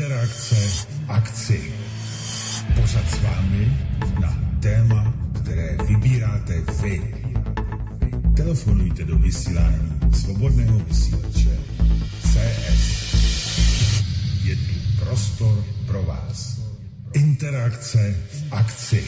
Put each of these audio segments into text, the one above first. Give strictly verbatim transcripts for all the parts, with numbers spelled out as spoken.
Interakce v akci. Pořad s vámi na téma, které vybíráte vy. Telefonujte do vysílání Svobodného vysílače C S. Je tu prostor pro vás. Interakce v akci.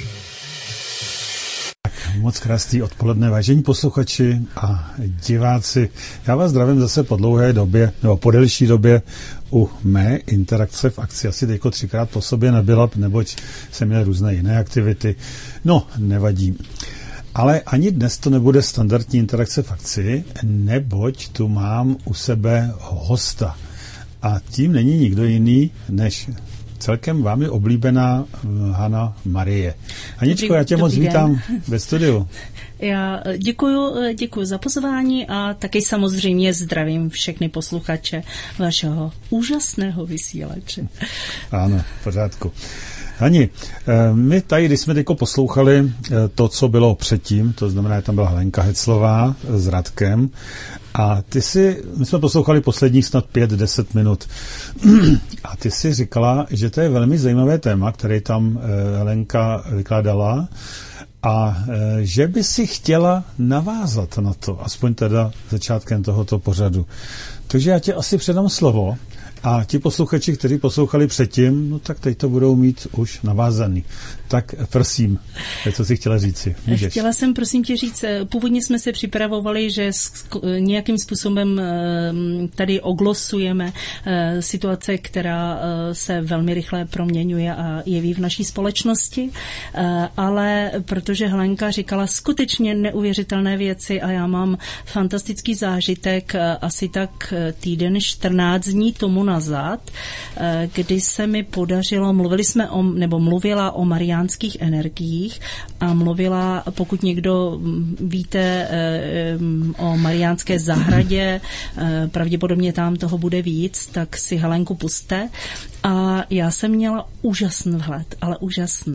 Moc krásný odpoledne, vážení posluchači a diváci. Já vás zdravím zase po dlouhé době, nebo po delší době u mé interakce v akci. Asi teďko třikrát po sobě nebyla, neboť jsem měl různé jiné aktivity. No, nevadí. Ale ani dnes to nebude standardní interakce v akci, neboť tu mám u sebe hosta. A tím není nikdo jiný, než celkem vámi oblíbená Hana Marie. Haničko, já tě moc vítám ve studiu. Já děkuju, děkuju za pozvání a taky samozřejmě zdravím všechny posluchače vašeho úžasného vysílače. Ano, v pořádku. Hani, my tady, když jsme teďko poslouchali to, co bylo předtím, to znamená, že tam byla Helenka Heclová s Radkem, a ty si, my jsme poslouchali posledních snad pět deset minut, a ty si říkala, že to je velmi zajímavé téma, který tam Helenka vykládala, a že by si chtěla navázat na to, aspoň teda začátkem tohoto pořadu. Takže já tě asi předám slovo. A ti posluchači, kteří poslouchali předtím, no tak teď to budou mít už navázaný. Tak prosím, co jsi chtěla říci? Můžeš. Chtěla jsem prosím tě říct, původně jsme se připravovali, že nějakým způsobem tady oglosujeme situace, která se velmi rychle proměňuje a jeví v naší společnosti, ale protože Helenka říkala skutečně neuvěřitelné věci a já mám fantastický zážitek asi tak týden, čtrnáct dní tomu nazad, kdy se mi podařilo, mluvili jsme o, nebo mluvila o mariánských energiích a mluvila, pokud někdo víte o mariánské zahradě, pravděpodobně tam toho bude víc, tak si Helenku puste. A já jsem měla úžasný vhled, ale úžasný.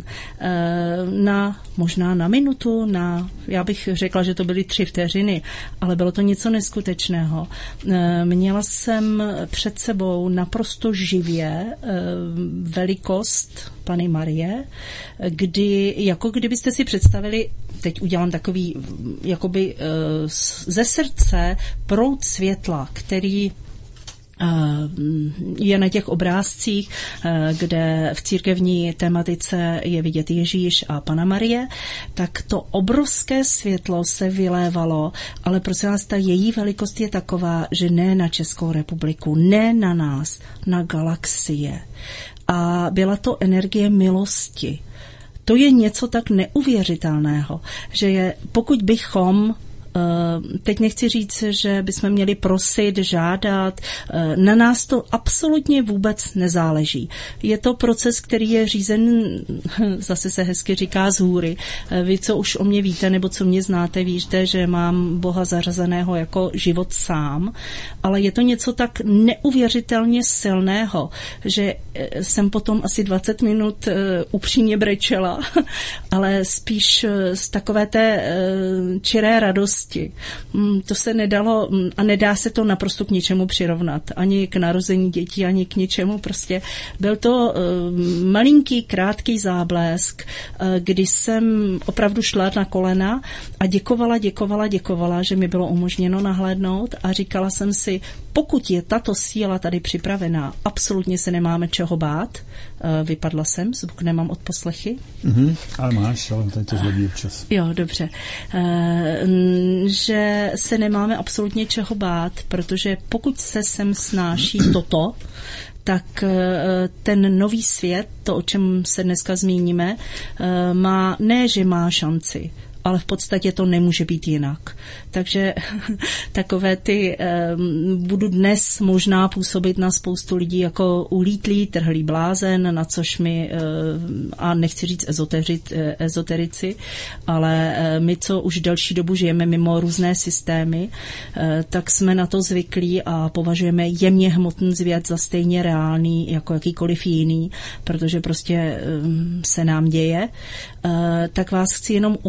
Na, možná na minutu, na, já bych řekla, že to byly tři vteřiny, ale bylo to něco neskutečného. Měla jsem před sebou naprosto živě velikost Panny Marie, kdy, jako kdybyste si představili, teď udělám takový, jakoby ze srdce proud světla, který je na těch obrázcích, kde v církevní tematice je vidět Ježíš a Panna Marie, tak to obrovské světlo se vylévalo, ale prosím vás, ta její velikost je taková, že ne na Českou republiku, ne na nás, na galaxie. A byla to energie milosti. To je něco tak neuvěřitelného, že je, pokud bychom teď nechci říct, že bychom měli prosit, žádat. Na nás to absolutně vůbec nezáleží. Je to proces, který je řízen, zase se hezky říká z hůry. Vy, co už o mě víte, nebo co mě znáte, víte, že mám Boha zařazeného jako život sám, ale je to něco tak neuvěřitelně silného, že jsem potom asi dvacet minut upřímně brečela, ale spíš z takové té čiré radosti. To se nedalo a nedá se to naprosto k ničemu přirovnat. Ani k narození dětí, ani k ničemu. Prostě byl to malinký, krátký záblesk, kdy jsem opravdu šla na kolena a děkovala, děkovala, děkovala, že mi bylo umožněno nahlédnout a říkala jsem si, pokud je tato síla tady připravená, absolutně se nemáme čeho bát. Vypadla jsem, zvuk nemám od poslechy. Mm-hmm, ale máš, ale tady to zlobí občas. Jo, dobře. Že se nemáme absolutně čeho bát, protože pokud se sem snáší toto, tak ten nový svět, to, o čem se dneska zmíníme, má, ne, že má šanci, ale v podstatě to nemůže být jinak. Takže takové ty, um, budu dnes možná působit na spoustu lidí jako ulítlý, trhlý blázen, na což my, uh, a nechci říct ezoteřit, uh, ezoterici, ale uh, my, co už delší dobu žijeme mimo různé systémy, uh, tak jsme na to zvyklí a považujeme jemně hmotný svět za stejně reálný jako jakýkoliv jiný, protože prostě um, se nám děje. Uh, tak vás chci jenom ubezpečit,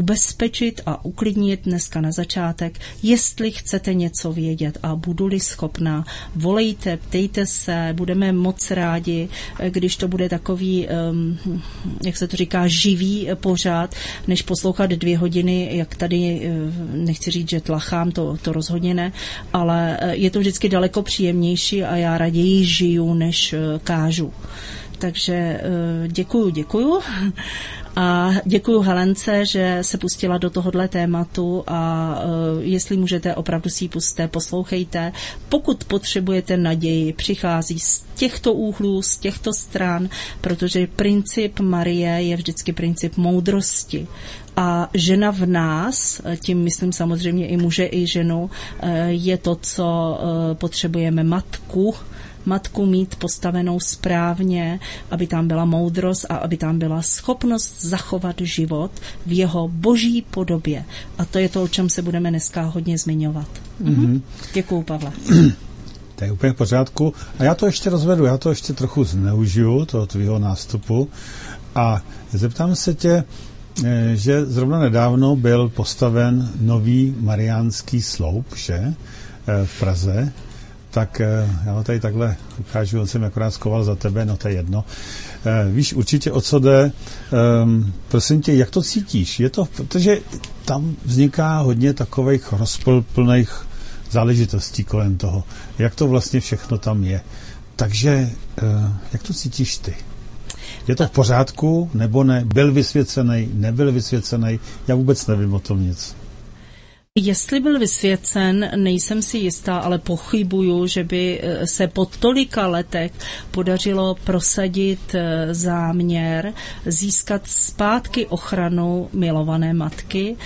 ubezpečit a uklidnit dneska na začátek, jestli chcete něco vědět a budu-li schopná, volejte, ptejte se, budeme moc rádi, když to bude takový, jak se to říká, živý pořád, než poslouchat dvě hodiny, jak tady, nechci říct, že tlachám, to, to rozhodně ne, ale je to vždycky daleko příjemnější a já raději žiju, než kážu. Takže děkuju, děkuju. A děkuju Helence, že se pustila do tohohle tématu a uh, jestli můžete, opravdu si ji pusťte, poslouchejte. Pokud potřebujete naději, přichází z těchto úhlů, z těchto stran, protože princip Marie je vždycky princip moudrosti. A žena v nás, tím myslím samozřejmě i muže, i ženu, je to, co potřebujeme, matku, matku mít postavenou správně, aby tam byla moudrost a aby tam byla schopnost zachovat život v jeho boží podobě. A to je to, o čem se budeme dneska hodně zmiňovat. Mm-hmm. Děkuju, Pavle. To je úplně v pořádku. A já to ještě rozvedu, já to ještě trochu zneužiju, toho tvýho nástupu. A zeptám se tě, že zrovna nedávno byl postaven nový mariánský sloup, že, v Praze. Tak já ho tady takhle ukážu, on jsem akorát skoval za tebe, no to je jedno. Víš určitě, o co jde. Um, prosím tě, jak to cítíš? Je to, protože tam vzniká hodně takových rozplplných záležitostí kolem toho. Jak to vlastně všechno tam je. Takže uh, jak to cítíš ty? Je to v pořádku, nebo ne? Byl vysvěcený, nebyl vysvěcený? Já vůbec nevím o tom nic. Jestli byl vysvěcen, nejsem si jistá, ale pochybuju, že by se po tolika letech podařilo prosadit záměr získat zpátky ochranu milované matky,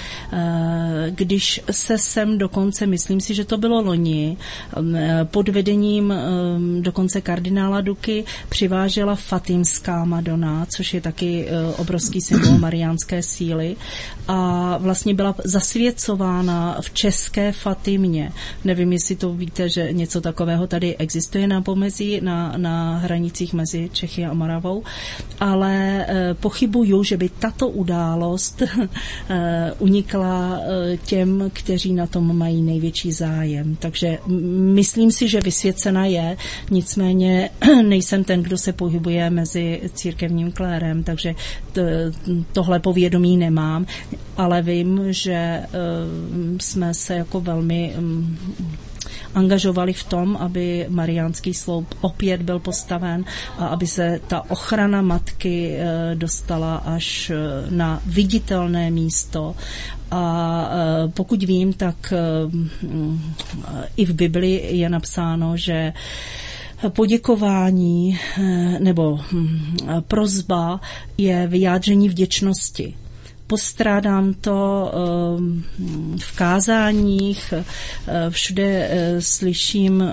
když se sem dokonce, myslím si, že to bylo loni, pod vedením dokonce kardinála Duky přivážela Fatimská Madonna, což je taky obrovský symbol mariánské síly, a vlastně byla zasvěcována v české Fatimě. Nevím, jestli to víte, že něco takového tady existuje na pomezí, na, na hranicích mezi Čechy a Moravou, ale e, pochybuju, že by tato událost e, unikla e, těm, kteří na tom mají největší zájem. Takže myslím si, že vysvěcena je, nicméně nejsem ten, kdo se pohybuje mezi církevním klérem, takže t, tohle povědomí nemám, ale vím, že uh, jsme se jako velmi um, angažovali v tom, aby mariánský sloup opět byl postaven a aby se ta ochrana matky uh, dostala až uh, na viditelné místo. A uh, pokud vím, tak uh, i v Bibli je napsáno, že poděkování nebo prosba je vyjádření vděčnosti. Postrádám to v kázáních, všude slyším,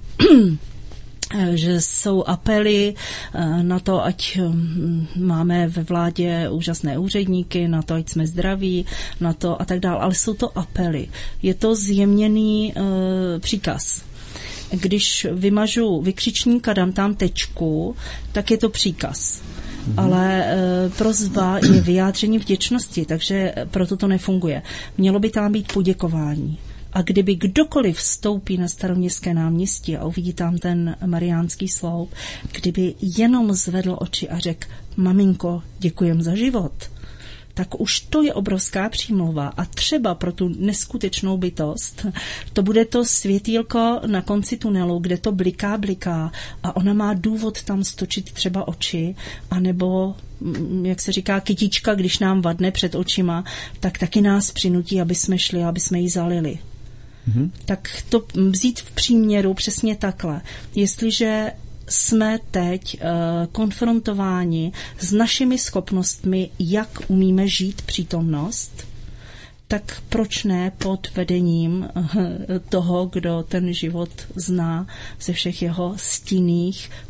že jsou apely na to, ať máme ve vládě úžasné úředníky, na to, ať jsme zdraví, na to a tak dále, ale jsou to apely. Je to zjemněný příkaz. Když vymažu vykřičník a dám tam tečku, tak je to příkaz. Mm-hmm. Ale e, prosba je vyjádření vděčnosti, takže proto to nefunguje. Mělo by tam být poděkování. A kdyby kdokoliv vstoupí na Staroměstské náměstí a uvidí tam ten mariánský sloup, kdyby jenom zvedl oči a řekl: maminko, děkujem za život, tak už to je obrovská přímluva a třeba pro tu neskutečnou bytost to bude to světýlko na konci tunelu, kde to bliká, bliká a ona má důvod tam stočit třeba oči, anebo, jak se říká, kytička, když nám vadne před očima, tak taky nás přinutí, aby jsme šli, aby jsme ji zalili. Mm-hmm. Tak to vzít v příměru přesně takhle. Jestliže jsme teď uh, konfrontováni s našimi schopnostmi, jak umíme žít přítomnost, tak proč ne pod vedením uh, toho, kdo ten život zná ze všech jeho stinných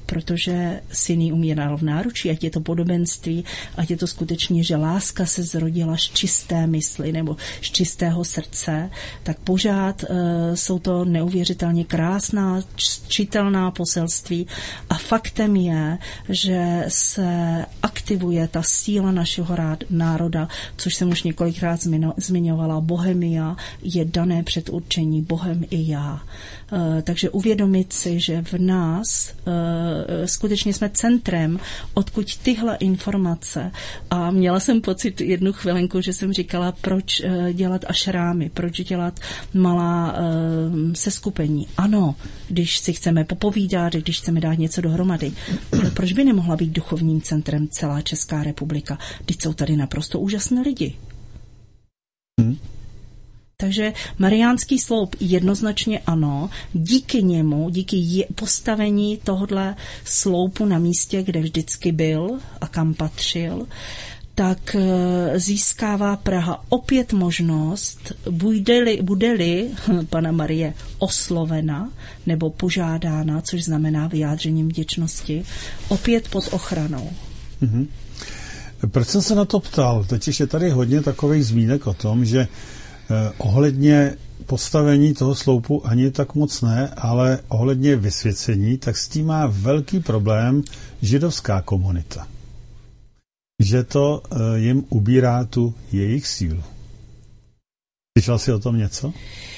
protože syn jí umíral v náručí, ať je to podobenství, ať je to skutečně, že láska se zrodila z čisté mysli nebo z čistého srdce, tak pořád uh, jsou to neuvěřitelně krásná, čitelná poselství a faktem je, že se aktivuje ta síla našeho rád, národa, což jsem už několikrát zmiňo, zmiňovala. Bohemia je dané předurčení Bohem i já. Uh, takže uvědomit si, že v nás uh, skutečně jsme centrem, odkud tyhle informace, a měla jsem pocit jednu chvilenku, že jsem říkala, proč uh, dělat ašrámy, proč dělat malá uh, seskupení. Ano, když si chceme popovídat, když chceme dát něco dohromady, ale proč by nemohla být duchovním centrem celá Česká republika? Vždyť jsou tady naprosto úžasné lidi. Hmm. Takže mariánský sloup jednoznačně ano, díky němu, díky postavení tohodle sloupu na místě, kde vždycky byl a kam patřil, tak získává Praha opět možnost, bude-li, bude-li Panna Marie oslovena nebo požádána, což znamená vyjádřením vděčnosti, opět pod ochranou. Mm-hmm. Proč jsem se na to ptal? Totiž je tady hodně takových zmínek o tom, že eh, ohledně postavení toho sloupu ani tak moc ne, ale ohledně vysvěcení, tak s tím má velký problém židovská komunita. Že to uh, jim ubírá tu jejich sílu. Slyšel jsi o tom něco?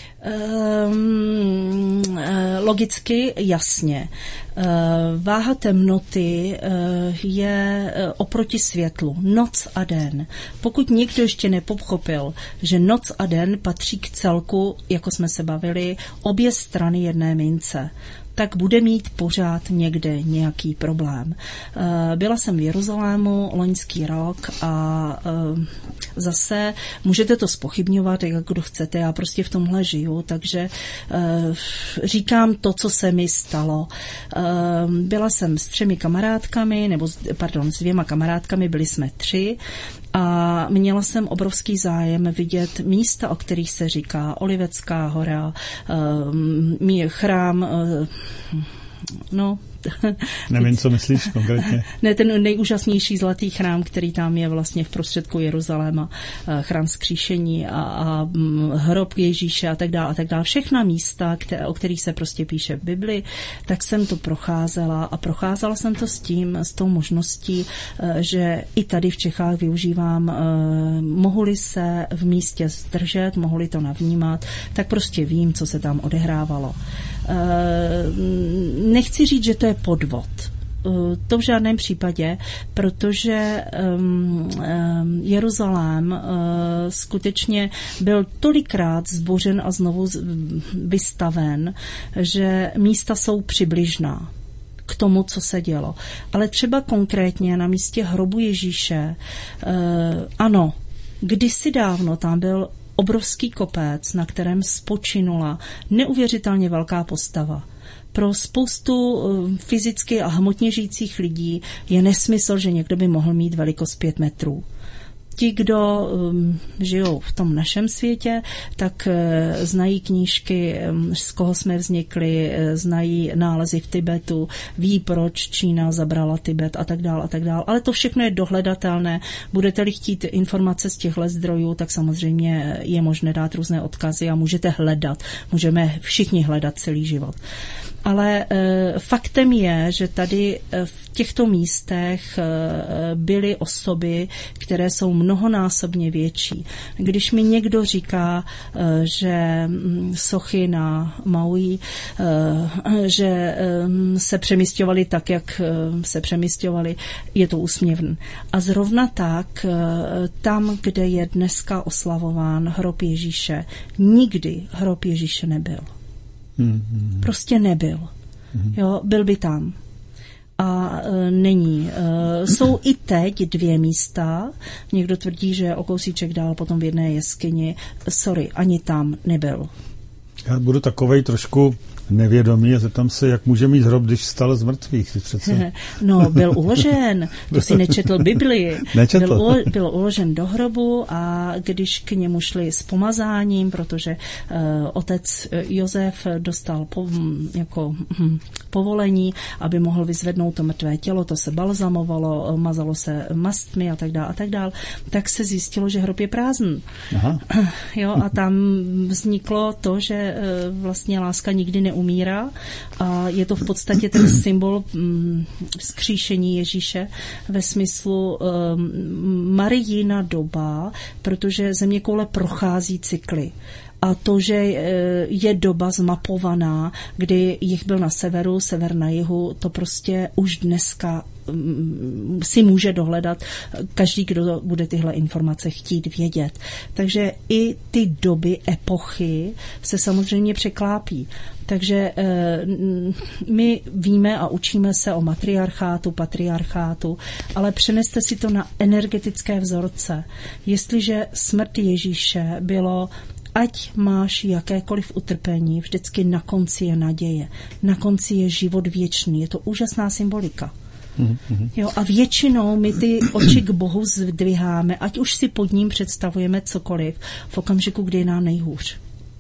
Um, logicky jasně. Uh, váha temnoty uh, je uh, oproti světlu. Noc a den. Pokud někdo ještě nepochopil, že noc a den patří k celku, jako jsme se bavili, obě strany jedné mince, tak bude mít pořád někde nějaký problém. Byla jsem v Jeruzalému loňský rok a zase můžete to zpochybňovat, jak kdo chcete, já prostě v tomhle žiju, takže říkám to, co se mi stalo. Byla jsem s třemi kamarádkami, nebo pardon, s dvěma kamarádkami, byli jsme tři, a měla jsem obrovský zájem vidět místa, o kterých se říká Olivecká hora, uh, chrám, uh, no... Nevím, co myslíš konkrétně. Ne, ten nejúžasnější zlatý chrám, který tam je vlastně v prostředku Jeruzaléma, chrám vzkříšení a, a hrob Ježíše a tak dále a tak dále. Všechna místa, které, o kterých se prostě píše v Bibli, tak jsem to procházela a procházela jsem to s tím, s tou možností, že i tady v Čechách využívám, mohu-li se v místě zdržet, mohu-li to navnímat, tak prostě vím, co se tam odehrávalo. Nechci říct, že to je podvod. To v žádném případě, protože um, um, Jeruzalém uh, skutečně byl tolikrát zbořen a znovu vystaven, že místa jsou přibližná k tomu, co se dělo. Ale třeba konkrétně na místě hrobu Ježíše, uh, ano, kdysi dávno tam byl obrovský kopec, na kterém spočinula neuvěřitelně velká postava. Pro spoustu fyzicky a hmotně žijících lidí je nesmysl, že někdo by mohl mít velikost pět metrů. Ti, kdo um, žijou v tom našem světě, tak uh, znají knížky, um, z koho jsme vznikli, uh, znají nálezy v Tibetu, ví, proč Čína zabrala Tibet a tak dál a tak dál. Ale to všechno je dohledatelné. Budete-li chtít informace z těchto zdrojů, tak samozřejmě je možné dát různé odkazy a můžete hledat. Můžeme všichni hledat celý život. Ale e, faktem je, že tady e, v těchto místech e, byly osoby, které jsou mnohonásobně větší. Když mi někdo říká, e, že m, sochy na Maui, e, že e, se přemísťovaly tak, jak e, se přemísťovaly, je to úsměvné. A zrovna tak, e, tam, kde je dneska oslavován hrob Ježíše, nikdy hrob Ježíše nebyl. Mm-hmm. Prostě nebyl. Mm-hmm. Jo, byl by tam. A e, není. E, jsou i teď dvě místa. Někdo tvrdí, že o kousíček dál potom v jedné jeskyni. Sorry, ani tam nebyl. Já budu takovej trošku nevědomý a zeptám se, jak může mít hrob, když vstal z mrtvých. Přece... No, byl uložen, to si nečetl Biblii. Nečetl. Byl, ulo, byl uložen do hrobu a když k němu šli s pomazáním, protože uh, otec Josef dostal po, jako hm, povolení, aby mohl vyzvednout to mrtvé tělo, to se balzamovalo, mazalo se mastmi a tak dále a tak dále, tak se zjistilo, že hrob je prázdný. Aha. Jo, a tam vzniklo to, že uh, vlastně láska nikdy neumírá a je to v podstatě ten symbol um, vzkříšení Ježíše ve smyslu um, Marijina doba, protože zeměkoule prochází cykly. A to, že je doba zmapovaná, kdy jich byl na severu, sever na jihu, to prostě už dneska si může dohledat každý, kdo bude tyhle informace chtít vědět. Takže i ty doby, epochy se samozřejmě překlápí. Takže my víme a učíme se o matriarchátu, patriarchátu, ale přeneste si to na energetické vzorce. Jestliže smrt Ježíše bylo ať máš jakékoliv utrpení, vždycky na konci je naděje. Na konci je život věčný. Je to úžasná symbolika. Mm-hmm. Jo, a většinou my ty oči k Bohu zdviháme, ať už si pod ním představujeme cokoliv, v okamžiku, kdy je nám nejhůř.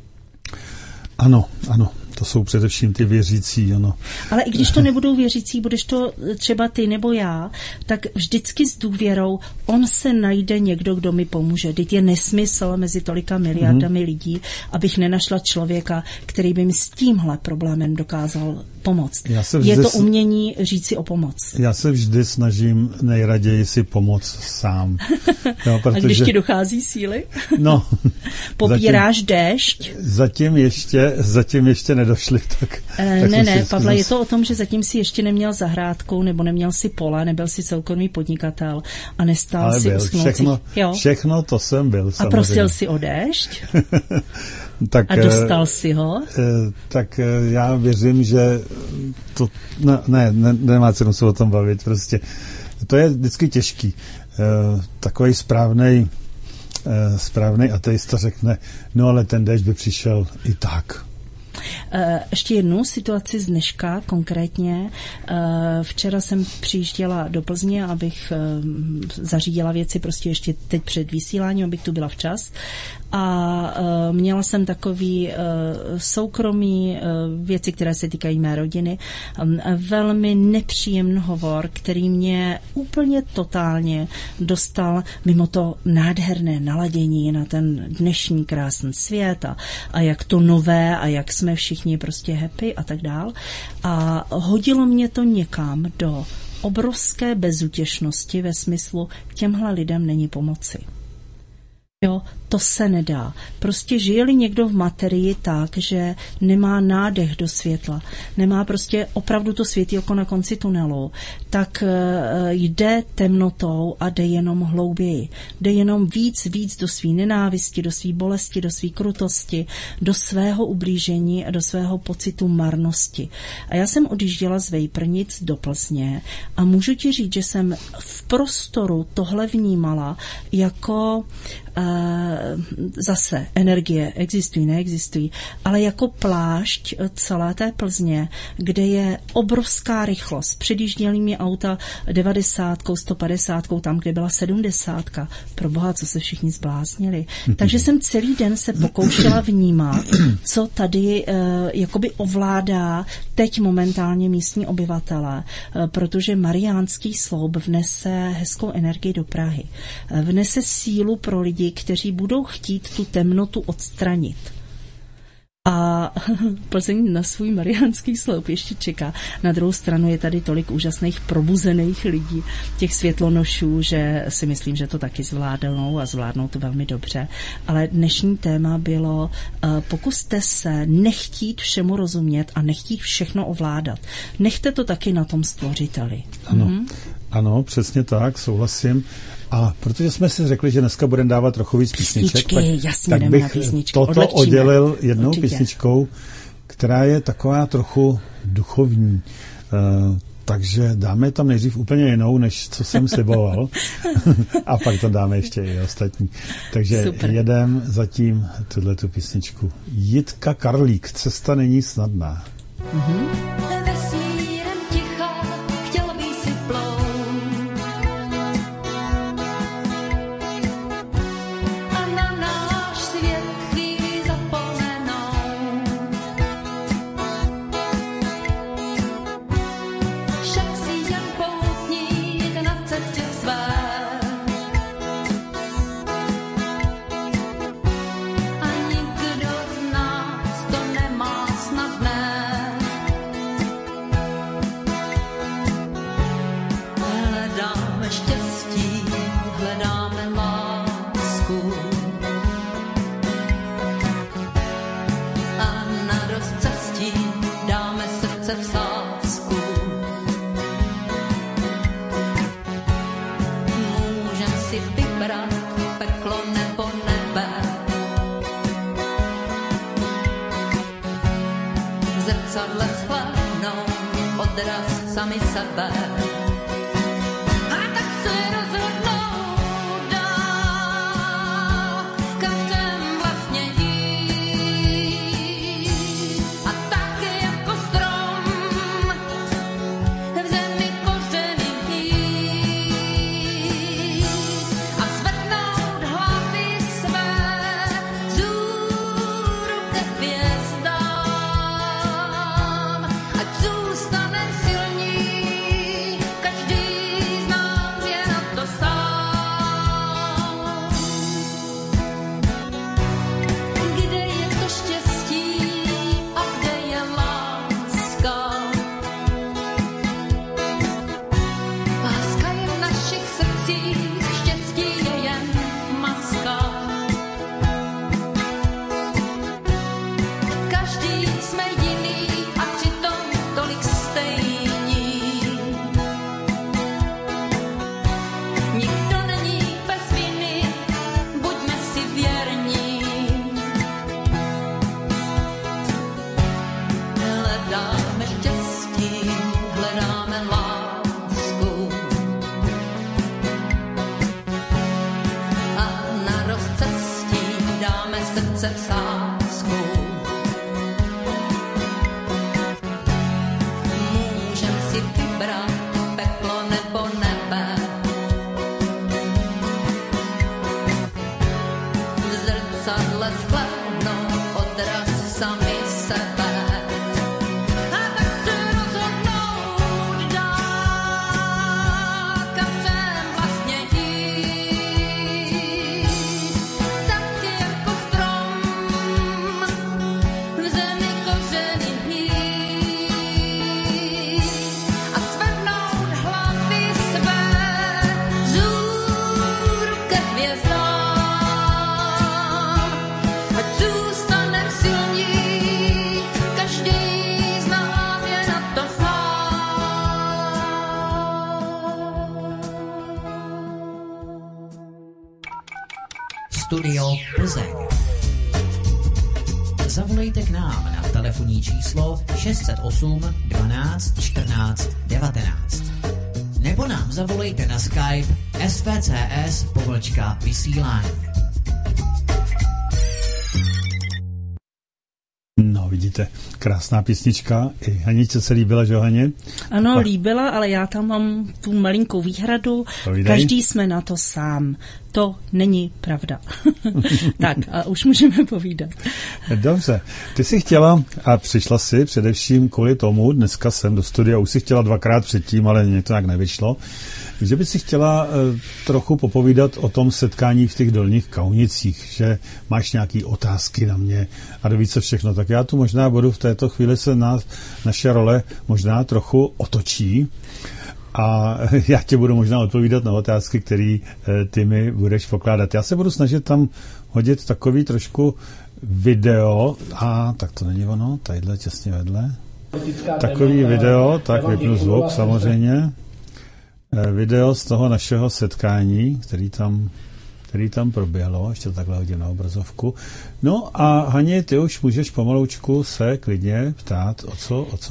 Ano, ano. To jsou především ty věřící, ano. Ale i když to nebudou věřící, budeš to třeba ty nebo já, tak vždycky s důvěrou, on se najde někdo, kdo mi pomůže. Teď je nesmysl mezi tolika miliardami mm-hmm. lidí, abych nenašla člověka, který by mi s tímhle problémem dokázal pomoct. Je to umění říci o pomoc. Já se vždy snažím nejraději si pomoct sám. Jo, protože... A když ti dochází síly? No. Popíráš zatím, déšť? Zatím ještě, zatím ještě nedošli. Tak, e, tak ne, ne, Pavle, zkus... je to o tom, že zatím si ještě neměl zahrádku, nebo neměl si pole, nebyl si soukromý podnikatel a nestál ale si byl. u Všechno, všechno to jsem byl. A samozřejmě. prosil si o déšť? Tak, a dostal si ho? Tak já věřím, že to, ne, ne, ne, nemá cenu se o tom bavit, prostě. To je vždycky těžký. Takový správnej, správnej ateista řekne, no ale ten déšť by přišel i tak. Ještě jednu situaci z dneška konkrétně. Včera jsem přijížděla do Plzně, abych zařídila věci prostě ještě teď před vysíláním, abych tu byla včas. A měla jsem takový soukromý věci, které se týkají mé rodiny. Velmi nepříjemný hovor, který mě úplně totálně dostal mimo to nádherné naladění na ten dnešní krásný svět a, a jak to nové a jak jsme všichni prostě happy a tak dál. A hodilo mě to někam do obrovské bezutěšnosti ve smyslu těmhle lidem není pomoci. Jo, to se nedá. Prostě žije-li někdo v materii tak, že nemá nádech do světla, nemá prostě opravdu to světýlko na konci tunelu, tak jde temnotou a jde jenom hlouběji. Jde jenom víc, víc do svý nenávisti, do svý bolesti, do svý krutosti, do svého ublížení a do svého pocitu marnosti. A já jsem odjížděla z Vejprnic do Plzně a můžu ti říct, že jsem v prostoru tohle vnímala jako zase energie existují, neexistují, ale jako plášť celé té Plzně, kde je obrovská rychlost. Předjížděli mi auta devadesátkou, sto padesátkou, tam, kde byla sedmdesátka. Pro boha, co se všichni zbláznili. Takže jsem celý den se pokoušela vnímat, co tady uh, jakoby ovládá teď momentálně místní obyvatele, uh, protože mariánský sloup vnese hezkou energii do Prahy. Uh, vnese sílu pro lidi, kteří budou chtít tu temnotu odstranit. A Plzeň na svůj mariánský sloup ještě čeká. Na druhou stranu je tady tolik úžasných probuzených lidí, těch světlonošů, že si myslím, že to taky zvládnou a zvládnou to velmi dobře. Ale dnešní téma bylo, pokuste se nechtít všemu rozumět a nechtít všechno ovládat. Nechte to taky na tom stvořiteli. Ano, mhm. Ano, přesně tak, souhlasím. A protože jsme si řekli, že dneska budeme dávat trochu víc písniček, tak, jasně, tak bych toto odlehčíme. oddělil jednou Určitě. písničkou, která je taková trochu duchovní. Uh, takže dáme tam nejdřív úplně jinou, než co jsem sliboval. A pak tam dáme ještě i ostatní. Takže Super. jedem zatím tuhletu písničku. Jitka Karlík, cesta není snadná. Mm-hmm. Vesmírem ticha chtěl by si plout a na náš svět chvíli zapomenout. Však si jen poutník na cestě své a nikdo z nás to nemá snadné. Hledáme štěstí, hledáme lásku a na rozcestí dáme srdce v sázku. Můžem si vybrat peklo nebo nebe, v zrcadle shlédnou odraz sami sebe. A tak se rozhodnou dál, kam chcem vlastně jít. A tak jako strom v zemi kořeny mít a zvednout hlavy své vzhůru ke hvězdám. Ať zůstanem silní, každý z nás je na to sám. Kde je to štěstí a kde je láska? Láska je v našich srdcích, štěstí je jen maska. Každý jsme jiný a přitom tolik stejní. Nikdo není bez viny, buďme si věrní. Hledáme štěstí, hledáme lásku a na rozcestí dáme srdce v sázku. Můžem si vybrat peklo nebo nebe, v zrcadle shlédnou odraz sami sebe. A tak se rozhodnout dál, kam chcem vlastně jít. Tak jako strom v zemi kořeny mít a zvednout hlavy své vzhůru ke hvězdám. Ať zůstanem silní, každý z nás je na to Studio Plzeň. Zavolejte k nám na telefonní číslo šest set osm dvanáct čtrnáct devatenáct. Nebo nám zavolejte na Skype S V C S pomlčka vysílání. No, vidíte, krásná písnička. I Haničce se líbila, že Haně? Ano, A- líbila, ale já tam mám tu malinkou výhradu. Povídej. Každý jsme na to sám. To není pravda. Tak, a už můžeme povídat. Dobře, ty jsi chtěla a přišla si především kvůli tomu, dneska jsem do studia, už si chtěla dvakrát předtím, ale mě to nějak nevyšlo, že by si chtěla uh, trochu popovídat o tom setkání v těch Dolních Kaunicích, že máš nějaké otázky na mě a dovíc se všechno. Tak já tu možná budu v této chvíli se nás, naše role možná trochu otočí a já tě budu možná odpovídat na otázky, které uh, ty mi budeš pokládat. Já se budu snažit tam hodit takový trošku video, a tak to není ono, tadyhle těsně vedle. Takový video, tak vypnu zvuk samozřejmě. Video z toho našeho setkání, který tam, který tam proběhlo, ještě takhle hodím na obrazovku. No a Hani, ty už můžeš pomaloučku se klidně ptát, o co, o co jde.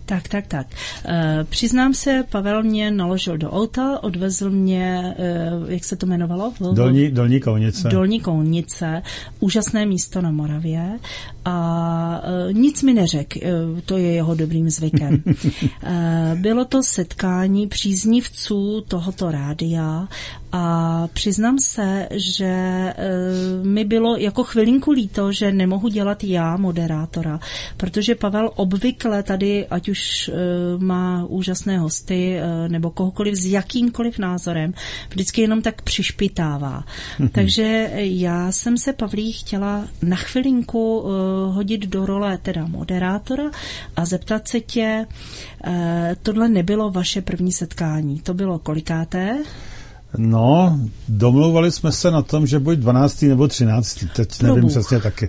Tak, tak, tak. E, přiznám se, Pavel mě naložil do auta, odvezl mě, e, jak se to jmenovalo? Dolní, Dolní Kounice. Dolní Kounice, úžasné místo na Moravě a e, nic mi neřekl, e, to je jeho dobrým zvykem. e, bylo to setkání příznivců tohoto rádia a přiznám se, že e, mi bylo jako chvilinku líto, že nemohu dělat já moderátora, protože Pavel obvykle tady, ať už e, má úžasné hosty e, nebo kohokoliv s jakýmkoliv názorem, vždycky jenom tak přišpitává. Mm-hmm. Takže já jsem se, Pavlí, chtěla na chvilinku e, hodit do role teda moderátora a zeptat se tě, e, tohle nebylo vaše první setkání, to bylo kolikáté? No, domlouvali jsme se na tom, že buď dvanáctý nebo třináctý, teď Pro nevím Bůh. přesně taky.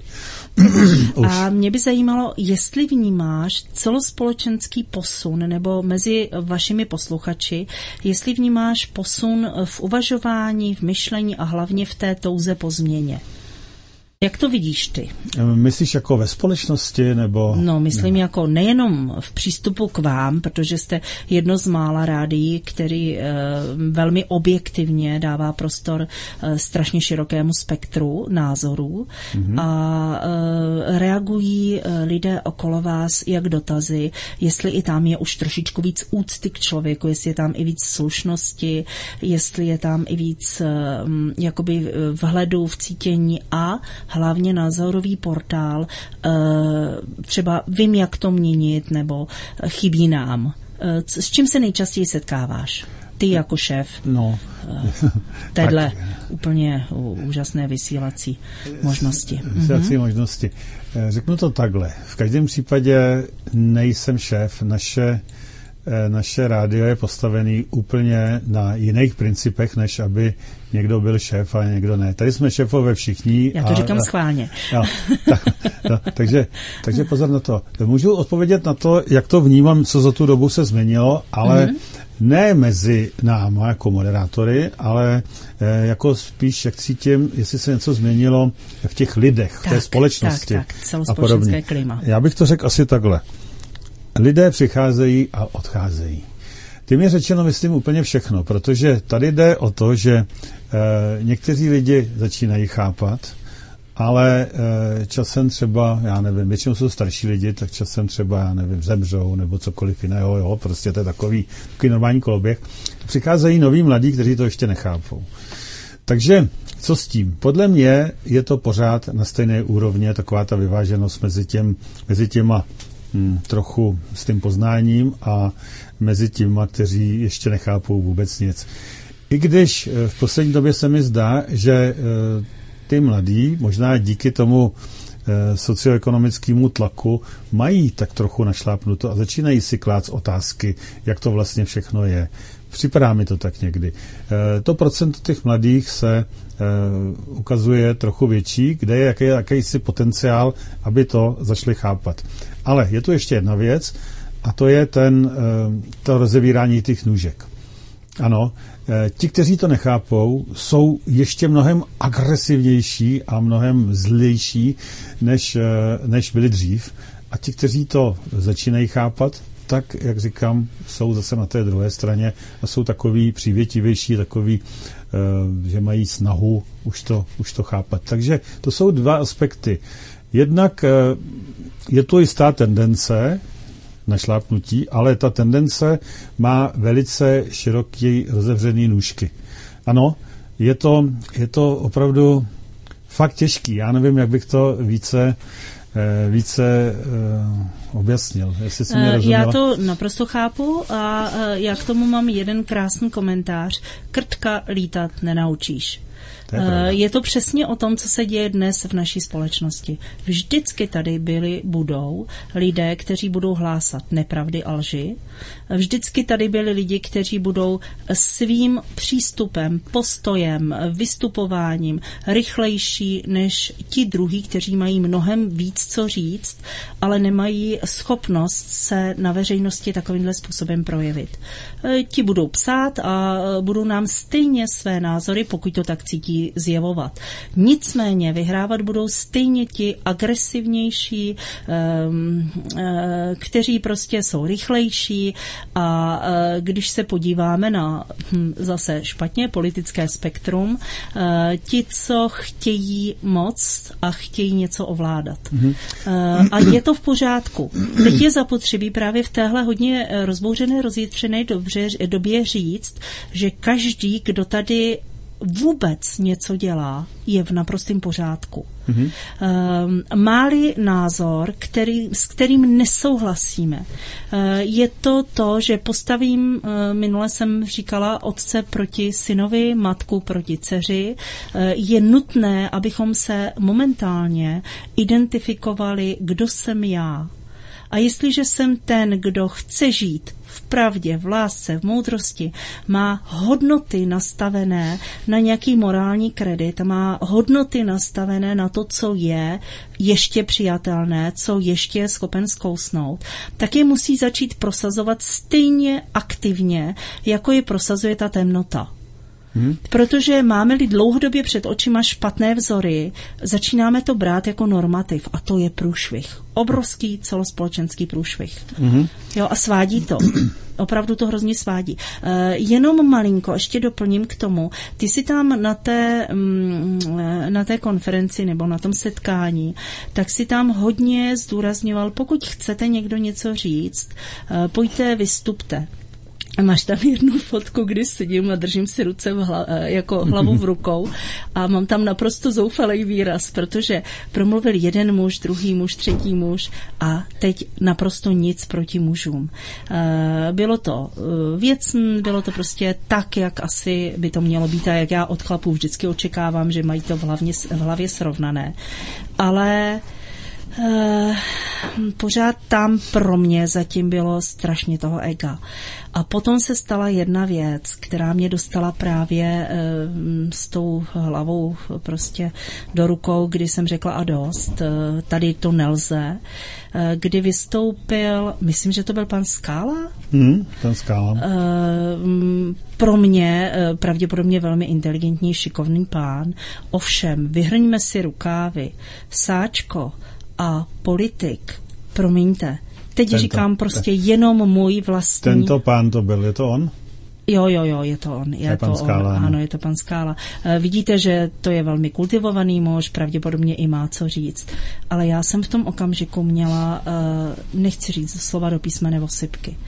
A mě by zajímalo, jestli vnímáš celospolečenský posun, nebo mezi vašimi posluchači, jestli vnímáš posun v uvažování, v myšlení a hlavně v té touze po změně. Jak to vidíš ty? Myslíš jako ve společnosti, nebo... No, myslím ne. jako nejenom v přístupu k vám, protože jste jedno z mála rádií, který e, velmi objektivně dává prostor e, strašně širokému spektru názorů mm-hmm. a e, reagují e, lidé okolo vás jak dotazy, jestli i tam je už trošičku víc úcty k člověku, jestli je tam i víc slušnosti, jestli je tam i víc e, jakoby vhledu v cítění a hlavně názorový portál, třeba vím, jak to měnit, nebo chybí nám. S čím se nejčastěji setkáváš? Ty jako šéf no. téhle úplně úžasné vysílací možnosti. Vysílací mm-hmm. možnosti. Řeknu to takhle. V každém případě nejsem šéf. Naše Naše rádio je postavený úplně na jiných principech, než aby někdo byl šéf a někdo ne. Tady jsme šéfové všichni. Já to a, říkám a, schválně. Jo, tak, no, takže, takže pozor na to. Můžu odpovědět na to, jak to vnímám, co za tu dobu se změnilo, ale mm-hmm. ne mezi náma jako moderátory, ale eh, jako spíš, jak cítím, jestli se něco změnilo v těch lidech, tak, v té společnosti. Tak, tak, celospolečenské klima. Já bych to řekl asi takhle. Lidé přicházejí a odcházejí. Tím je řečeno, myslím, úplně všechno, protože tady jde o to, že e, někteří lidi začínají chápat, ale e, časem třeba, já nevím, většinou jsou starší lidi, tak časem třeba, já nevím, zemřou nebo cokoliv jiného, jo, prostě to je takový, takový normální koloběh. Přicházejí noví mladí, kteří to ještě nechápou. Takže co s tím? Podle mě je to pořád na stejné úrovni, taková ta vyváženost mezi, těm, mezi těma Hmm, trochu s tím poznáním a mezi těma, kteří ještě nechápou vůbec nic. I když v poslední době se mi zdá, že e, ty mladí, možná díky tomu e, socioekonomickému tlaku, mají tak trochu našlápnuto a začínají si klást otázky, jak to vlastně všechno je. Připadá mi to tak někdy. E, to procento těch mladých se e, ukazuje trochu větší, kde je jaký, jakýsi potenciál, aby to začali chápat. Ale je tu ještě jedna věc a to je ten, to rozevírání těch nůžek. Ano, ti, kteří to nechápou, jsou ještě mnohem agresivnější a mnohem zlejší, než, než byli dřív. A ti, kteří to začínají chápat, tak, jak říkám, jsou zase na té druhé straně a jsou takový přívětivější, takový, že mají snahu už to, už to chápat. Takže to jsou dva aspekty. Jednak je to jistá tendence na šlápnutí, ale ta tendence má velice široký rozevřený nůžky. Ano, je to, je to opravdu fakt těžký. Já nevím, jak bych to více, více objasnil. Jestli jsi mě rozuměla. Já to naprosto chápu a já k tomu mám jeden krásný komentář. Krtka lítat nenaučíš. To je, je to přesně o tom, co se děje dnes v naší společnosti. Vždycky tady byli, budou lidé, kteří budou hlásat nepravdy a lži. Vždycky tady byli lidi, kteří budou svým přístupem, postojem, vystupováním rychlejší než ti druhý, kteří mají mnohem víc co říct, ale nemají schopnost se na veřejnosti takovýmhle způsobem projevit. Ti budou psát a budou nám stejně své názory, pokud to tak cítí zjevovat. Nicméně vyhrávat budou stejně ti agresivnější, kteří prostě jsou rychlejší a když se podíváme na zase špatně politické spektrum, ti, co chtějí moc a chtějí něco ovládat. Mm-hmm. A je to v pořádku. Teď je zapotřebí právě v téhle hodně rozbouřené, rozjitřené dobře, době říct, že každý, kdo tady vůbec něco dělá, je v naprostém pořádku. Mm-hmm. Má-li názor, který, s kterým nesouhlasíme, je to to, že postavím, minule jsem říkala, otce proti synovi, matku proti dceři. Je nutné, abychom se momentálně identifikovali, kdo jsem já. A jestliže jsem ten, kdo chce žít v pravdě, v lásce, v moudrosti, má hodnoty nastavené na nějaký morální kredit, má hodnoty nastavené na to, co je ještě přijatelné, co ještě je schopen zkousnout, tak je musí začít prosazovat stejně aktivně, jako je prosazuje ta temnota. Hmm. Protože máme-li dlouhodobě před očima špatné vzory, začínáme to brát jako normativ a to je průšvih. Obrovský celospolečenský průšvih. Hmm. Jo, a svádí to. Opravdu to hrozně svádí. Uh, jenom malinko, ještě doplním k tomu. Ty si tam na té, um, na té konferenci nebo na tom setkání, tak si tam hodně zdůrazňoval, pokud chcete někdo něco říct, uh, pojďte, vystupte. Máš tam jednu fotku, kdy sedím a držím si ruce v hla, jako hlavu v rukou a mám tam naprosto zoufalý výraz, protože promluvil jeden muž, druhý muž, třetí muž a teď naprosto nic proti mužům. Bylo to věcné, bylo to prostě tak, jak asi by to mělo být a jak já od chlapů vždycky očekávám, že mají to v hlavě, v hlavě srovnané. Ale Uh, pořád tam pro mě zatím bylo strašně toho ega. A potom se stala jedna věc, která mě dostala právě uh, s tou hlavou prostě do rukou, kdy jsem řekla a dost, uh, tady to nelze, uh, kdy vystoupil, myslím, že to byl pan Skála? Hmm, pan Skála. Uh, pro mě uh, pravděpodobně velmi inteligentní, šikovný pán. Ovšem, vyhrňme si rukávy. Sáčko a politik, promiňte, teď tento, říkám prostě jenom můj vlastní... Tento pán to byl, je to on? Jo, jo, jo, je to on. Je, je to on, Skála, ano, je to pan Skála. Vidíte, že to je velmi kultivovaný muž, pravděpodobně i má co říct. Ale já jsem v tom okamžiku měla, nechci říct slova do písmene osypky.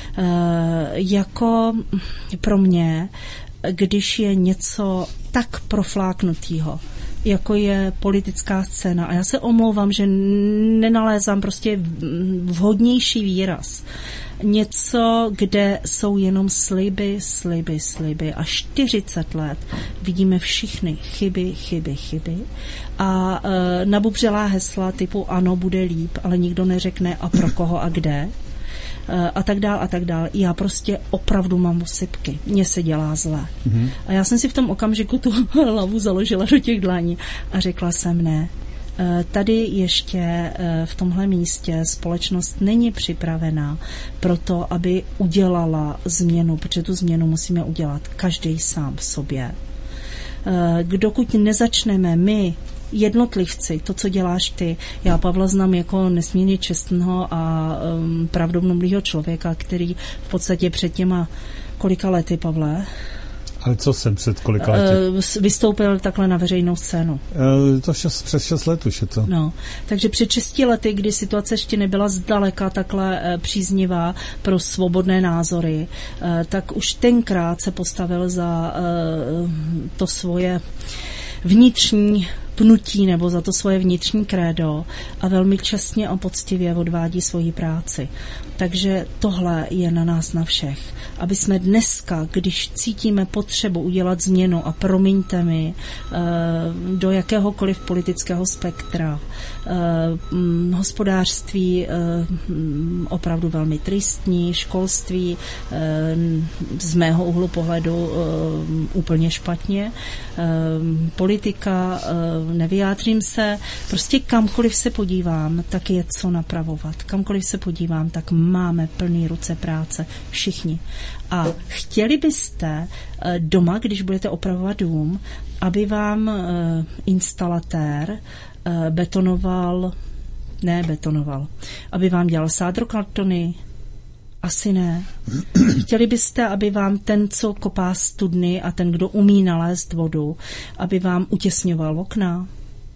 Jako pro mě, když je něco tak profláknutýho, jako je politická scéna. A já se omlouvám, že nenalézám prostě vhodnější výraz. Něco, kde jsou jenom sliby, sliby, sliby. A čtyřicet let vidíme všichni chyby, chyby, chyby. A e, nabubřelá hesla typu ano, bude líp, ale nikdo neřekne a pro koho a kde. A tak dál, a tak dál. Já prostě opravdu mám osypky. Mně se dělá zlé. Mm-hmm. A já jsem si v tom okamžiku tu hlavu založila do těch dlaní a řekla jsem ne. Tady ještě v tomhle místě společnost není připravená pro to, aby udělala změnu, protože tu změnu musíme udělat každý sám v sobě. Dokud nezačneme my jednotlivci, to, co děláš ty. Já Pavla znám jako nesmírně čestného a um, pravdomlublýho člověka, který v podstatě před těma kolika lety, Pavle? Ale co jsem před kolika lety? Uh, vystoupil takhle na veřejnou scénu. Uh, to šest, přes šest let už je to. No, takže před šesti lety, kdy situace ještě nebyla zdaleka takhle uh, příznivá pro svobodné názory, uh, tak už tenkrát se postavil za uh, to svoje vnitřní pnutí nebo za to svoje vnitřní krédo a velmi čestně a poctivě odvádí svoji práci. Takže tohle je na nás na všech. Aby jsme dneska, když cítíme potřebu udělat změnu a promiňte mi do jakéhokoliv politického spektra, hospodářství opravdu velmi tristní, školství z mého úhlu pohledu úplně špatně, politika nevyjádřím se, prostě kamkoliv se podívám, tak je co napravovat. Kamkoliv se podívám, tak máme plný ruce práce, všichni. A chtěli byste doma, když budete opravovat dům, aby vám instalatér betonoval, ne betonoval, aby vám dělal sádrokartony? Asi ne. Chtěli byste, aby vám ten, co kopá studny a ten, kdo umí nalézt vodu, aby vám utěsňoval okna?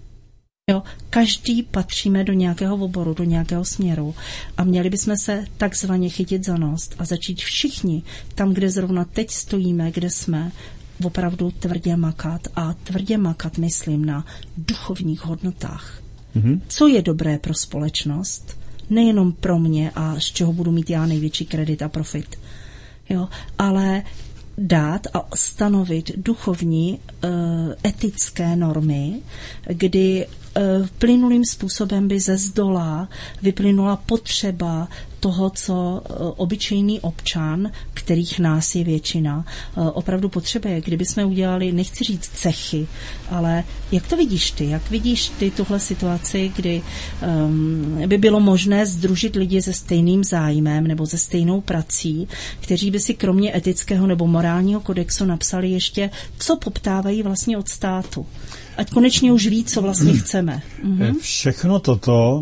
Jo, každý patříme do nějakého oboru, do nějakého směru a měli bychom se takzvaně chytit za nos a začít všichni tam, kde zrovna teď stojíme, kde jsme, opravdu tvrdě makat a tvrdě makat myslím na duchovních hodnotách. Mm-hmm. Co je dobré pro společnost, nejenom pro mě a z čeho budu mít já největší kredit a profit, jo, ale dát a stanovit duchovní uh, etické normy, kdy uh, plynulým způsobem by ze zdola vyplynula potřeba toho, co uh, obyčejný občan, kterých nás je většina, uh, opravdu potřebuje. Kdyby jsme udělali, nechci říct cechy, ale jak to vidíš ty? Jak vidíš ty tuhle situaci, kdy um, by bylo možné sdružit lidi se stejným zájmem nebo se stejnou prací, kteří by si kromě etického nebo morálního kodexu napsali ještě, co poptávají vlastně od státu. Ať konečně už ví, co vlastně chceme. Mhm. Všechno toto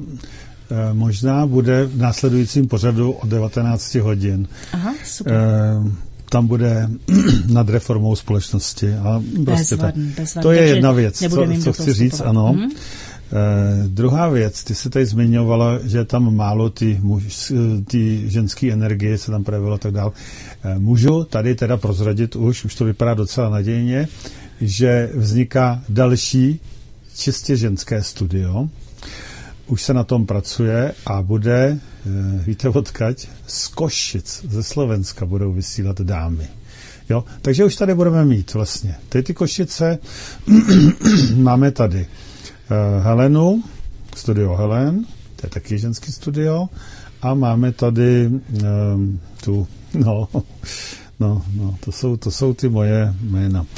možná bude v následujícím pořadu o devatenáct hodin. Aha, super. E, tam bude nad reformou společnosti. A prostě bezvadný, bezvadný. To je Takže jedna věc, co, co chci říct, ano. Mm. E, druhá věc, ty jsi tady zmiňovala, že je tam málo ty, muž, ty ženské energie, se tam projevilo a tak dál. E, můžu tady teda prozradit už, už to vypadá docela nadějně, že vzniká další čistě ženské studio. Už se na tom pracuje a bude, víte odkaď, z Košic, ze Slovenska budou vysílat dámy. Jo? Takže už tady budeme mít vlastně. Teď ty Košice máme tady uh, Helenu, studio Helen, to je taky ženský studio, a máme tady um, tu, no, no, no, to jsou, to jsou ty moje jména.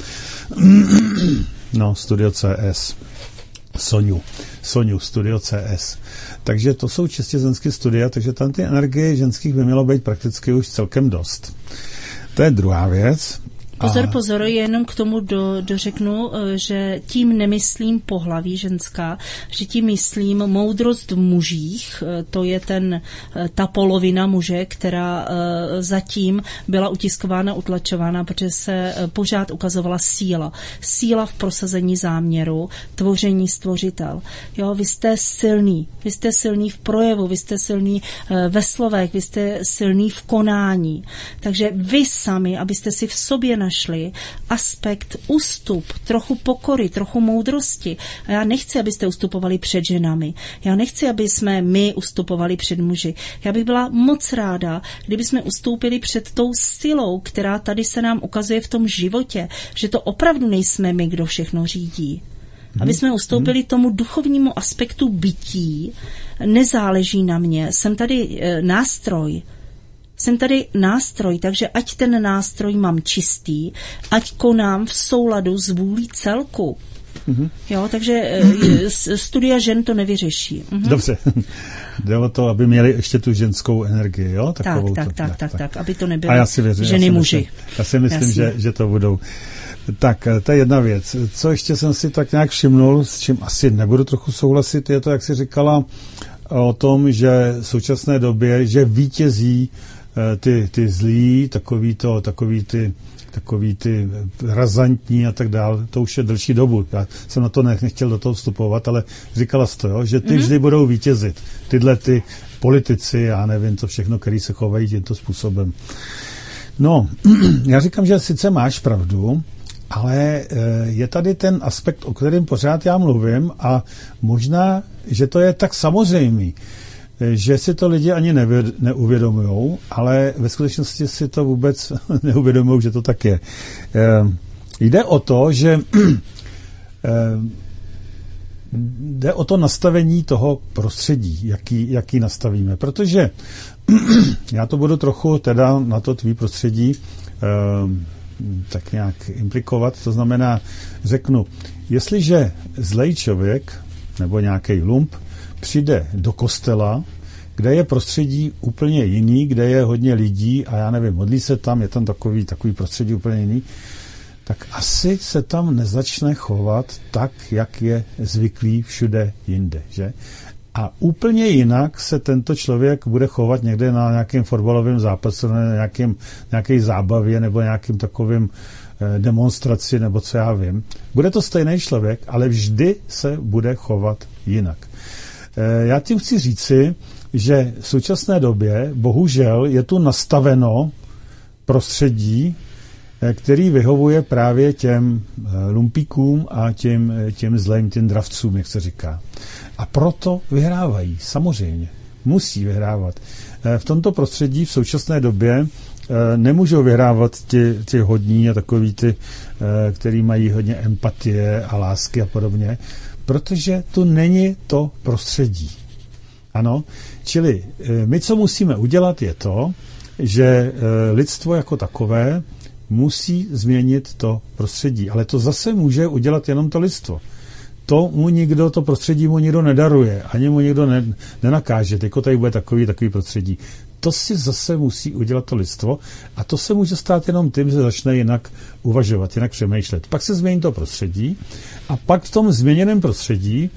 No, studio C S. Soniu. Soniu, studio C S. Takže to jsou čistě ženské studia, takže tam ty energie ženských by mělo být prakticky už celkem dost. To je druhá věc. Pozor, a... pozor, jenom k tomu do, dořeknu, že tím nemyslím pohlaví ženská, že tím myslím moudrost v mužích, to je ten, ta polovina muže, která zatím byla utiskována, utlačována, protože se pořád ukazovala síla. Síla v prosazení záměru, tvoření stvořitel. Jo, vy jste silný, vy jste silný v projevu, vy jste silný ve slovech, vy jste silný v konání. Takže vy sami, abyste si v sobě našli aspekt ústup, trochu pokory, trochu moudrosti. A já nechci, abyste ustupovali před ženami. Já nechci, aby jsme my ustupovali před muži. Já bych byla moc ráda, kdyby jsme ustoupili před tou silou, která tady se nám ukazuje v tom životě, že to opravdu nejsme my, kdo všechno řídí. Aby jsme ustoupili tomu duchovnímu aspektu bytí. Nezáleží na mě. Jsem tady e, nástroj. Jsem tady nástroj, takže ať ten nástroj mám čistý, ať konám v souladu s vůlí celku. Mm-hmm. Jo, takže studia žen to nevyřeší. Mm-hmm. Dobře. Jde o to, aby měli ještě tu ženskou energii, jo? Takovou tak, tak, tak, tak, tak, tak, aby to nebylo já si věřím, ženy já si muži. Myslím, já si myslím, že, že to budou. Tak, to je jedna věc. Co ještě jsem si tak nějak všimnul, s čím asi nebudu trochu souhlasit, je to, jak jsi říkala o tom, že v současné době, že vítězí ty, ty zlí, takový, to, takový, ty, takový ty razantní a tak dále, to už je delší dobu. Já jsem na to nechtěl do toho vstupovat, ale říkala jsi to, jo, že ty mm-hmm. vždy budou vítězit. Tyhle ty politici, já nevím, co všechno, který se chovají tímto způsobem. No, já říkám, že sice máš pravdu, ale je tady ten aspekt, o kterém pořád já mluvím a možná, že to je tak samozřejmý, že si to lidi ani neuvědomujou, ale ve skutečnosti si to vůbec neuvědomují, že to tak je. Jde o to, že jde o to nastavení toho prostředí, jaký, jaký nastavíme, protože já to budu trochu teda na to tvý prostředí tak nějak implikovat. To znamená, řeknu, jestliže zlej člověk nebo nějaký lump přijde do kostela, kde je prostředí úplně jiný, kde je hodně lidí a já nevím, modlí se tam, je tam takový, takový prostředí úplně jiný, tak asi se tam nezačne chovat tak, jak je zvyklý všude jinde, že? A úplně jinak se tento člověk bude chovat někde na nějakém fotbalovém zápase, na nějakém, nějaké zábavě nebo nějakým takovým eh, demonstraci nebo co já vím. Bude to stejný člověk, ale vždy se bude chovat jinak. Eh, já tím chci říci, že v současné době bohužel je tu nastaveno prostředí, který vyhovuje právě těm lumpíkům a těm, těm zlým, těm dravcům, jak se říká. A proto vyhrávají, samozřejmě. Musí vyhrávat. V tomto prostředí v současné době nemůžou vyhrávat ti, ti hodní a takový ty, který mají hodně empatie a lásky a podobně, protože tu není to prostředí. Ano, čili my, co musíme udělat, je to, že lidstvo jako takové musí změnit to prostředí. Ale to zase může udělat jenom to lidstvo. To mu nikdo, to prostředí mu nikdo nedaruje, ani mu nikdo ne, nenakáže. Teďko tady bude takový, takový prostředí. To si zase musí udělat to lidstvo a to se může stát jenom tím, že začne jinak uvažovat, jinak přemýšlet. Pak se změní to prostředí a pak v tom změněném prostředí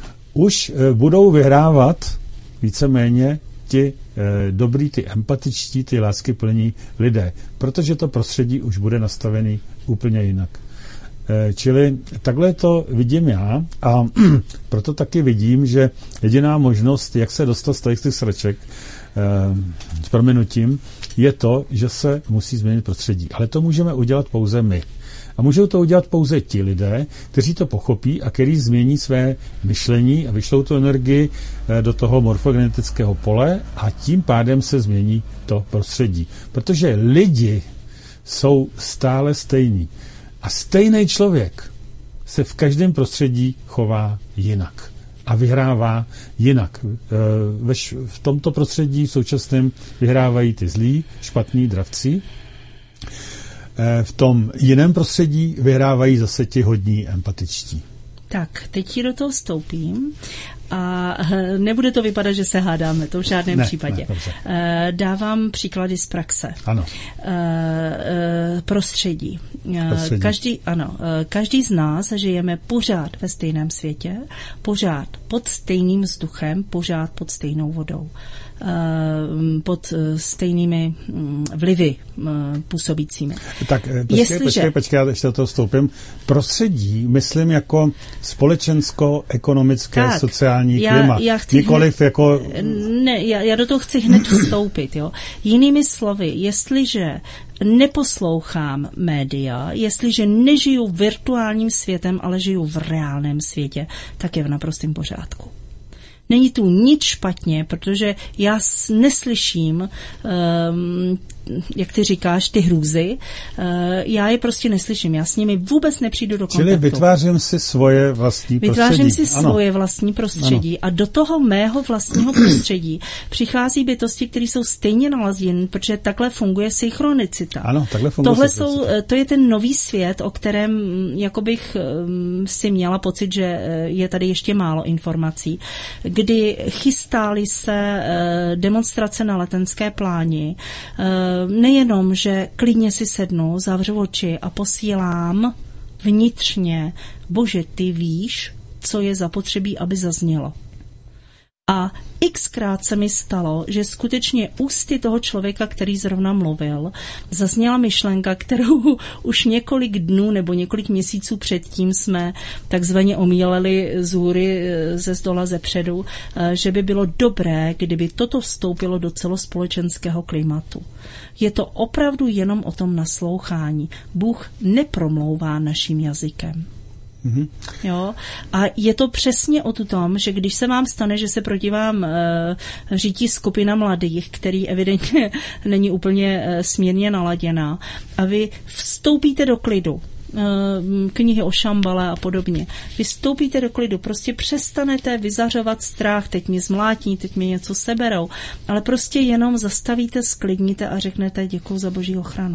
už budou vyhrávat víceméně ti eh, dobrý, ty empatičtí, ty láskyplní lidé, protože to prostředí už bude nastavený úplně jinak. Eh, čili takhle to vidím já a proto taky vidím, že jediná možnost, jak se dostat z těch sraček eh, s prominutím, je to, že se musí změnit prostředí. Ale to můžeme udělat pouze my. A můžou to udělat pouze ti lidé, kteří to pochopí a kteří změní své myšlení a vyšlou tu energii do toho morfogenetického pole a tím pádem se změní to prostředí. Protože lidi jsou stále stejní. A stejný člověk se v každém prostředí chová jinak a vyhrává jinak. V tomto prostředí v současném vyhrávají ty zlí, špatní dravci. V tom jiném prostředí vyhrávají zase ti hodní empatičtí. Tak, teď ti do toho vstoupím a nebude to vypadat, že se hádáme, to v žádném ne, případě. Ne, Dávám příklady z praxe. Ano. Prostředí. Prostředí. Každý, ano, každý z nás žijeme pořád ve stejném světě, pořád pod stejným vzduchem, pořád pod stejnou vodou. Pod stejnými vlivy působícími. Tak počkej, Jestliže... počkej, počkej, já ještě do toho vstoupím. Prostředí, myslím jako společensko-ekonomické, tak, sociální já, klima. Já chci Nikoliv hned, jako... Ne, já, já do toho chci hned vstoupit. Jo. Jinými slovy, jestliže neposlouchám média, jestliže nežiju virtuálním světem, ale žiju v reálném světě, tak je v naprostém pořádku. Není tu nic špatně, protože já neslyším, um, jak ty říkáš, ty hrůzy. Uh, já je prostě neslyším. Já s nimi vůbec nepřijdu do kontaktu. Čili vytvářím si svoje vlastní vytvářím prostředí. Vytvářím si ano. svoje vlastní prostředí ano. A do toho mého vlastního prostředí přichází bytosti, které jsou stejně naladěny, protože takhle funguje synchronicita. Ano, takhle funguje Tohle jsou, to je ten nový svět, o kterém jakobych um, si měla pocit, že je tady ještě málo informací, kdy chystály se uh, demonstrace na Letenské pláni. Uh, nejenom, že klidně si sednu, zavřu oči a posílám vnitřně, Bože, ty víš, co je zapotřebí, aby zaznělo. A xkrát se mi stalo, že skutečně ústy toho člověka, který zrovna mluvil, zazněla myšlenka, kterou už několik dnů nebo několik měsíců předtím jsme takzvaně omíleli z hůry, ze zdola, ze předu, že by bylo dobré, kdyby toto vstoupilo do celospolečenského klimatu. Je to opravdu jenom o tom naslouchání. Bůh nepromlouvá naším jazykem. Mm-hmm. Jo? A je to přesně o tom, že když se vám stane, že se proti vám e, řítí skupina mladých, který evidentně není úplně e, smírně naladěná, a vy vstoupíte do klidu, e, knihy o Šambale a podobně, vy vstoupíte do klidu, prostě přestanete vyzařovat strach, teď mě zmlátí, teď mě něco seberou, ale prostě jenom zastavíte, sklidníte a řeknete děkuju za Boží ochranu.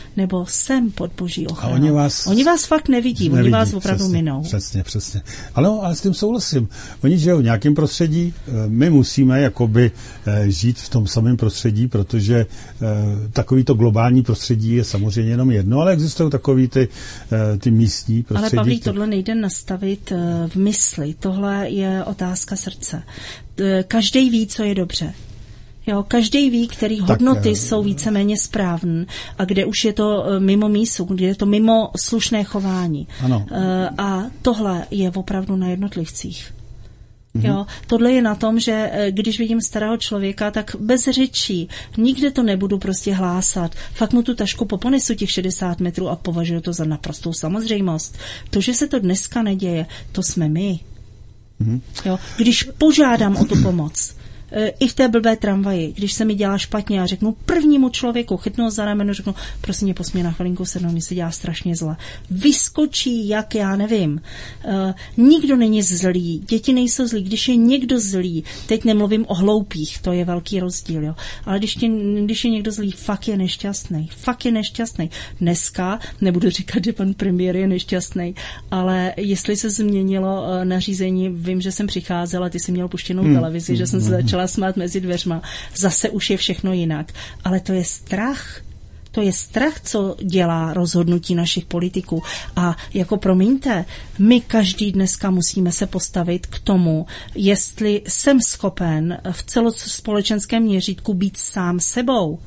nebo jsem pod boží ochranou. Oni vás, oni vás fakt nevidí, nevidí, oni vás opravdu přesně, minou. Přesně, přesně. Ale, no, ale s tím souhlasím. Oni žijou v nějakém prostředí, my musíme jakoby žít v tom samém prostředí, protože takovýto globální prostředí je samozřejmě jenom jedno, ale existují takový ty, ty místní prostředí. Ale Pavlík, tohle nejde nastavit v mysli. Tohle je otázka srdce. Každý ví, co je dobře. Jo, každý ví, který hodnoty tak, jsou víceméně správné a kde už je to mimo mísu, kde je to mimo slušné chování. Ano. A tohle je opravdu na jednotlivcích. Mm-hmm. Jo, tohle je na tom, že když vidím starého člověka, tak bez řečí, nikde to nebudu prostě hlásat. Fakt mu tu tašku poponesu těch šedesát metrů a považuji to za naprostou samozřejmost. To, že se to dneska neděje, to jsme my. Mm-hmm. Jo, když požádám o tu pomoc, i v té blbé tramvaji, když se mi dělá špatně a řeknu prvnímu člověku, chytnu za rameno, řeknu, prosím mě, posmě na chvilinku sednout, mi se dělá strašně zle. Vyskočí, jak já nevím. Uh, nikdo není zlý, děti nejsou zlí. Když je někdo zlý, teď nemluvím o hloupých, to je velký rozdíl, jo. Ale když, tě, když je někdo zlý, fakt je nešťastný. Fakt je nešťastný. Dneska, nebudu říkat, že pan premiér je nešťastný, ale jestli se změnilo uh, nařízení, vím, že jsem přicházela, ty jsi měl puštěnou hmm. televizi, hmm. že jsem se začala smát mezi dveřma. Zase už je všechno jinak. Ale to je strach. To je strach, co dělá rozhodnutí našich politiků. A jako promiňte, my každý dneska musíme se postavit k tomu, jestli jsem schopen v celospolečenském měřítku být sám sebou.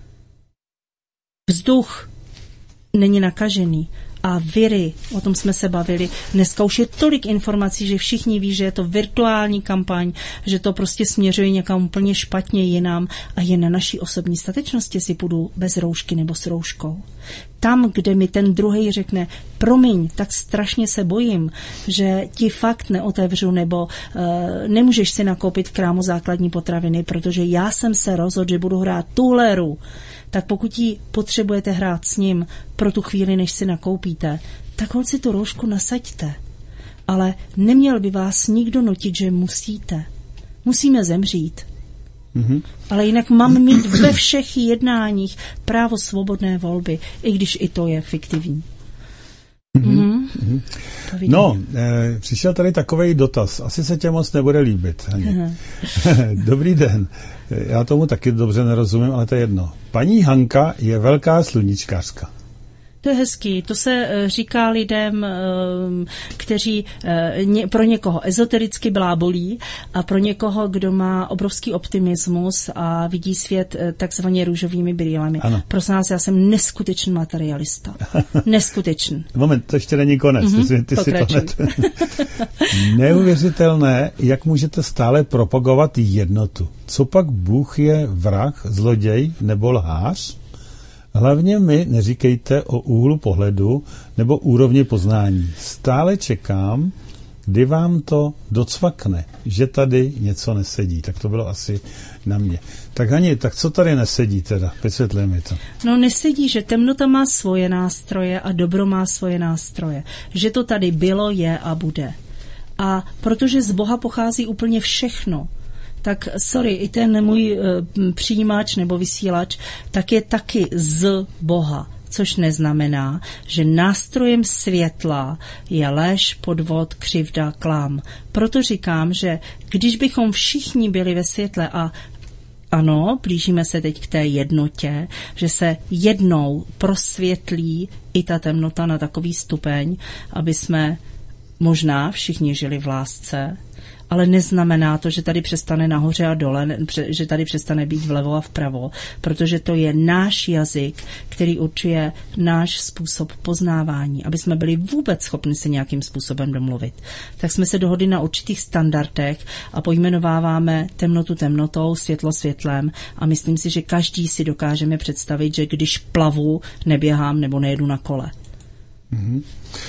Vzduch není nakažený. A viry, o tom jsme se bavili. Dneska už je tolik informací, že všichni ví, že je to virtuální kampaň, že to prostě směřuje někam úplně špatně jinam a je na naší osobní statečnosti, si půjdu bez roušky nebo s rouškou. Tam, kde mi ten druhej řekne, promiň, tak strašně se bojím, že ti fakt neotevřu nebo uh, nemůžeš si nakoupit v krámu základní potraviny, protože já jsem se rozhodl, že budu hrát tuhle hru. Tak pokud ji potřebujete hrát s ním pro tu chvíli, než si nakoupíte, tak hoď si tu roušku nasaďte. Ale neměl by vás nikdo nutit, že musíte. Musíme zemřít. Mm-hmm. Ale jinak mám mít ve všech jednáních právo svobodné volby, i když i to je fiktivní. Mm-hmm. Mm-hmm. No, e, přišel tady takovej dotaz. Asi se tě moc nebude líbit. Dobrý den. Já tomu taky dobře nerozumím, ale to je jedno. Paní Hanka je velká sluníčkářka. To je hezký. To se říká lidem, kteří pro někoho ezotericky blábolí a pro někoho, kdo má obrovský optimismus a vidí svět takzvaně růžovými brýlemi. Ano. Prosím vás, já jsem neskutečný materialista. Neskutečný. Moment, to ještě není konec. Mm-hmm, ty si to Neuvěřitelné, jak můžete stále propagovat jednotu. Co pak Bůh je vrah, zloděj nebo lhář? Hlavně mi neříkejte o úhlu pohledu nebo úrovni poznání. Stále čekám, kdy vám to docvakne, že tady něco nesedí. Tak to bylo asi na mě. Tak Hani, tak co tady nesedí teda? Vysvětli mi to. No nesedí, že temnota má svoje nástroje a dobro má svoje nástroje. Že to tady bylo, je a bude. A protože z Boha pochází úplně všechno, tak sorry, i ten můj uh, přijímač nebo vysílač, tak je taky z Boha, což neznamená, že nástrojem světla je lež, podvod, křivda, klam. Proto říkám, že když bychom všichni byli ve světle a ano, blížíme se teď k té jednotě, že se jednou prosvětlí i ta temnota na takový stupeň, aby jsme možná všichni žili v lásce, ale neznamená to, že tady přestane nahoře a dole, že tady přestane být vlevo a vpravo, protože to je náš jazyk, který určuje náš způsob poznávání, aby jsme byli vůbec schopni se nějakým způsobem domluvit. Tak jsme se dohodli na určitých standardech a pojmenováváme temnotu temnotou, světlo světlem a myslím si, že každý si dokážeme představit, že když plavu, neběhám nebo nejedu na kole. Mm-hmm.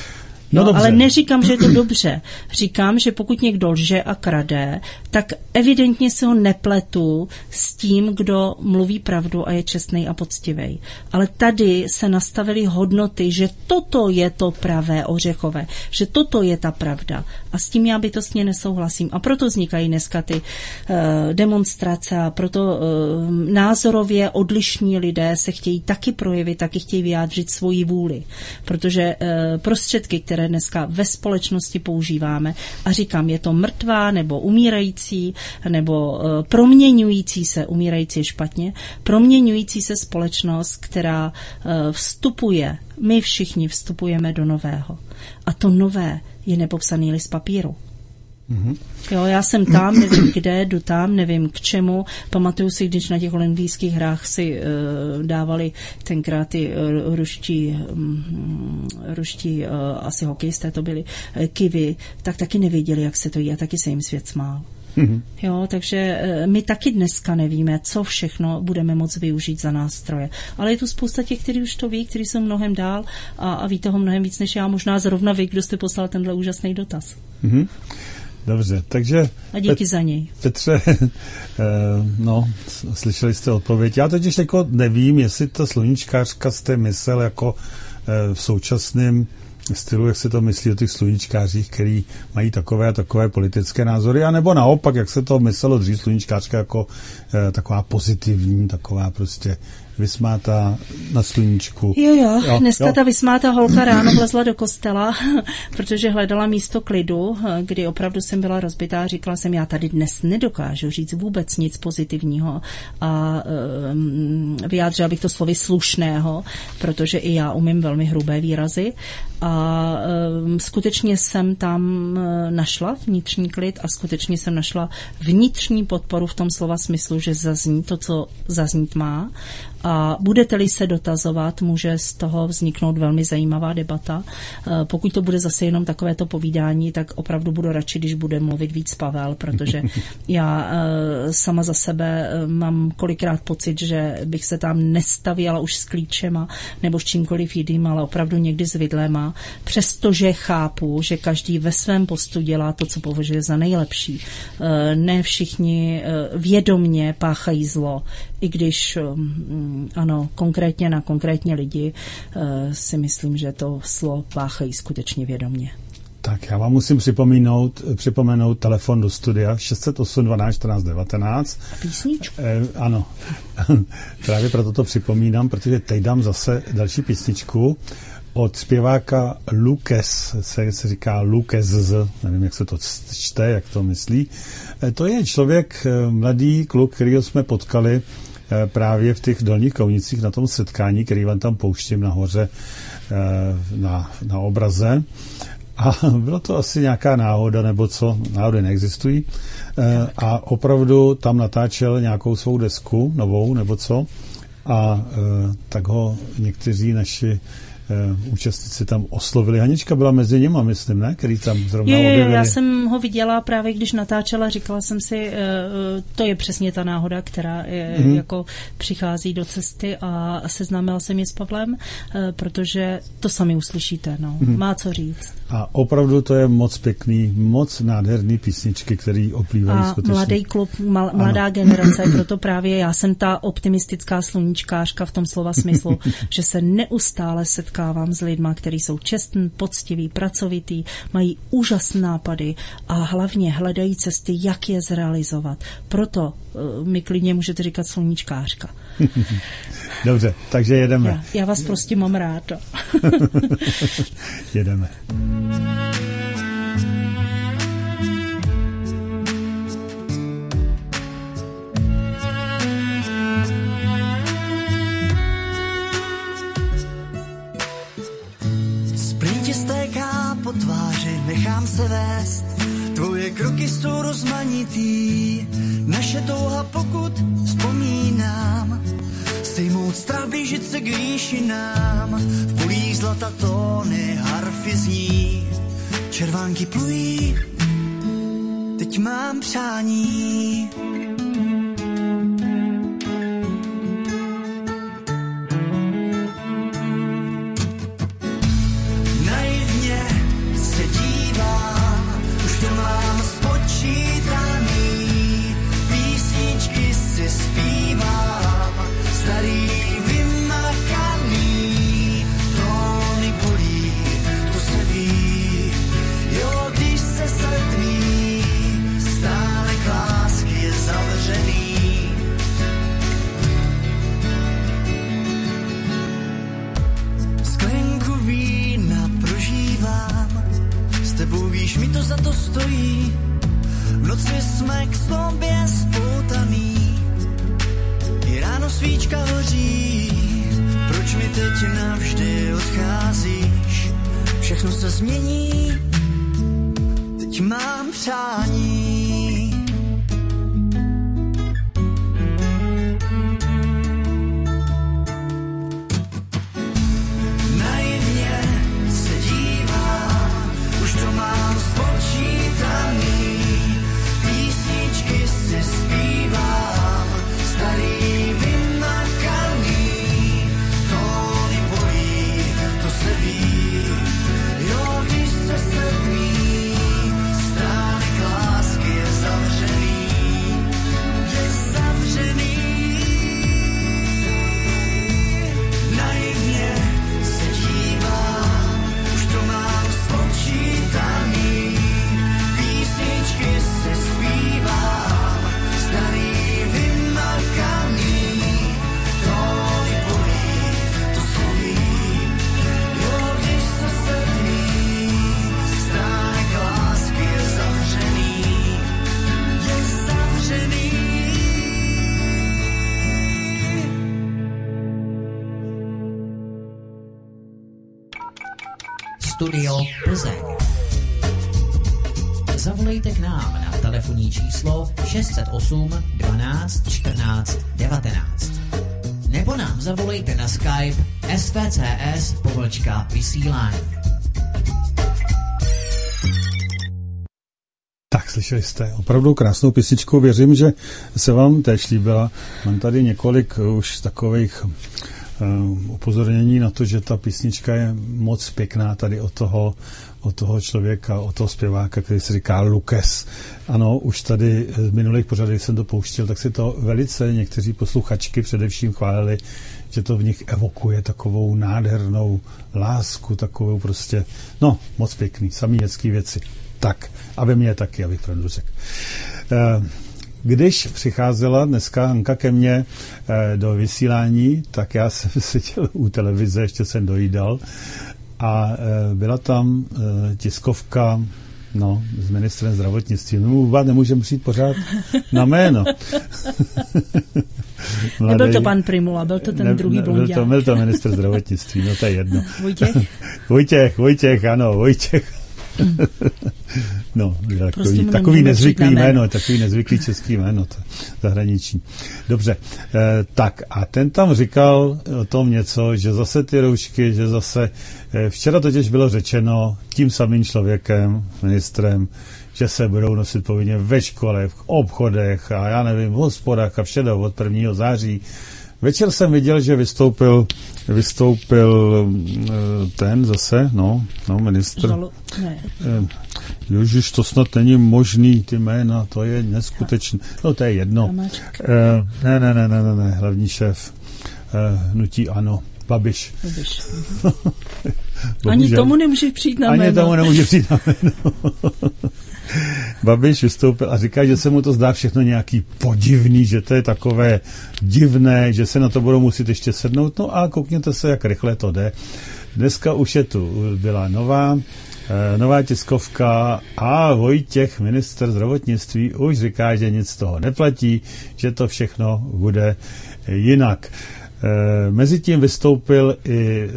No jo, dobře. ale neříkám, že je to dobře. Říkám, že pokud někdo lže a krade, tak evidentně se ho nepletu s tím, kdo mluví pravdu a je čestný a poctivý. Ale tady se nastavily hodnoty, že toto je to pravé ořechové, že toto je ta pravda. A s tím já bytostně nesouhlasím. A proto vznikají dneska ty uh, demonstrace a proto uh, názorově odlišní lidé se chtějí taky projevit, taky chtějí vyjádřit svoji vůli. Protože uh, prostředky, které dneska ve společnosti používáme, a říkám, je to mrtvá nebo umírající, nebo uh, proměňující se, umírající je špatně, proměňující se společnost, která uh, vstupuje, my všichni vstupujeme do nového. A to nové je nepopsaný list papíru. Mm-hmm. Jo, já jsem tam, nevím kde, jdu tam, nevím k čemu. Pamatuju si, když na těch olympijských hrách si uh, dávali tenkrát ty uh, ruští, um, ruští uh, asi hokejisté to byli, uh, kivy, tak taky nevěděli, jak se to jí a taky se jim svět smál. Mm-hmm. Jo, takže uh, my taky dneska nevíme, co všechno budeme moct využít za nástroje. Ale je tu spousta těch, kteří už to ví, kteří jsou mnohem dál a, a ví toho mnohem víc než já. Možná zrovna vy, kdo jste poslal tenhle úžasný dotaz. Mm-hmm. Dobře, takže... A díky Pet- za něj. Petře, no, slyšeli jste odpověď. Já totiž jako nevím, jestli ta sluníčkářka jste myslel jako v současném stylu, jak se to myslí o těch sluníčkářích, který mají takové a takové politické názory, anebo naopak, jak se to myslelo dřív, sluníčkářka jako taková pozitivní, taková prostě vysmátá na sluníčku. Jo, jo, jo dneska jo. Ta vysmátá holka ráno vlezla do kostela, protože hledala místo klidu, kdy opravdu jsem byla rozbitá a říkala jsem, já tady dnes nedokážu říct vůbec nic pozitivního a um, vyjádřila bych to slovy slušného, protože i já umím velmi hrubé výrazy a um, skutečně jsem tam našla vnitřní klid a skutečně jsem našla vnitřní podporu v tom slova smyslu, že zazní to, co zaznít má. A budete-li se dotazovat, může z toho vzniknout velmi zajímavá debata. Pokud to bude zase jenom takovéto povídání, tak opravdu budu radši, když bude mluvit víc Pavel, protože já sama za sebe mám kolikrát pocit, že bych se tam nestavěla už s klíčema nebo s čímkoliv jiným, ale opravdu někdy s vidlema, přestože chápu, že každý ve svém postu dělá to, co považuje za nejlepší. Ne všichni vědomně páchají zlo, i když ano, konkrétně na konkrétně lidi si myslím, že to zlo páchají skutečně vědomě. Tak já vám musím připomenout, připomenout telefon do studia šest set osm dvanáct čtrnáct devatenáct. A písničku? Eh, ano, právě proto to připomínám, protože teď dám zase další písničku od zpěváka Lukes, se, se říká Lukes, nevím, jak se to čte, jak to myslí. Eh, to je člověk, mladý kluk, kterýho jsme potkali eh, právě v těch Dolních Kaunicích na tom setkání, který vám tam pouštím nahoře eh, na, na obraze. A bylo to asi nějaká náhoda, nebo co, náhody neexistují. E, a opravdu tam natáčel nějakou svou desku, novou, nebo co. A e, tak ho někteří naši e, účastníci tam oslovili. Hanička byla mezi nimi, myslím, ne? Který tam zrovna je, je, objevili. Já jsem ho viděla právě, když natáčela, říkala jsem si, e, to je přesně ta náhoda, která je, mm. jako přichází do cesty a seznámila jsem je s Pavlem, e, protože to sami uslyšíte, no. Mm. Má co říct. A opravdu to je moc pěkný, moc nádherný písničky, který oplývají a skutečně. Mladý klub, mal, mladá ano. generace, proto právě já jsem ta optimistická sluníčkářka v tom slova smyslu, že se neustále setkávám s lidma, kteří jsou čestní, poctiví, pracovitý, mají úžasné nápady a hlavně hledají cesty, jak je zrealizovat. Proto uh, mi klidně můžete říkat sluníčkářka. Dobře, takže jedeme. Já, já vás prostě mám rád. Jedeme. Splítě stéká po tváři, nechám se vést. Tvoje kroky jsou rozmanitý, naše touha, pokud vzpomínám. Sejmout strach, blížit se k výšinám, v polích zlata tóny harfy zní. Červánky plují, teď mám přání. Naivně za to stojí. V noci jsme k sobě spoutaný, i ráno svíčka hoří. Proč mi teď navždy odcházíš? Všechno se změní, teď mám přání. Naivně se dívám, už to mám spočítaný. Písničky si zpívám, starý vymakaný. Tóny bolí, to se ví, jo, když se sedmí, stránek lásky je zavřený, je zavřený. Naivně se dívám, už to mám spočítaný. Písničky si zpívám, starý vymakaný. Tóny bolí, to se ví, jo, když se sedmí, stránek lásky je zavřený, je zavřený. Studio Plzeň. Zavolejte k nám na telefonní číslo šest set osm dvanáct čtrnáct devatenáct. Nebo nám zavolejte na Skype S V C S pomlčka vysílání. Tak, slyšeli jste opravdu krásnou písničku. Věřím, že se vám též líbila. Mám tady několik už takových uh, upozornění na to, že ta písnička je moc pěkná tady od toho, od toho člověka, od toho zpěváka, který se říká Lukes. Ano, už tady v minulých pořadech jsem to pouštěl, tak si to velice někteří posluchačky především chválili, že to v nich evokuje takovou nádhernou lásku, takovou prostě, no, moc pěkný, samý dětský věci. Tak, a ve mně taky, abych pravdu řekl. Když přicházela dneska Hanka ke mně do vysílání, tak já jsem seděl u televize, ještě jsem dojídal, a byla tam tiskovka, no, s ministrem zdravotnictví. No, vůbec nemůžeme přijít pořád na jméno. Nebyl to pan Primula, byl to ten ne, druhý blonďák. Byl, byl to ministr zdravotnictví, no to je jedno. Vojtěch? Vojtěch, Vojtěch, ano, Vojtěch. No, takový, prostě takový nezvyklý jméno, takový nezvyklý český jméno, to zahraniční. Dobře, eh, tak a ten tam říkal o tom něco, že zase ty roušky, že zase, eh, včera totiž bylo řečeno tím samým člověkem, ministrem, že se budou nosit povinně ve škole, v obchodech a já nevím, v hospodách a všeho od prvního září. Večer jsem viděl, že vystoupil vystoupil ten zase, no, no ministr. Žalu, ne. Ježiš, to snad není možný, ty jména, to je neskutečné. No, to je jedno. Ne, ne, ne, ne, ne, ne, hlavní šéf hnutí ANO, Babiš. Babiš. Ani tomu nemůže přijít na jméno. Ani tomu nemůže přijít na jméno. Babiš vystoupil a říká, že se mu to zdá všechno nějaký podivný, že to je takové divné, že se na to budou muset ještě sednout. No a koukněte se, jak rychle to jde. Dneska už je tu, byla nová, eh, nová tiskovka a Vojtěch, ministr zdravotnictví, už říká, že nic z toho neplatí, že to všechno bude jinak. Eh, Mezitím vystoupil i eh,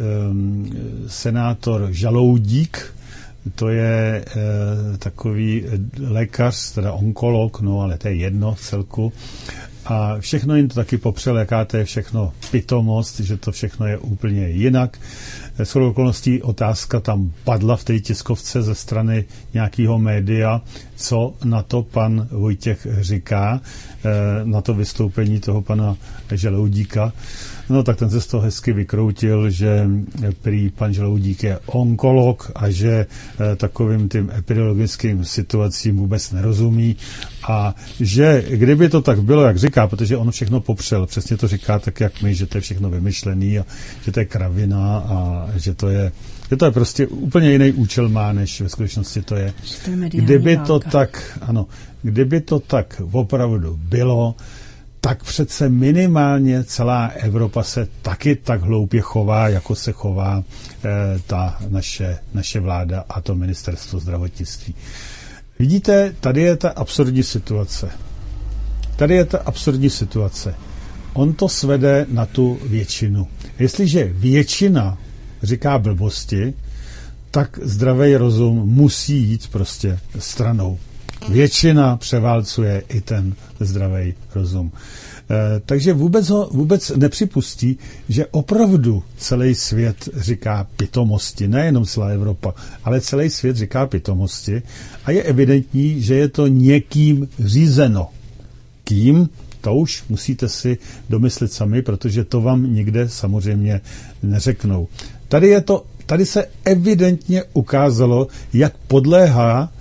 senátor Žaloudík. To je e, takový lékař, teda onkolog, no ale to je jedno v celku. A všechno jim to taky popřel, jaká to je všechno pitomost, že to všechno je úplně jinak. Shodou okolností otázka tam padla v té tiskovce ze strany nějakého média, co na to pan Vojtěch říká, e, na to vystoupení toho pana Žaloudíka. No tak ten se z toho hezky vykroutil, že prý pan Žaloudík je onkolog a že e, takovým tím epidemiologickým situacím vůbec nerozumí a že kdyby to tak bylo, jak říká, protože on všechno popřel, přesně to říká tak, jak my, že to je všechno vymyšlený a že to je kravina a že to je, že to je prostě úplně jiný účel má, než ve skutečnosti to je. To je kdyby válka. to tak, ano, kdyby to tak opravdu bylo, tak přece minimálně celá Evropa se taky tak hloupě chová, jako se chová e, ta naše, naše vláda a to ministerstvo zdravotnictví. Vidíte, tady je ta absurdní situace. Tady je ta absurdní situace. On to svede na tu většinu. Jestliže většina říká blbosti, tak zdravý rozum musí jít prostě stranou. Většina převálcuje i ten zdravý rozum. E, takže vůbec ho vůbec nepřipustí, že opravdu celý svět říká pitomosti, nejenom celá Evropa, ale celý svět říká pitomosti a je evidentní, že je to někým řízeno. Kým? To už musíte si domyslet sami, protože to vám nikde samozřejmě neřeknou. Tady, je to, tady se evidentně ukázalo, jak podléhá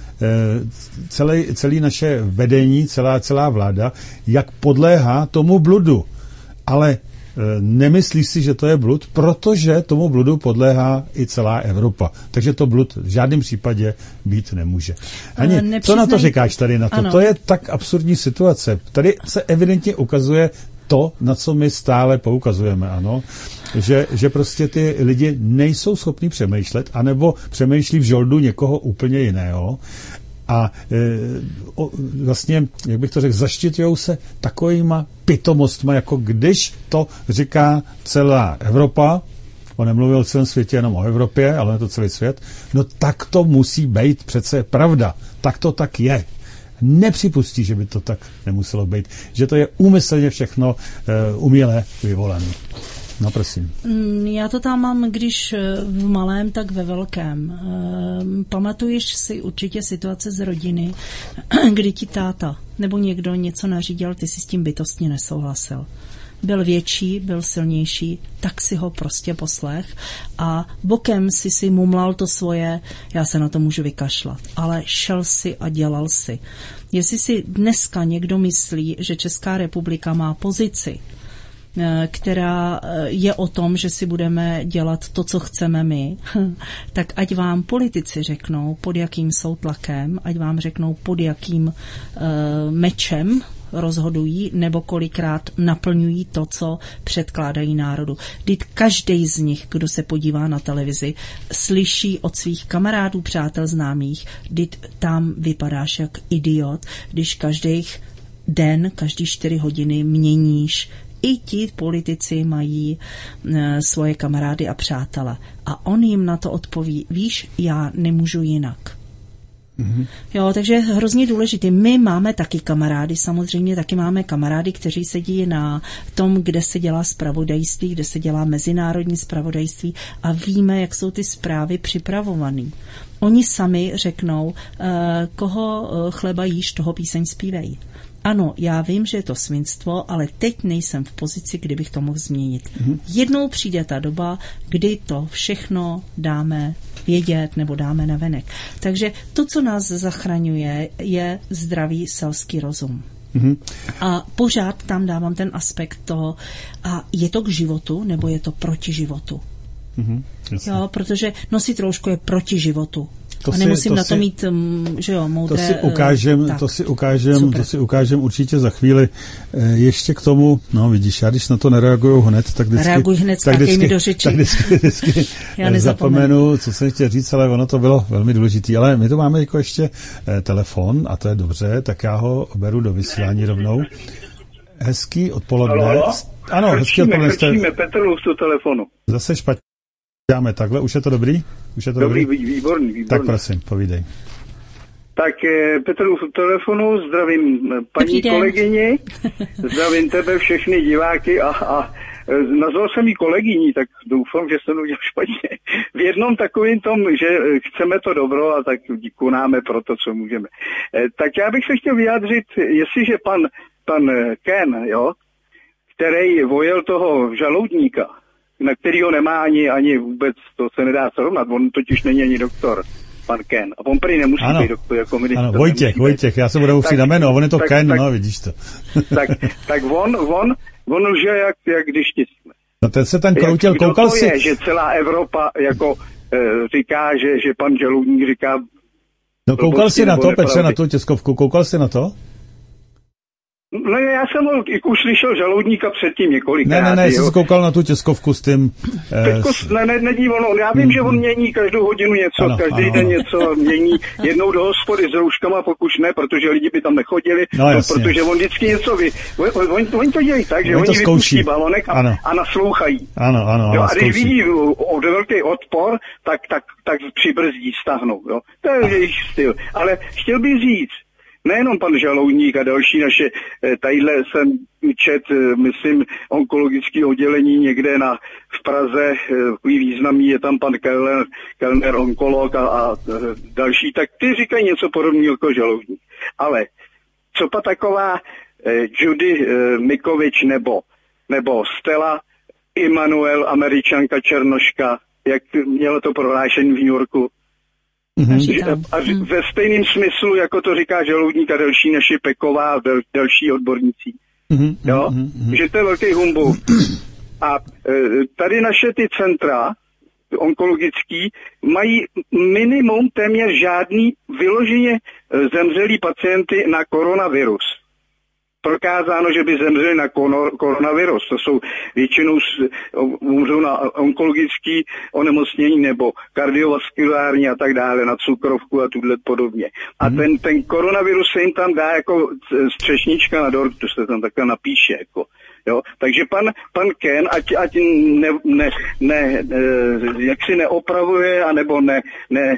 celé, celé naše vedení, celá, celá vláda, jak podléhá tomu bludu. Ale nemyslí si, že to je blud, protože tomu bludu podléhá i celá Evropa. Takže to blud v žádném případě být nemůže. Hani, co na to říkáš tady na to? Ano. To je tak absurdní situace. Tady se evidentně ukazuje to, na co my stále poukazujeme, ano, že, že prostě ty lidi nejsou schopni přemýšlet, anebo přemýšlí v žoldu někoho úplně jiného a e, o, vlastně, jak bych to řekl, zaštiťujou se takovýma pitomostma, jako když to říká celá Evropa, on nemluvil o celém světě, jenom o Evropě, ale je to celý svět, no tak to musí být přece pravda, tak to tak je. Nepřipustí, že by to tak nemuselo být, že to je úmyslně všechno uh, uměle vyvolané. No prosím. Já to tam mám, když v malém, tak ve velkém. Pamatuješ si určitě situace z rodiny, kdy ti táta nebo někdo něco nařídil, ty si s tím bytostně nesouhlasil. Byl větší, byl silnější, tak si ho prostě poslech a bokem si si mumlal to svoje, já se na to můžu vykašlat, ale šel si a dělal si. Jestli si dneska někdo myslí, že Česká republika má pozici, která je o tom, že si budeme dělat to, co chceme my, tak ať vám politici řeknou, pod jakým jsou tlakem, ať vám řeknou, pod jakým uh, mečem rozhodují, nebo kolikrát naplňují to, co předkládají národu. Vždyť každý z nich, kdo se podívá na televizi, slyší od svých kamarádů, přátel, známých, vždyť tam vypadáš jak idiot, když každých den, každý čtyři hodiny měníš. I ti politici mají e, svoje kamarády a přátele. A on jim na to odpoví, víš, já nemůžu jinak. Mm-hmm. Jo, takže je hrozně důležité. My máme taky kamarády, samozřejmě taky máme kamarády, kteří sedí na tom, kde se dělá zpravodajství, kde se dělá mezinárodní zpravodajství a víme, jak jsou ty zprávy připravovaný. Oni sami řeknou, e, koho chleba jíš, toho píseň zpívej. Ano, já vím, že je to svinstvo, ale teď nejsem v pozici, kdybych to mohl změnit. Mm-hmm. Jednou přijde ta doba, kdy to všechno dáme vědět nebo dáme navenek. Takže to, co nás zachraňuje, je zdravý selský rozum. Mm-hmm. A pořád tam dávám ten aspekt toho, a je to k životu, nebo je to proti životu. Mm-hmm. Jo, protože nosit roušku je proti životu. To a nemusím si, to na to si, mít, že jo, moudré... To si ukážem, tak, to si ukážem, to si ukážem určitě za chvíli. Ještě k tomu, no vidíš, já když na to nereaguju hned, tak vždycky... Reaguj hned, tak vždycky, mi do řeči. Tak vždycky, vždycky já zapomenu, co jsem chtěl říct, ale ono to bylo velmi důležité. Ale my tu máme jako ještě telefon, a to je dobře, tak já ho beru do vysílání rovnou. Hezký odpoledne. Halo, halo? Ano, hezký odpoledne. Hrčíme, Petr Lus u telefonu. Zase špatně. Dáme takhle, už je to dobrý? Už je to dobrý, dobrý? Výborný, výborný. Tak prosím, povídej. Tak Petr u telefonu, zdravím paní kolegyni, zdravím tebe, všechny diváky a, a nazval jsem jí kolegyní, tak doufám, že jsem udělal špatně. V jednom takovým tom, že chceme to dobro a tak konáme pro to, co můžeme. Tak já bych se chtěl vyjádřit, jestliže pan, pan Ken, jo, který vojel toho žaludníka, na kterýho nemá ani, ani vůbec, to se nedá srovnat, on totiž není ani doktor, pan Ken. A on prý nemusí ano, být doktor jako ministr. Ano, Vojtěch, Vojtěch, já se budu přijít na jméno, on je to tak, Ken, tak, no, vidíš to. tak, tak on, on, on lže, jak, jak když tiskne. No ten se ten kroutil, jak, koukal to si... je, že celá Evropa jako e, říká, že, že pan Žaludník říká... No koukal si na to, Petře, na tu tiskovku, koukal si na to? No já jsem už slyšel Žaloudníka předtím několikrát. Ne, ne, ne, jsi se koukal na tu tiskovku s tím... Eh, s... Ne, ne, nedí ono. Já vím, hmm. že on mění každou hodinu něco, ano, každý ano, den ano. něco mění. Jednou do hospody s rouškama, pokud ne, protože lidi by tam nechodili, no, protože on vždycky něco vy... Oni on, on to dělají tak, že oni, oni vypustí balonek a, a naslouchají. Ano, ano, jo, ano, a když vidí od velký odpor, tak, tak, tak přibrzdí, stáhnou. Jo. To je jejich styl. Ale chtěl bych říct, nejenom pan Žaloudník a další naše, tadyhle jsem čet, myslím, onkologické oddělení někde na, v Praze, takový významný, je tam pan Kellner, Kellner onkolog a, a další, tak ty říkají něco podobného jako Žaloudník. Ale co pa taková eh, Judy eh, Mikovič nebo, nebo Stella Immanuel, Američanka Černoška, jak mělo to prohlášení v New Yorku, Mm-hmm. A ve stejným smyslu, jako to říká Žaloudník a další naši Peková a dal, další odborníci. Mm-hmm. Jo? Mm-hmm. Že to je velký humbuk. A e, tady naše ty centra onkologický mají minimum téměř žádný vyloženě zemřelý pacienty na koronavirus. Prokázáno, že by zemřeli na koronavirus. To jsou většinou umřou na onkologické onemocnění nebo kardiovaskulární a tak dále, na cukrovku a tuhle podobně. A mm. ten, ten koronavirus se jim tam dá jako střešnička na dort, to se tam takhle napíše. Jako, jo? Takže pan, pan Ken, ať, ať ne, ne, ne, jak si neopravuje anebo ne, ne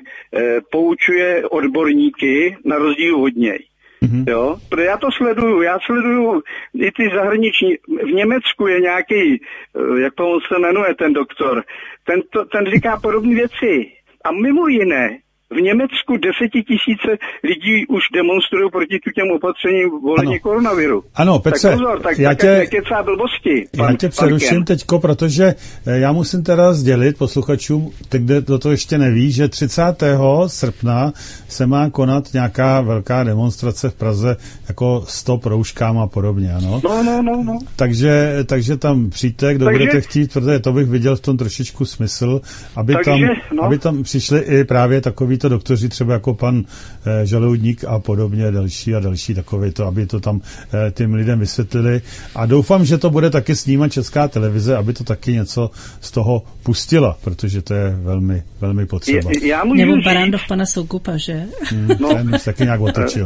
poučuje odborníky na rozdíl od něj. Mm-hmm. Jo, protože já to sleduju, já sleduju i ty zahraniční, v Německu je nějaký, jak to se jmenuje ten doktor, ten, to, ten říká podobné věci a mimo jiné, v Německu desetitisíce lidí už demonstrují proti těm opatřením volení koronaviru. Ano, Petře, tak pozor, tak, já tak tě, nekecá blbosti. Pan, já tě přeruším teďko, protože já musím teda sdělit posluchačům, kde do toho ještě neví, že třicátého srpna se má konat nějaká velká demonstrace v Praze jako stop rouškám a podobně, ano? No, no, no, no. Takže, takže tam přijďte, kdo takže, budete chtít, protože to bych viděl v tom trošičku smysl, aby, takže, tam, no. aby tam přišli i právě takový to doktoři třeba jako pan e, Žaloudník a podobně, další a další takové to, aby to tam e, těm lidem vysvětlili. A doufám, že to bude taky snímat Česká televize, aby to taky něco z toho pustila, protože to je velmi, velmi potřeba. Je, já Nebo Barandov pana Soukupa, že? Hmm, no. Ten se taky nějak otočil.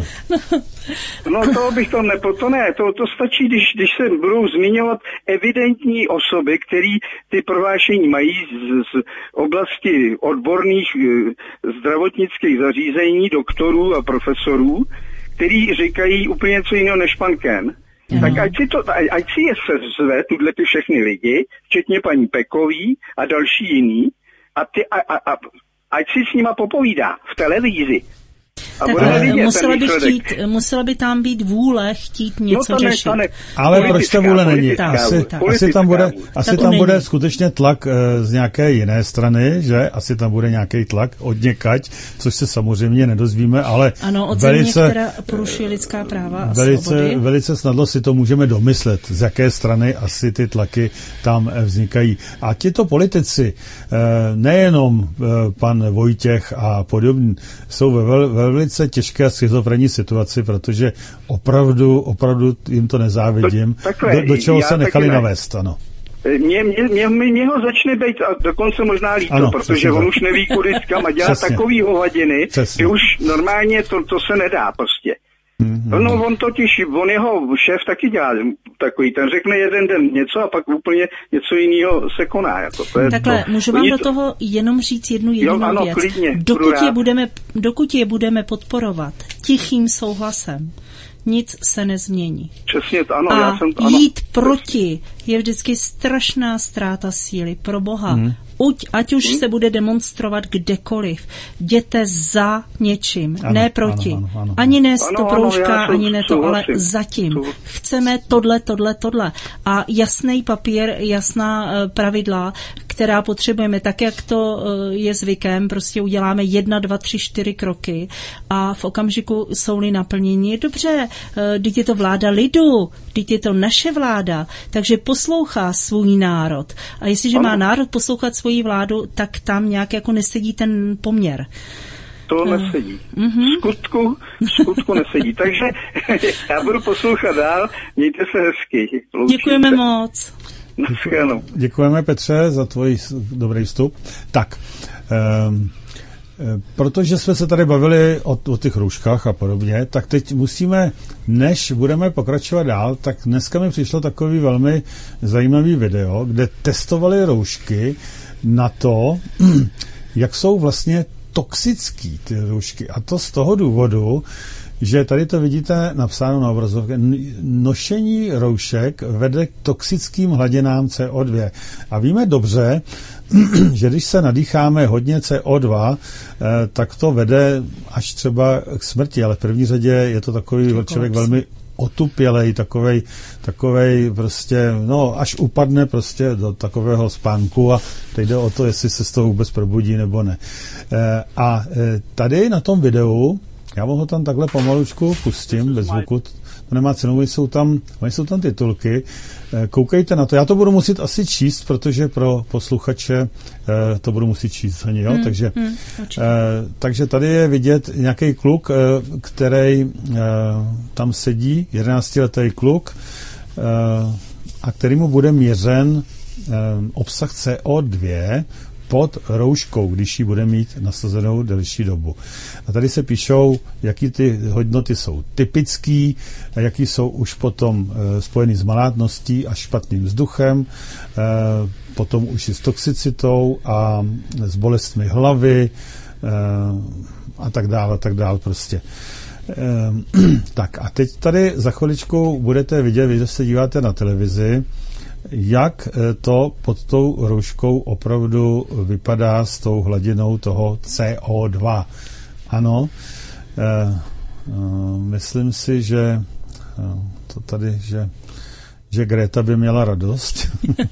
No to bych to nepo... To ne, to, to stačí, když, když se budou zmiňovat evidentní osoby, které ty prohlášení mají z, z oblasti odborných zdravotnických zařízení, doktorů a profesorů, který říkají úplně něco jiného než pan Ken. Mm. Tak ať si, to, ať si je sezve, tuhle ty všechny lidi, včetně paní Pekový a další jiný, a, ty, a, a, a ať si s nima popovídá v televizi. Takhle, musela by, chtít, musela by tam být vůle chtít něco no to ne, řešit. To ne. Ale proč to vůle není? Asi, asi tam bude, asi tam bude skutečně tlak z nějaké jiné strany, že? Asi tam bude nějaký tlak od někať, což se samozřejmě nedozvíme, ale ano, od země, velice, která porušuje lidská práva a velice, svobody. Velice snadno si to můžeme domyslet, z jaké strany asi ty tlaky tam vznikají. A tito politici, nejenom pan Vojtěch a podobně, jsou ve vel, velice těžké a schizofrenní situaci, protože opravdu, opravdu jim to nezávidím. Takhle, do, do čeho se nechali navést, ano. Mě, mě, mě, mě ho začne být a dokonce možná líto, ano, protože on tak. Už neví kudy kam a dělá přesně. Takový hovadiny, přesně. Že už normálně to, to se nedá prostě. Mm-hmm. No on totiž, on jeho šéf taky dělá takový, ten řekne jeden den něco a pak úplně něco jiného se koná. Jako to je takhle, to. Můžu vám do toho jenom říct jednu jedinou jo, ano, věc. Klidně, dokud, je budeme, dokud je budeme podporovat tichým souhlasem, nic se nezmění. Přesně, ano, a já jsem, ano. Jít proti je vždycky strašná ztráta síly, pro Boha. Hmm. Uť, ať už hmm. se bude demonstrovat kdekoliv, jděte za něčím, ano, ne proti. Ano, ano, ano. Ani ne stop rouška, ani ne to, ale zatím. Chceme tohle, tohle, tohle. A jasný papír, jasná uh, pravidla, která potřebujeme, tak jak to uh, je zvykem, prostě uděláme jedna, dva, tři, čtyři kroky a v okamžiku jsou-li naplnění. Dobře, uh, je to vláda lidu, teď je to naše vláda, takže poslouchá svůj národ. A jestliže ano. má národ poslouchat svoji vládu, tak tam nějak jako nesedí ten poměr. To nesedí. V skutku, v skutku nesedí. Takže já budu poslouchat dál. Mějte se hezky. Loučím Děkujeme se. moc. Naschledanou. Děkujeme, Petře, za tvůj dobrý vstup. Tak, um, protože jsme se tady bavili o, o těch rouškách a podobně, tak teď musíme, než budeme pokračovat dál, tak dneska mi přišlo takový velmi zajímavý video, kde testovali roušky na to, jak jsou vlastně toxický ty roušky. A to z toho důvodu, že tady to vidíte napsáno na obrazovce. Nošení roušek vede k toxickým hladinám C O dva. A víme dobře, že když se nadýcháme hodně C O dva, tak to vede až třeba k smrti, ale v první řadě je to takový člověk velmi otupělej, takovej, takovej prostě, no, až upadne prostě do takového spánku a teď jde o to, jestli se z toho vůbec probudí nebo ne. A tady na tom videu, já mu ho tam takhle pomalučku pustím, bez zvuku, to nemá cenu, jsou tam, jsou tam titulky, koukejte na to, já to budu muset asi číst, protože pro posluchače to budu muset číst, jo? Hmm, takže, hmm, takže tady je vidět nějaký kluk, který tam sedí, jedenáctiletý kluk, a kterýmu bude měřen obsah C O dva pod rouškou, když ji bude mít nasazenou delší dobu. A tady se píšou, jaký ty hodnoty jsou typický, a jaký jsou už potom e, spojený s malátností a špatným vzduchem, e, potom už i s toxicitou a s bolestmi hlavy e, a tak dále, a tak dále prostě. E, tak a teď tady za chviličku budete vidět, vy se díváte na televizi, jak to pod tou rouškou opravdu vypadá s tou hladinou toho C O dva. Ano, eh, eh, myslím si, že eh, to tady, že, že Greta by měla radost.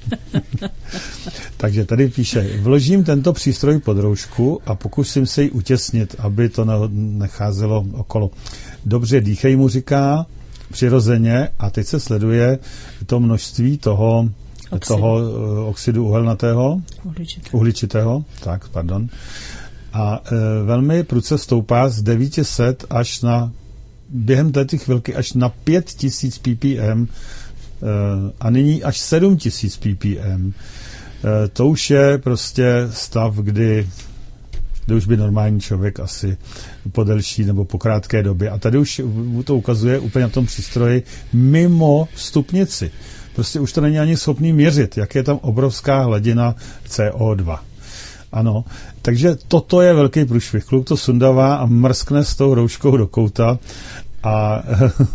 Takže tady píše, vložím tento přístroj pod roušku a pokusím se ji utěsnit, aby to necházelo okolo. Dobře, dýchej, mu říká, přirozeně, a teď se sleduje to množství toho oxidu, toho, uh, oxidu uhelnatého, uhličitého. uhličitého, tak, pardon. A uh, velmi prudce stoupá z devět set až na, během této chvilky až na pět tisíc ppm uh, a nyní až sedm tisíc ppm. Uh, to už je prostě stav, kdy kde už by normální člověk asi po delší nebo po krátké době. A tady už to ukazuje úplně na tom přístroji mimo stupnici. Prostě už to není ani schopný měřit, jak je tam obrovská hladina C O dva. Ano, takže toto je velký průšvih. Kluk to sundává a mrskne s tou rouškou do kouta a,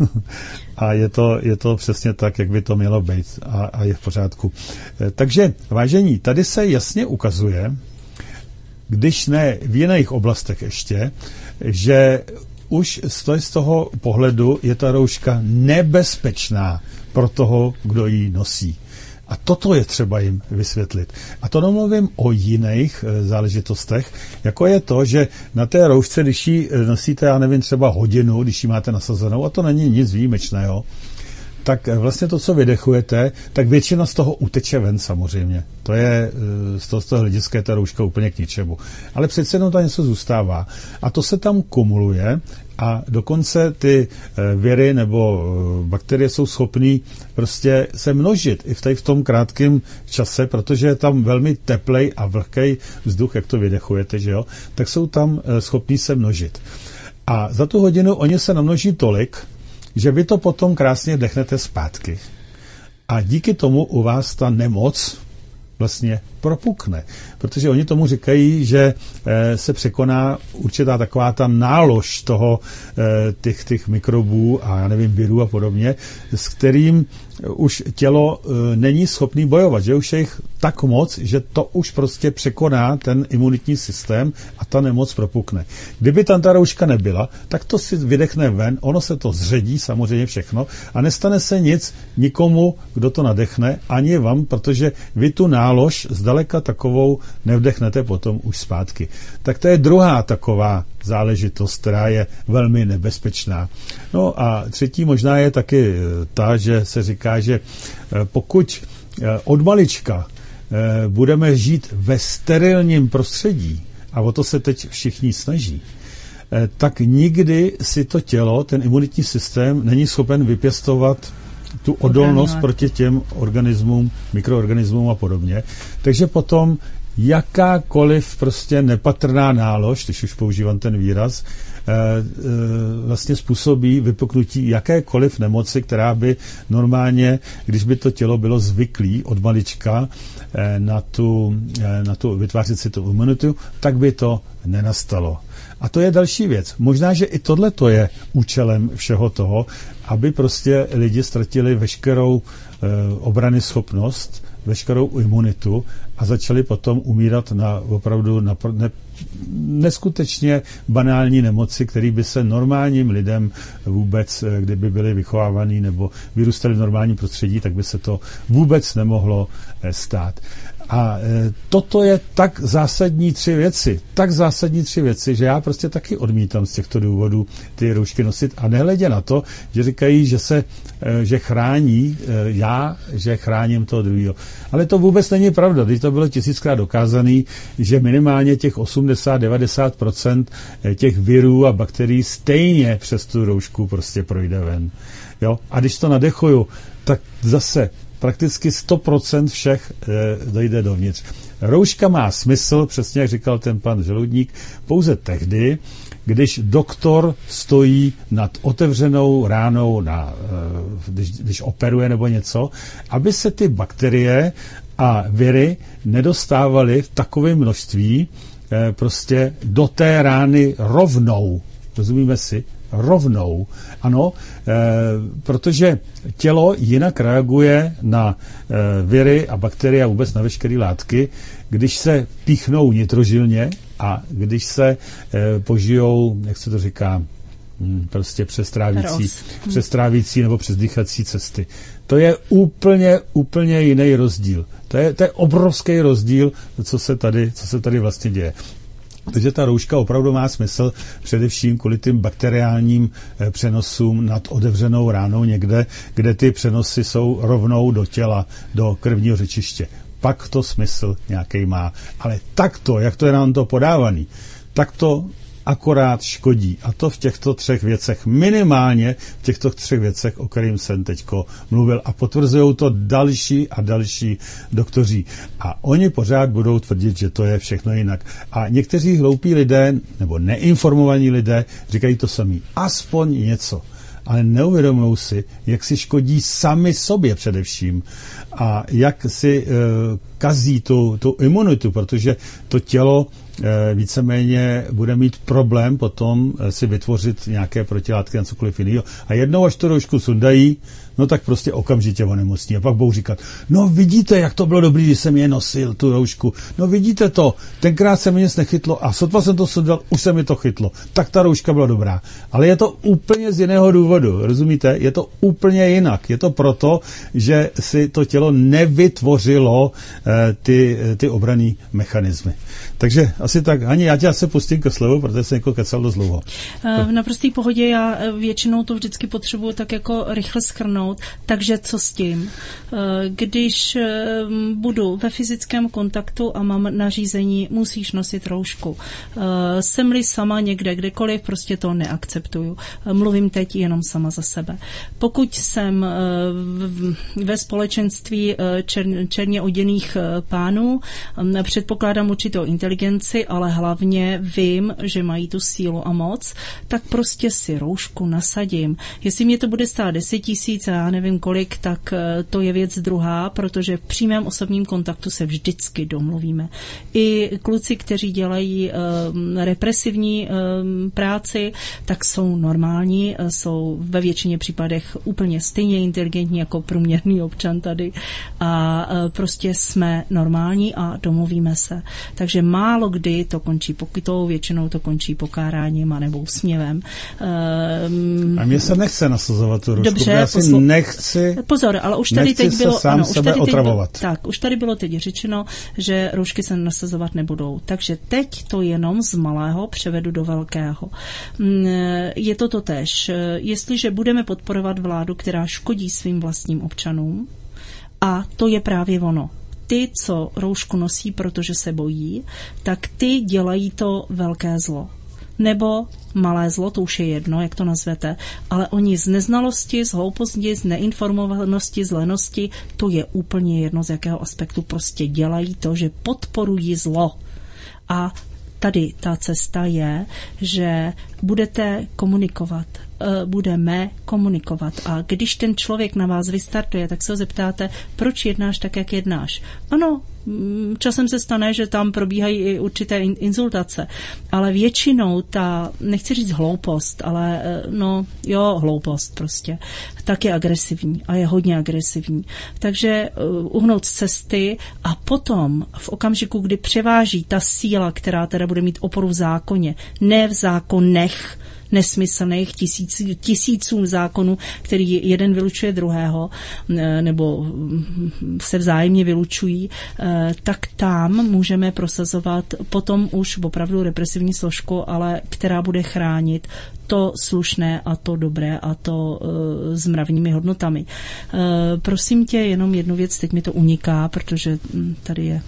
a je, to, je to přesně tak, jak by to mělo být a, a je v pořádku. Takže, vážení, tady se jasně ukazuje, když ne v jiných oblastech ještě, že už z toho pohledu je ta rouška nebezpečná pro toho, kdo ji nosí. A toto je třeba jim vysvětlit. A to nemluvím o jiných e, záležitostech, jako je to, že na té roušce, když ji nosíte, já nevím, třeba hodinu, když ji máte nasazenou, a to není nic výjimečného, tak vlastně to, co vydechujete, tak většina z toho uteče ven samozřejmě. To je z toho, z toho hlediska ta rouška úplně k ničemu. Ale přece jenom tam něco zůstává. A to se tam kumuluje a dokonce ty viry nebo bakterie jsou schopný prostě se množit i v, tej, v tom krátkém čase, protože je tam velmi teplej a vlhkej vzduch, jak to vydechujete, že jo? Tak jsou tam schopní se množit. A za tu hodinu oni se namnoží tolik, že vy to potom krásně dechnete zpátky. A díky tomu u vás ta nemoc vlastně propukne. Protože oni tomu říkají, že e, se překoná určitá taková ta nálož toho, e, těch, těch mikrobů a já nevím, virů a podobně, s kterým už tělo e, není schopný bojovat, že už je jich tak moc, že to už prostě překoná ten imunitní systém a ta nemoc propukne. Kdyby tam ta rouška nebyla, tak to si vydechne ven, ono se to zředí, samozřejmě všechno, a nestane se nic nikomu, kdo to nadechne, ani vám, protože vy tu nálož zdaleka takovou nevdechnete potom už zpátky. Tak to je druhá taková záležitost, která je velmi nebezpečná. No a třetí možná je taky ta, že se říká, že pokud od malička budeme žít ve sterilním prostředí, a o to se teď všichni snaží, tak nikdy si to tělo, ten imunitní systém, není schopen vypěstovat tu odolnost proti těm organismům, mikroorganismům a podobně. Takže potom jakákoliv prostě nepatrná nálož, když už používám ten výraz, vlastně způsobí vypuknutí jakékoliv nemoci, která by normálně, když by to tělo bylo zvyklý od malička na tu, na tu vytvářet si tu imunitu, tak by to nenastalo. A to je další věc. Možná, že i tohle to je účelem všeho toho, aby prostě lidi ztratili veškerou e, obrany schopnost, veškerou imunitu a začali potom umírat na opravdu na, ne, neskutečně banální nemoci, které by se normálním lidem vůbec, kdyby byli vychovávaní nebo vyrůstali v normálním prostředí, tak by se to vůbec nemohlo stát. A e, toto je tak zásadní tři věci, tak zásadní tři věci, že já prostě taky odmítám z těchto důvodů ty roušky nosit a nehledě na to, že říkají, že se, e, že chrání e, já, že chráním toho druhého. Ale to vůbec není pravda, když to bylo tisíckrát dokázaný, že minimálně těch osmdesát až devadesát procent těch virů a bakterií stejně přes tu roušku prostě projde ven. Jo? A když to nadechuju, tak zase prakticky sto procent všech e, dojde dovnitř. Rouška má smysl, přesně jak říkal ten pan Žaludník, pouze tehdy, když doktor stojí nad otevřenou ránou, na, e, když, když operuje nebo něco, aby se ty bakterie a viry nedostávaly v takovém množství e, prostě do té rány rovnou. Rozumíme si? Rovnou. Ano, e, protože tělo jinak reaguje na e, viry a bakterie a vůbec na veškeré látky, když se píchnou nitrožilně a když se e, požijou, jak se to říká, hm, prostě přestrávící, přestrávící nebo přesdýchací cesty. To je úplně, úplně jiný rozdíl. To je, to je obrovský rozdíl, co se tady, co se tady vlastně děje. Takže ta rouška opravdu má smysl především kvůli tím bakteriálním přenosům nad otevřenou ránou někde, kde ty přenosy jsou rovnou do těla, do krevního řečiště. Pak to smysl nějaký má. Ale takto, jak to je nám to podávaný, tak to akorát škodí. A to v těchto třech věcech, minimálně v těchto třech věcech, o kterým jsem teďko mluvil. A potvrzují to další a další doktoři. A oni pořád budou tvrdit, že to je všechno jinak. A někteří hloupí lidé, nebo neinformovaní lidé, říkají to samý. Aspoň něco. Ale neuvědomují si, jak si škodí sami sobě především a jak si e, kazí tu, tu imunitu, protože to tělo e, víceméně bude mít problém potom e, si vytvořit nějaké protilátky na cokoliv jiného. A jednou, až tu roušku sundají, no tak prostě okamžitě onemocní. A pak budou říkat, no vidíte, jak to bylo dobrý, když jsem je nosil, tu roušku. No vidíte to, tenkrát se mi nic nechytlo a sotva jsem to sundal, už se mi to chytlo. Tak ta rouška byla dobrá. Ale je to úplně z jiného důvodu, rozumíte? Je to úplně jinak. Je to proto, že si to tělo nevytvořilo eh, ty, ty obranné mechanismy. Takže asi tak, Ani, já tě asi pustím ke slovu, protože jsem jako kecal dost dlouho. V naprosté pohodě já většinou to vždycky potřebuji tak jako rychle shrnout. Takže co s tím? Když budu ve fyzickém kontaktu a mám nařízení, musíš nosit roušku. Jsem-li sama někde, kdekoliv, prostě to neakceptuju. Mluvím teď jenom sama za sebe. Pokud jsem ve společenství černě oděných pánů, předpokládám určitou inteligenci, ale hlavně vím, že mají tu sílu a moc, tak prostě si roušku nasadím. Jestli mě to bude stát deset tisíc a já nevím kolik, tak to je věc druhá, protože v přímém osobním kontaktu se vždycky domluvíme. I kluci, kteří dělají um, represivní um, práci, tak jsou normální, jsou ve většině případech úplně stejně inteligentní jako průměrný občan tady a uh, prostě jsme normální a domluvíme se. Takže málo kdy to končí pokutou, většinou to končí pokáráním a nebo úsměvem. Um, a mně se nechce nasazovat tu roušku, dobře, já si poslu... nechci Pozor, ale už tady teď bylo, sám ano, sebe už tady teď otravovat. Bylo, tak, už tady bylo teď řečeno, že roušky se nasazovat nebudou. Takže teď to jenom z malého převedu do velkého. Je to totéž. Jestliže budeme podporovat vládu, která škodí svým vlastním občanům, a to je právě ono. Ty, co roušku nosí, protože se bojí, tak ty dělají to velké zlo. nebo malé zlo, to už je jedno, jak to nazvete, ale oni z neznalosti, z hlouposti, z neinformovanosti, z lenosti, to je úplně jedno, z jakého aspektu prostě dělají to, že podporují zlo. A tady ta cesta je, že budete komunikovat, budeme komunikovat. A když ten člověk na vás vystartuje, tak se ho zeptáte, proč jednáš tak, jak jednáš. Ano, časem se stane, že tam probíhají i určité insultace, ale většinou ta, nechci říct hloupost, ale no jo, hloupost prostě, tak je agresivní a je hodně agresivní. Takže uhnout z cesty a potom v okamžiku, kdy převáží ta síla, která teda bude mít oporu v zákoně, ne v zákonech, nesmyslných tisíc, tisícům zákonů, který jeden vylučuje druhého, nebo se vzájemně vylučují, tak tam můžeme prosazovat potom už opravdu represivní složku, ale která bude chránit to slušné a to dobré a to s mravními hodnotami. Prosím tě, jenom jednu věc, teď mi to uniká, protože tady je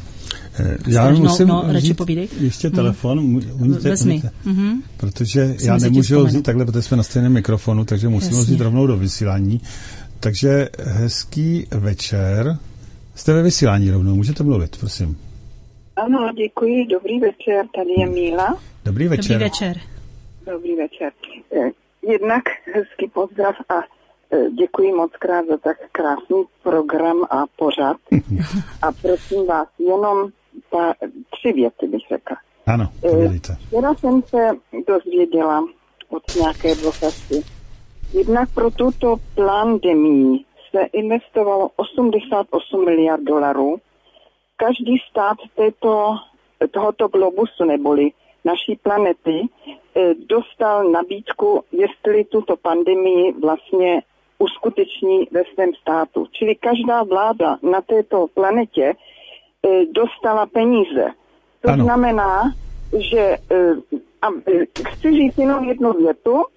Já musím no, no, vzít ještě telefon, mm. umíte, umíte, mm-hmm. protože Musím já nemůžu ho vzít takhle, protože jsme na stejném mikrofonu, takže musím ho vzít rovnou do vysílání. Takže hezký večer. Jste ve vysílání rovnou, můžete mluvit, prosím. Ano, děkuji, dobrý večer, tady je Míla. Dobrý večer. Dobrý večer. Dobrý večer. Jednak hezký pozdrav a děkuji moc krát za tak krásný program a pořad. A prosím vás, jenom ta, tři věty bych řekla. Ano, povědejte. Včera jsem se dozvěděla od nějaké advokaty. Jednak pro tuto pandemii se investovalo osmdesát osm miliard dolarů. Každý stát této, tohoto globusu neboli naší planety dostal nabídku, jestli tuto pandemii vlastně uskuteční ve svém státu. Čili každá vláda na této planetě e, dostala peníze. To ano. znamená, že e, a, e, chci říct jenom jednu větu, e,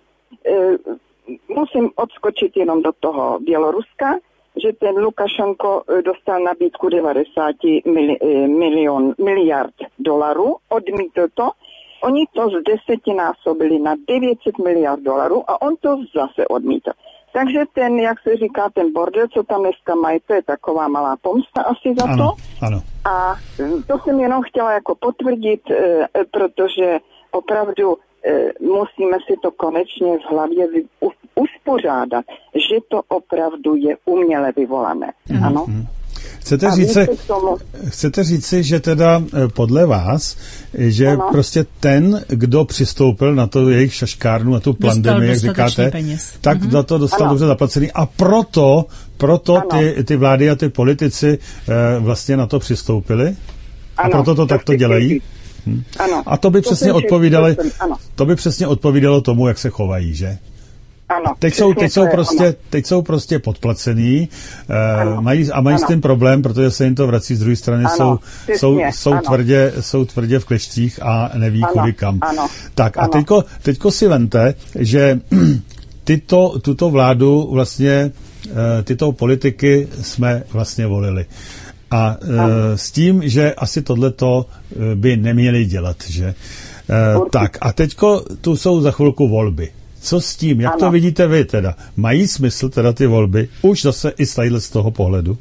musím odskočit jenom do toho Běloruska, že ten Lukašenko dostal nabídku devadesát mili, e, milion, miliard dolarů, odmítl to. Oni to z desetinásobili na devět set miliard dolarů a on to zase odmítl. Takže ten, jak se říká, ten bordel, co tam dneska mají, to je taková malá pomsta asi za ano, to. Ano. A to jsem jenom chtěla jako potvrdit, e, protože opravdu e, musíme si to konečně v hlavě vy, u, uspořádat, že to opravdu je uměle vyvolané. Mm. Ano. Mm. Chcete říci, chcete říci, že teda podle vás, že ano. prostě ten, kdo přistoupil na to jejich šaškárnu, na tu pandemii, jak říkáte, peněz. tak mm-hmm. za to dostal ano. dobře zaplacený a proto, proto ty, ty vlády a ty politici eh, vlastně na to přistoupili ano. a proto to, to takto dělají. Hm. Ano. A to by to přesně odpovídali, to by přesně odpovídalo tomu, jak se chovají, že? Ano, teď jsou, teď, jsou prostě, teď jsou prostě podplacený uh, mají, a mají ano. s tím problém, protože se jim to vrací z druhé strany, ano, jsou, jsou, jsou, tvrdě, jsou tvrdě v kleštích a neví ano, kudy kam. Ano, tak ano. a teďko, teďko si vemte, že tyto, tuto vládu vlastně, uh, tyto politiky jsme vlastně volili. A uh, s tím, že asi tohleto by neměli dělat, že? Uh, tak a teďko tu jsou za chvilku volby. Co s tím? Jak ano. to vidíte vy teda? Mají smysl teda ty volby? Už zase i z toho pohledu?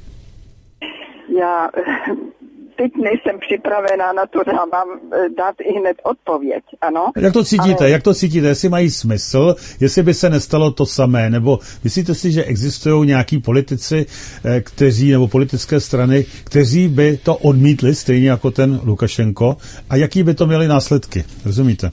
Já teď nejsem připravená na to, dávám dát i hned odpověď, ano. Jak to cítíte? Ale... Jak to cítíte? Jestli mají smysl? Jestli by se nestalo to samé? Nebo myslíte si, že existují nějaký politici, kteří, nebo politické strany, kteří by to odmítli, stejně jako ten Lukašenko? A jaký by to měly následky? Rozumíte?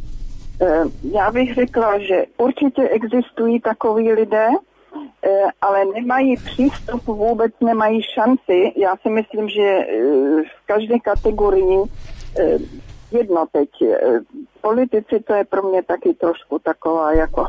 Já bych řekla, že určitě existují takoví lidé, ale nemají přístup, vůbec nemají šanci. Já si myslím, že v každé kategorii jedno teď. Politici, to je pro mě taky trošku taková jako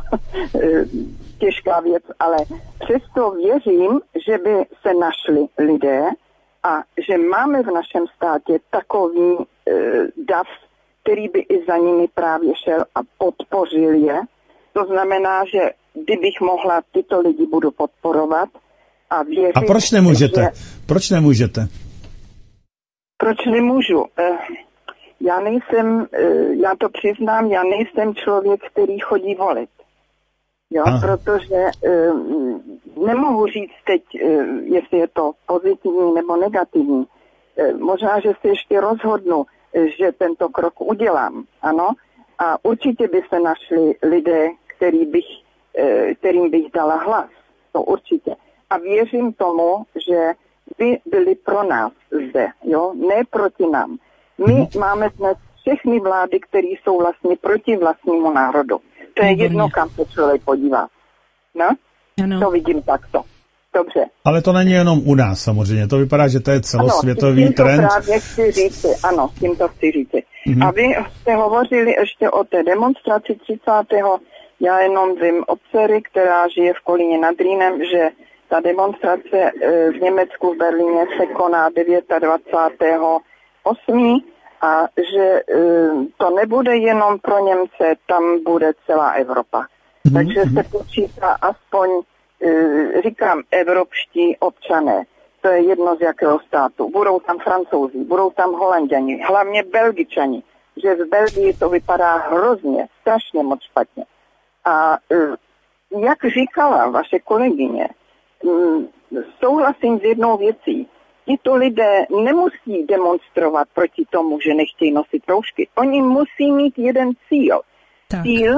těžká věc, ale přesto věřím, že by se našli lidé a že máme v našem státě takový dav, který by i za nimi právě šel a podpořil je. To znamená, že kdybych mohla, tyto lidi budu podporovat a věřit... A proč nemůžete? Že... Proč nemůžete? Proč nemůžu? já nejsem, já to přiznám, já nejsem člověk, který chodí volit. Jo, Aha. protože um, nemohu říct teď, uh, jestli je to pozitivní nebo negativní. Uh, možná, že se ještě rozhodnu, uh, že tento krok udělám, ano. A určitě by se našli lidé, který bych, uh, kterým bych dala hlas. To určitě. A věřím tomu, že by byli pro nás zde, jo, ne proti nám. My hmm. máme dnes všechny vlády, které jsou vlastně proti vlastnímu národu. To je jedno, kam se člověk podívá. No? Ano. To vidím takto. Dobře. Ale to není jenom u nás samozřejmě. To vypadá, že to je celosvětový ano, trend. Ano, právě chci říci. Ano, s tím to chci říci. Mm-hmm. A vy jste hovořili ještě o té demonstraci třicátého Já jenom vím od dcery, která žije v Kolíně nad Rýnem, že ta demonstrace v Německu v Berlíně se koná dvacátého devátého osmého a že to nebude jenom pro Němce, tam bude celá Evropa. Mm-hmm. Takže se počítá aspoň, říkám, evropští občané. To je jedno z jakého státu. Budou tam Francouzi, budou tam Holanďani, hlavně Belgičani. Že v Belgii to vypadá hrozně, strašně moc špatně. A jak říkala vaše kolegyně, souhlasím s jednou věcí. Tito lidé nemusí demonstrovat proti tomu, že nechtějí nosit roušky. Oni musí mít jeden cíl. Tak. Cíl,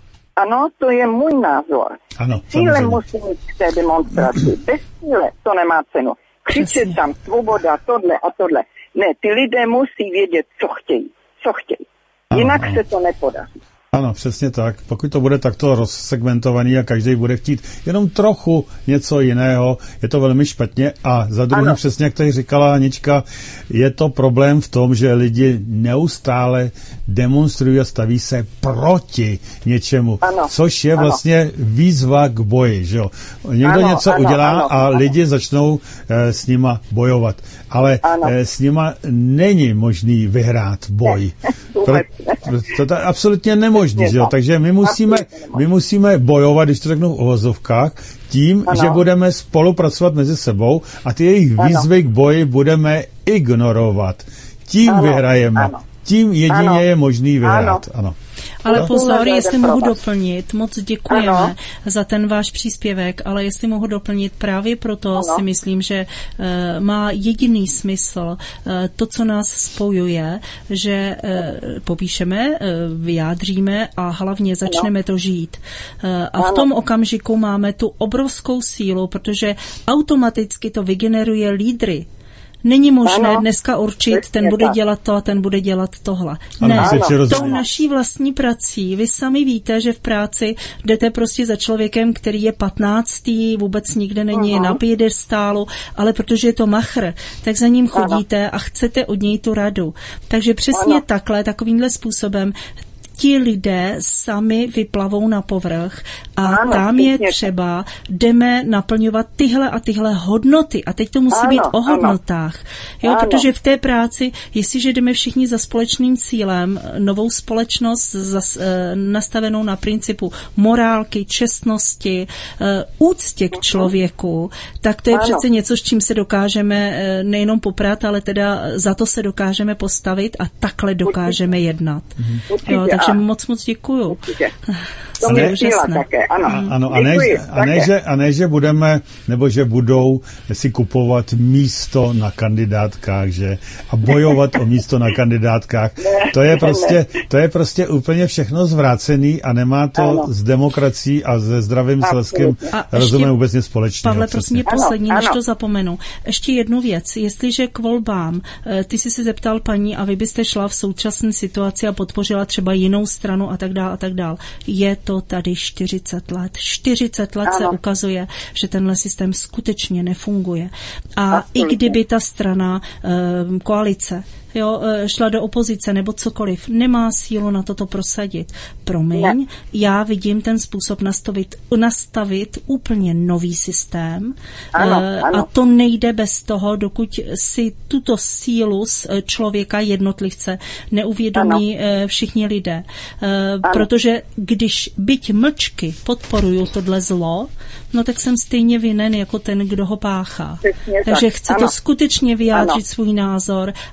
ano, to je můj názor. Ano, cíle musí mít k té demonstraci. Bez cíle to nemá cenu. Křičet tam svoboda, tohle a tohle. Ne, ty lidé musí vědět, co chtějí. Co chtějí. Jinak ano, ano. se to nepodaří. Ano, přesně tak. Pokud to bude takto rozsegmentovaný a každý bude chtít jenom trochu něco jiného, je to velmi špatně. A za druhé, přesně jak tady říkala Anička, je to problém v tom, že lidi neustále demonstrují a staví se proti něčemu, ano. což je vlastně ano. výzva k boji. Že jo? Někdo ano, něco ano, udělá ano, a ano. lidi začnou eh, s nima bojovat. Ale eh, s nima není možný vyhrát boj. Pro, to, to je absolutně nemožný, že jo? Takže my musíme, my musíme bojovat, když to řeknu v uvozovkách, tím, ano. že budeme spolupracovat mezi sebou a ty jejich výzvy ano. k boji budeme ignorovat. Tím ano. vyhrajeme. Ano. Tím jedině ano. je možný vyhrát. Ano. ano. Ale pozor, jestli mohu doplnit, moc děkujeme ano. za ten váš příspěvek, ale jestli mohu doplnit, právě proto ano. si myslím, že uh, má jediný smysl uh, to, co nás spojuje, že uh, popíšeme, uh, vyjádříme a hlavně začneme ano. to žít. Uh, a ano. v tom okamžiku máme tu obrovskou sílu, protože automaticky to vygeneruje lídry. Není možné ano, dneska určit, ten bude tak. dělat to a ten bude dělat tohle. Ano, ne, ano. tou naší vlastní prací, vy sami víte, že v práci jdete prostě za člověkem, který je patnáctý, vůbec nikde není uh-huh. na piedestálu, ale protože je to machr, tak za ním chodíte ano. a chcete od něj tu radu. Takže přesně ano. takhle, takovýmhle způsobem ti lidé sami vyplavou na povrch a ano, tam je třeba, jdeme naplňovat tyhle a tyhle hodnoty a teď to musí ano, být o hodnotách, jo, ano. protože v té práci, jestliže jdeme všichni za společným cílem, novou společnost zas, e, nastavenou na principu morálky, čestnosti, e, úctě k člověku, tak to je ano. přece něco, s čím se dokážeme e, nejenom poprat, ale teda za to se dokážeme postavit a takhle dokážeme jednat. Určitě. Jo, takže moc, moc děkuju. Určitě. To mě také, ano. ano a, ne, a, ne, že, a ne, že budeme, nebo že budou si kupovat místo na kandidátkách, že? A bojovat o místo na kandidátkách. Ne, to je prostě, to je prostě úplně všechno zvrácený a nemá to ano. s demokracií a se zdravým selským rozumem vůbec nic společného. Pavle, prosím mě poslední, ano, než ano. to zapomenu. Ještě jednu věc. Jestliže k volbám, ty jsi se zeptal paní a vy byste šla v současné situaci a podpořila třeba jinou stranu a tak dál a tak dál. Je to tady čtyřicet let. čtyřicet let ano. se ukazuje, že tenhle systém skutečně nefunguje. A Absolutně. i kdyby ta strana, koalice, jo, šla do opozice nebo cokoliv, nemá sílu na toto prosadit. Promiň, ne. já vidím ten způsob nastavit, nastavit úplně nový systém ano, ano. a to nejde bez toho, dokud si tuto sílu z člověka, jednotlivce neuvědomí ano. všichni lidé. Ano. Protože když byť mlčky podporuju tohle zlo, no tak jsem stejně vinen jako ten, kdo ho páchá. Přesně Takže tak. chci ano. to skutečně vyjádřit ano. svůj názor a třeba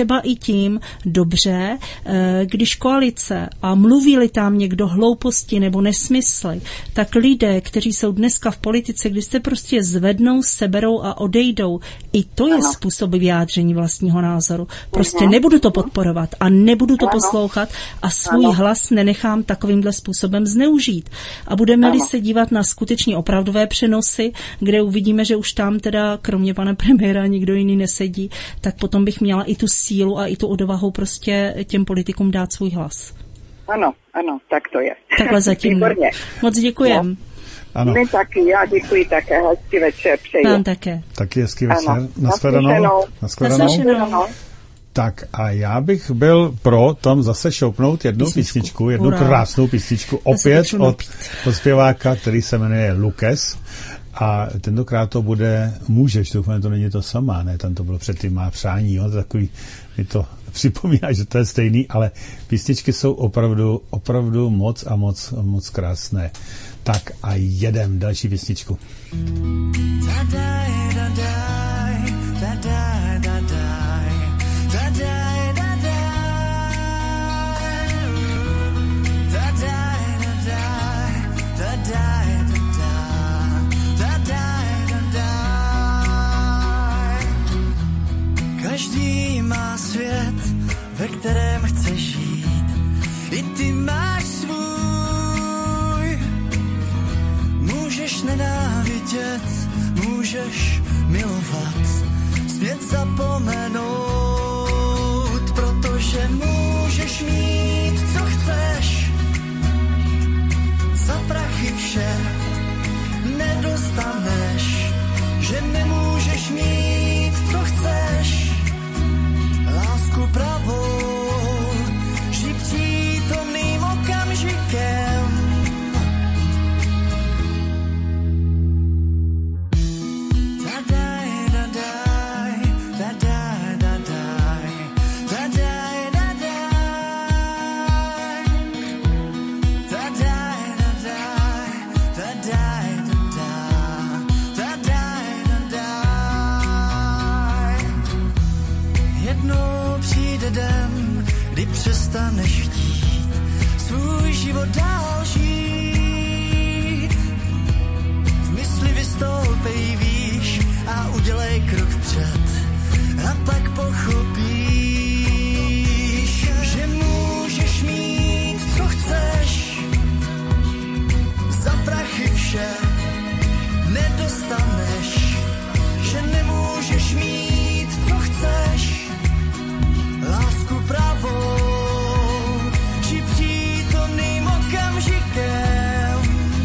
třeba i tím, dobře, když koalice a mluví-li tam někdo hlouposti nebo nesmysly, tak lidé, kteří jsou dneska v politice, když se prostě zvednou, seberou a odejdou, i to je ano. způsob vyjádření vlastního názoru. Prostě uh-huh. nebudu to podporovat a nebudu to ano. poslouchat a svůj ano. hlas nenechám takovýmhle způsobem zneužít. A budeme-li se dívat na skutečně opravdové přenosy, kde uvidíme, že už tam teda kromě pana premiéra nikdo jiný nesedí, tak potom bych měla i tu sílu a i tu odvahu prostě těm politikům dát svůj hlas. Ano, ano, tak to je. Takhle zatím. Výborně. Moc děkujem. No. Ano. My taky, já děkuji také, hezký večer přeji. Vám také. Taky hezký večer. Ano. Nashledanou. Nashledanou. Tak a já bych byl pro tam zase šoupnout jednu písničku, písničku jednu Ura. krásnou písničku, opět od, od zpěváka, který se jmenuje Lukas. A tentokrát to bude Můžeš, doufám, to není to samá, ne, tam to bylo předtím Má přání, jo, to takový, mi to připomíná, že to je stejný, ale písničky jsou opravdu, opravdu moc a moc, moc krásné. Tak a jedem další písničku. Zadaj, zadaj, zadaj, zadaj, zadaj, zadaj, zadaj, zadaj, každý má svět, ve kterém chce žít, i ty máš svůj. Můžeš nenávidět, můžeš milovat, smět zapomenout, protože můžeš mít, co chceš. Za prachy vše nedostaneš, že nemůžeš mít, co chceš. Lásku pravou, ži přítomným okamžikem. Zadaj, zadaj, zadaj, zadaj, zadaj, zadaj, zadaj, zadaj, zadaj, zadaj. Jednou přijde den, kdy přestaneš chtít svůj život dál žít. V mysli vystoupej výš a udělej krok vpřed a pak pochopíš, že můžeš mít, co chceš. Za prachy vše nedostaneš, že nemůžeš mít, co chceš. Lásku pravou, či přítomným okamžikem.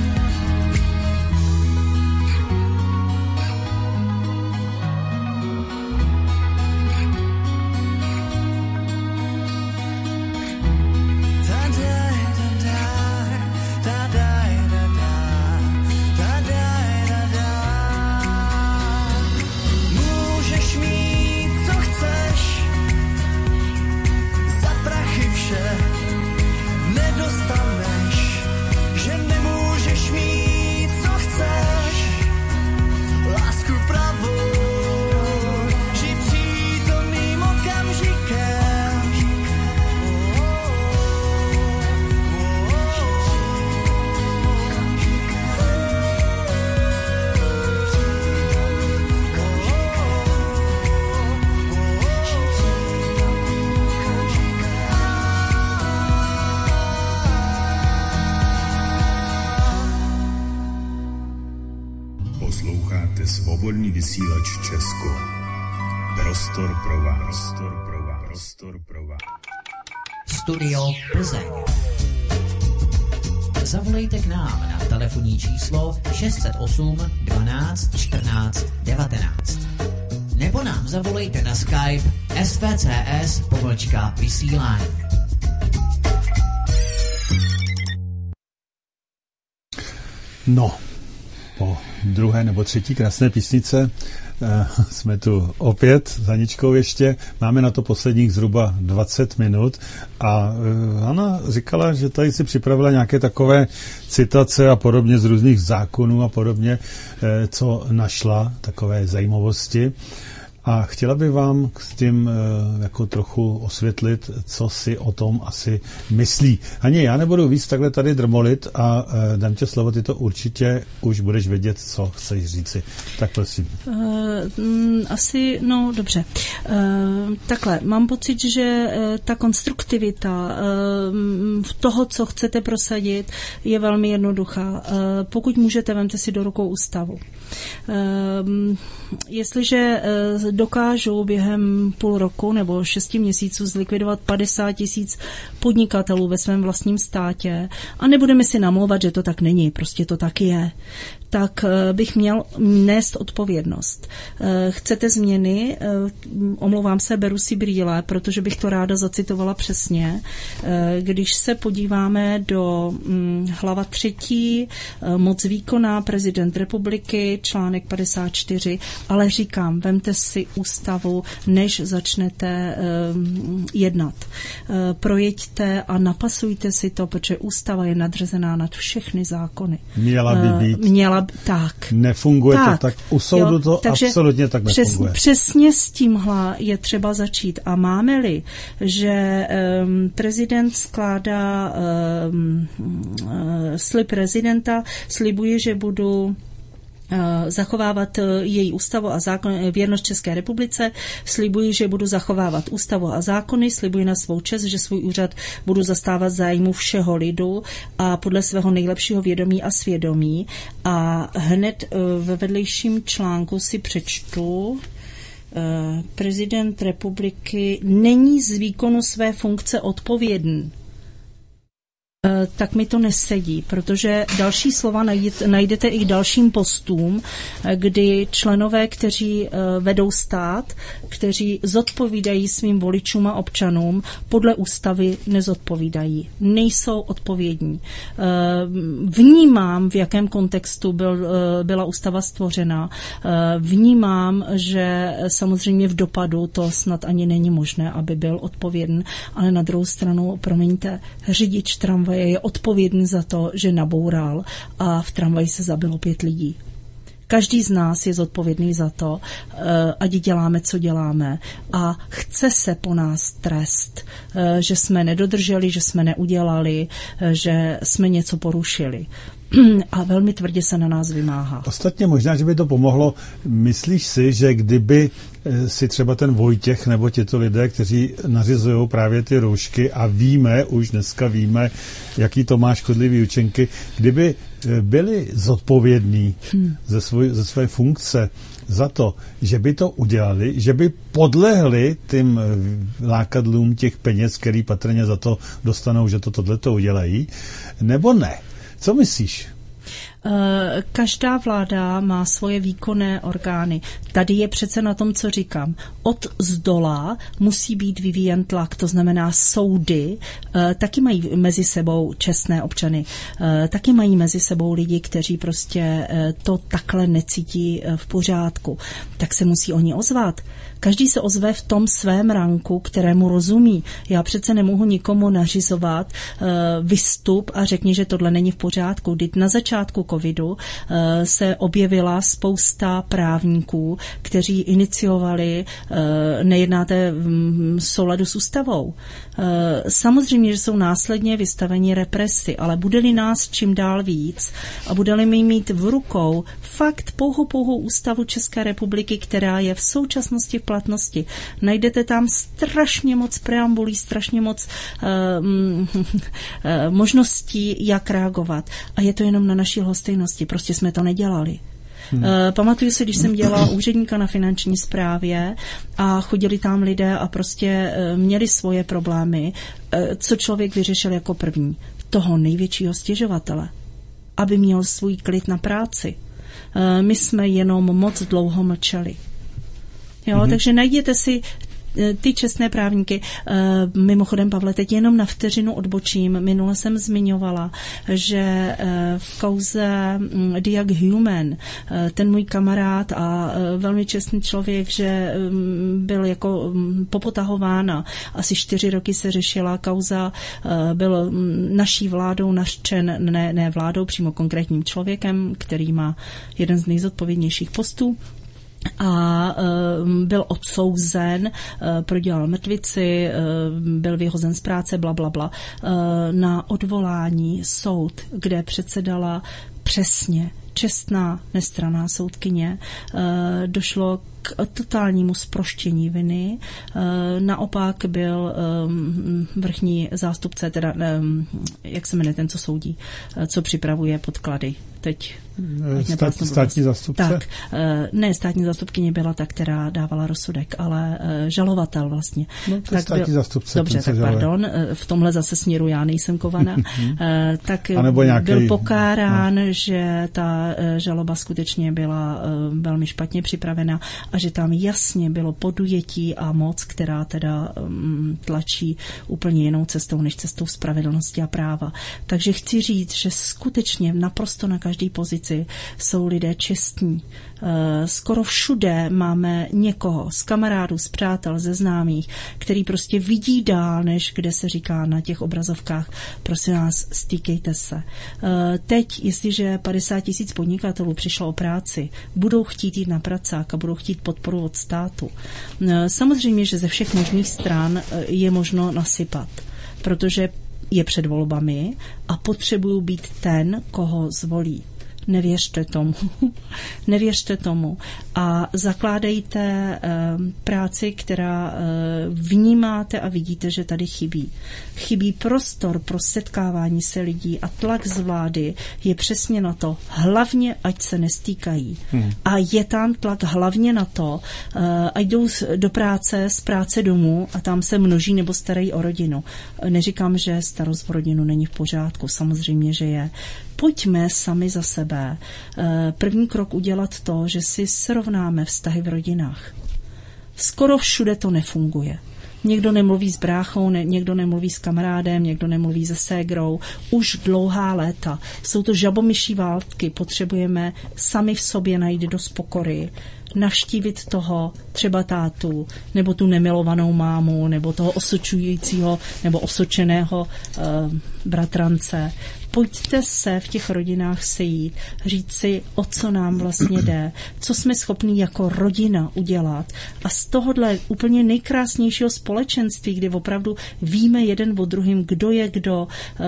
Zadaj, zadaj, zadaj, zadaj, zadaj. Můžeš mít, co chceš. Za prachy vše nedostaneš, že nemůžeš mít, co chceš. Lásku pravou, ži přítomným okamžikem. Posloucháte Svobodný vysílač Česko. Prostor pro vás. Prostor pro vás. Prostor pro vás. Studio Plzeň. Zavolejte k nám na telefonní číslo šest set osm dvanáct čtrnáct devatenáct. Nebo nám zavolejte na Skype S V C S pomlčka vysílání. No, po druhé nebo třetí krásné písnice eh, jsme tu opět s Haničkou ještě. Máme na to posledních zhruba dvacet minut a eh, Hana říkala, že tady si připravila nějaké takové citace a podobně z různých zákonů a podobně, eh, co našla, takové zajímavosti. A chtěla bych vám s tím jako trochu osvětlit, co si o tom asi myslí. Ani já nebudu víc takhle tady drmolit a dám tě slovo, ty to určitě už budeš vědět, co chceš říci. Tak prosím. Uh, asi, no dobře. Uh, takhle, mám pocit, že uh, ta konstruktivita uh, toho, co chcete prosadit, je velmi jednoduchá. Uh, pokud můžete, vemte si do rukou ústavu. Uh, jestliže uh, dokážu během půl roku nebo šesti měsíců zlikvidovat padesát tisíc podnikatelů ve svém vlastním státě a nebudeme si namlouvat, že to tak není, prostě to tak je, tak bych měl nést odpovědnost. Chcete změny? Omlouvám se, beru si brýle, protože bych to ráda zacitovala přesně. Když se podíváme do hlava třetí, moc výkonná, prezident republiky, článek padesát čtyři, ale říkám, vemte si ústavu, než začnete jednat. Projeďte a napasujte si to, protože ústava je nadřazená nad všechny zákony. Měla by být. Měla tak. Nefunguje tak. to tak. U soudu jo, to absolutně tak nefunguje. Přes, přesně s tímhle je třeba začít. A máme-li, že um, prezident skládá um, uh, slib prezidenta, slibuji, že budu zachovávat její ústavu a zákon, věrnost České republice, slibuji, že budu zachovávat ústavu a zákony, slibuji na svou čest, že svůj úřad budu zastávat zájmu všeho lidu a podle svého nejlepšího vědomí a svědomí. A hned ve vedlejším článku si přečtu, prezident republiky není z výkonu své funkce odpovědný. Tak mi to nesedí, protože další slova najdete i k dalším postům, kdy členové, kteří vedou stát, kteří zodpovídají svým voličům a občanům, podle ústavy nezodpovídají. Nejsou odpovědní. Vnímám, v jakém kontextu byl, byla ústava stvořena. Vnímám, že samozřejmě v dopadu to snad ani není možné, aby byl odpovědný, ale na druhou stranu, promiňte, řidič tramvaje je odpovědný za to, že naboural a v tramvaji se zabilo pět lidí. Každý z nás je zodpovědný za to, ať děláme, co děláme. A chce se po nás trest, že jsme nedodrželi, že jsme neudělali, že jsme něco porušili. A velmi tvrdě se na nás vymáhá. Ostatně možná, že by to pomohlo. Myslíš si, že kdyby si třeba ten Vojtěch nebo těto lidé, kteří nařizují právě ty roušky a víme, už dneska víme, jaký to má škodlivý účinky, kdyby byli zodpovědní hmm. ze, svoj, ze své funkce za to, že by to udělali, že by podlehli tím lákadlům těch peněz, který patrně za to dostanou, že to tohleto udělají, nebo ne? Co myslíš? Každá vláda má svoje výkonné orgány. Tady je přece na tom, co říkám. Od zdola musí být vyvíjen tlak, to znamená soudy, taky mají mezi sebou čestné občany, taky mají mezi sebou lidi, kteří prostě to takhle necítí v pořádku. Tak se musí oni ozvat. Každý se ozve v tom svém ranku, kterému rozumí. Já přece nemohu nikomu nařizovat uh, vystup a řekni, že tohle není v pořádku. Vždyť na začátku covidu uh, se objevila spousta právníků, kteří iniciovali uh, nejednáte v souladu s ústavou. Uh, samozřejmě, že jsou následně vystaveni represi, ale bude-li nás čím dál víc a bude-li my mít v rukou fakt pouhou pouhou ústavu České republiky, která je v současnosti v platnosti. Najdete tam strašně moc preambulí, strašně moc uh, uh, možností, jak reagovat. A je to jenom na naší lhostejnosti. Prostě jsme to nedělali. Hmm. Uh, pamatuju si, když jsem dělala úředníka na finanční správě a chodili tam lidé a prostě uh, měli svoje problémy. Uh, co člověk vyřešil jako první? Toho největšího stěžovatele. Aby měl svůj klid na práci. Uh, my jsme jenom moc dlouho mlčeli. Jo, mm-hmm. Takže najděte si ty čestné právníky. Mimochodem, Pavle, teď jenom na vteřinu odbočím. Minule jsem zmiňovala, že v kauze Diag Human ten můj kamarád a velmi čestný člověk, že byl jako popotahován a asi čtyři roky se řešila kauza, byl naší vládou nařčen, ne, ne vládou, přímo konkrétním člověkem, který má jeden z nejzodpovědnějších postů. a byl odsouzen, prodělal mrtvici, byl vyhozen z práce, bla, bla, bla. Na odvolání soud, kde předsedala přesně čestná, nestranná soudkyně, došlo k totálnímu zproštění viny. Naopak byl vrchní zástupce, teda, jak se jmenuje ten, co soudí, co připravuje podklady. Teď Stát, státní zástupce? Tak, ne, státní zástupkyně byla ta, která dávala rozsudek, ale žalovatel vlastně. No, to tak státní byl, zástupce. Dobře, tak žaluje. Pardon, v tomhle zase směru já nejsem kovaná. Tak nějaký, byl pokárán, no. že ta žaloba skutečně byla velmi špatně připravena a že tam jasně bylo podujetí a moc, která teda tlačí úplně jinou cestou, než cestou spravedlnosti a práva. Takže chci říct, že skutečně naprosto na každý pozici jsou lidé čestní. Skoro všude máme někoho z kamarádů, z přátel, ze známých, který prostě vidí dál, než kde se říká na těch obrazovkách. Prosím vás, stýkejte se. Teď, jestliže padesát tisíc podnikatelů přišlo o práci, budou chtít jít na pracák a budou chtít podporu od státu. Samozřejmě, že ze všech možných stran je možno nasypat, protože je před volbami a potřebují být ten, koho zvolí. Nevěřte tomu. Nevěřte tomu. A zakládejte e, práci, která e, vnímáte a vidíte, že tady chybí. Chybí prostor pro setkávání se lidí a tlak z vlády je přesně na to, hlavně ať se nestýkají. Hmm. A je tam tlak hlavně na to, e, ať jdou do práce, z práce domů a tam se množí nebo starají o rodinu. Neříkám, že starost o rodinu není v pořádku. Samozřejmě, že je. Pojďme sami za sebe první krok udělat to, že si srovnáme vztahy v rodinách. Skoro všude to nefunguje. Někdo nemluví s bráchou, ne, někdo nemluví s kamarádem, někdo nemluví se ségrou. Už dlouhá léta. Jsou to žabomyší války. Potřebujeme sami v sobě najít dost pokory, navštívit toho třeba tátu, nebo tu nemilovanou mámu, nebo toho osočujícího, nebo osočeného uh, bratrance. Pojďte se v těch rodinách sejít, říct si, o co nám vlastně jde, co jsme schopní jako rodina udělat. A z tohohle úplně nejkrásnějšího společenství, kdy opravdu víme jeden o druhým, kdo je kdo,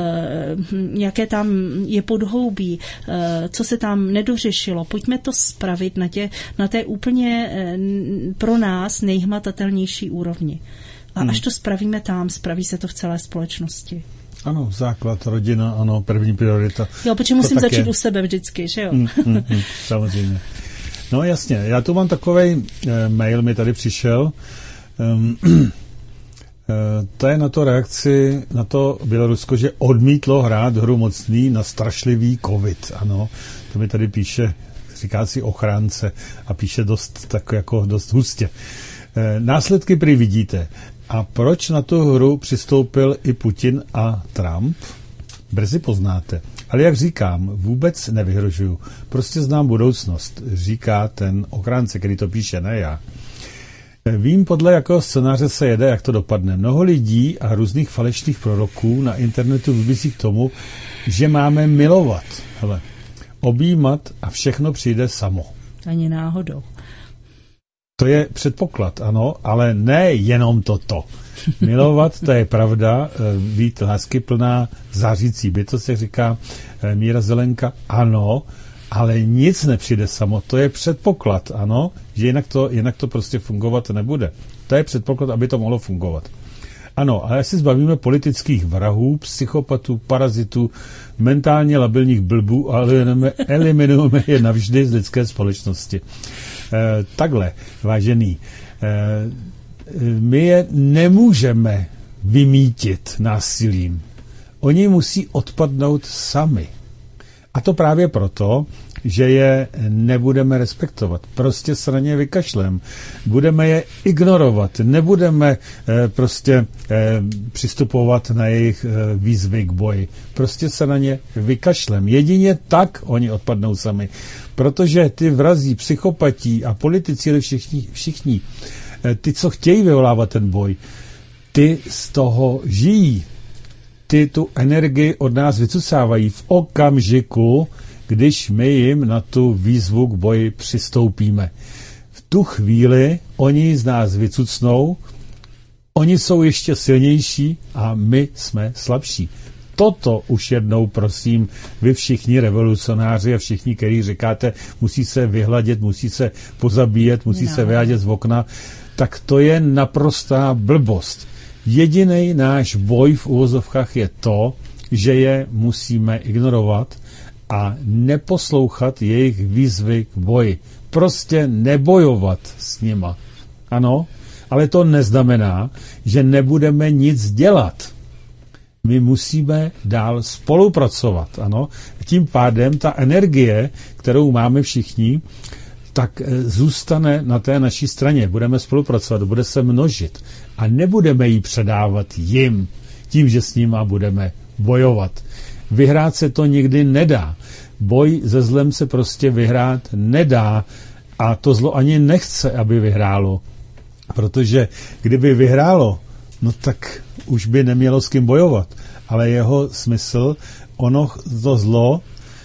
jaké tam je podhoubí, co se tam nedořešilo. Pojďme to spravit na, tě, na té úplně pro nás nejhmatatelnější úrovni. A až to spravíme tam, spraví se to v celé společnosti. Ano, základ, rodina, ano, první priorita. Jo, protože musím začít je u sebe vždycky, že jo? Mm, mm, mm, samozřejmě. No jasně, já tu mám takovej e, mail, mi tady přišel. Um, e, to je na to reakci na to Bělorusko, že odmítlo hrát hru mocný na strašlivý covid, ano. To mi tady píše, říká si ochránce a píše dost, tak jako dost hustě. E, následky prý vidíte. A proč na tu hru přistoupil i Putin a Trump? Brzy poznáte. Ale jak říkám, vůbec nevyhrožuju. Prostě znám budoucnost, říká ten ochránce, který to píše, ne já. Vím, podle jakého scénáře se jede, jak to dopadne. Mnoho lidí a různých falešných proroků na internetu vybízí k tomu, že máme milovat. Hele, objímat a všechno přijde samo. Ani náhodou. To je předpoklad, ano, ale ne jenom toto. Milovat, to je pravda, být láskyplná, zářící bytost, jak říká Míra Zelenka, ano, ale nic nepřijde samo, to je předpoklad, ano, že jinak to, jinak to prostě fungovat nebude. To je předpoklad, aby to mohlo fungovat. Ano, ale si zbavíme politických vrahů, psychopatů, parazitů, mentálně labilních blbů a eliminujeme je navždy z lidské společnosti. E, takhle, vážený, e, my je nemůžeme vymítit násilím. Oni musí odpadnout sami. A to právě proto, že je nebudeme respektovat. Prostě se na ně vykašlem. Budeme je ignorovat. Nebudeme eh, prostě eh, přistupovat na jejich eh, výzvy k boji. Prostě se na ně vykašlem. Jedině tak oni odpadnou sami. Protože ty vrazí, psychopatí a politici, všichni, všichni eh, ty, co chtějí vyvolávat ten boj, ty z toho žijí. Ty tu energii od nás vycucávají v okamžiku, když my jim na tu výzvu k boji přistoupíme. V tu chvíli oni z nás vycucnou, oni jsou ještě silnější a my jsme slabší. Toto už jednou, prosím, vy všichni revolucionáři a všichni, kteří říkáte, musí se vyhladit, musí se pozabíjet, musí no. se vyhádět z okna, tak to je naprostá blbost. Jediný náš boj v uvozovkách je to, že je musíme ignorovat a neposlouchat jejich výzvy k boji. Prostě nebojovat s nima. Ano, ale to neznamená, že nebudeme nic dělat. My musíme dál spolupracovat, ano. Tím pádem ta energie, kterou máme všichni, tak zůstane na té naší straně. Budeme spolupracovat, bude se množit a nebudeme ji předávat jim tím, že s nima budeme bojovat. Vyhrát se to nikdy nedá. Boj se zlem se prostě vyhrát nedá a to zlo ani nechce, aby vyhrálo. Protože kdyby vyhrálo, no tak už by nemělo s kým bojovat. Ale jeho smysl, ono to zlo,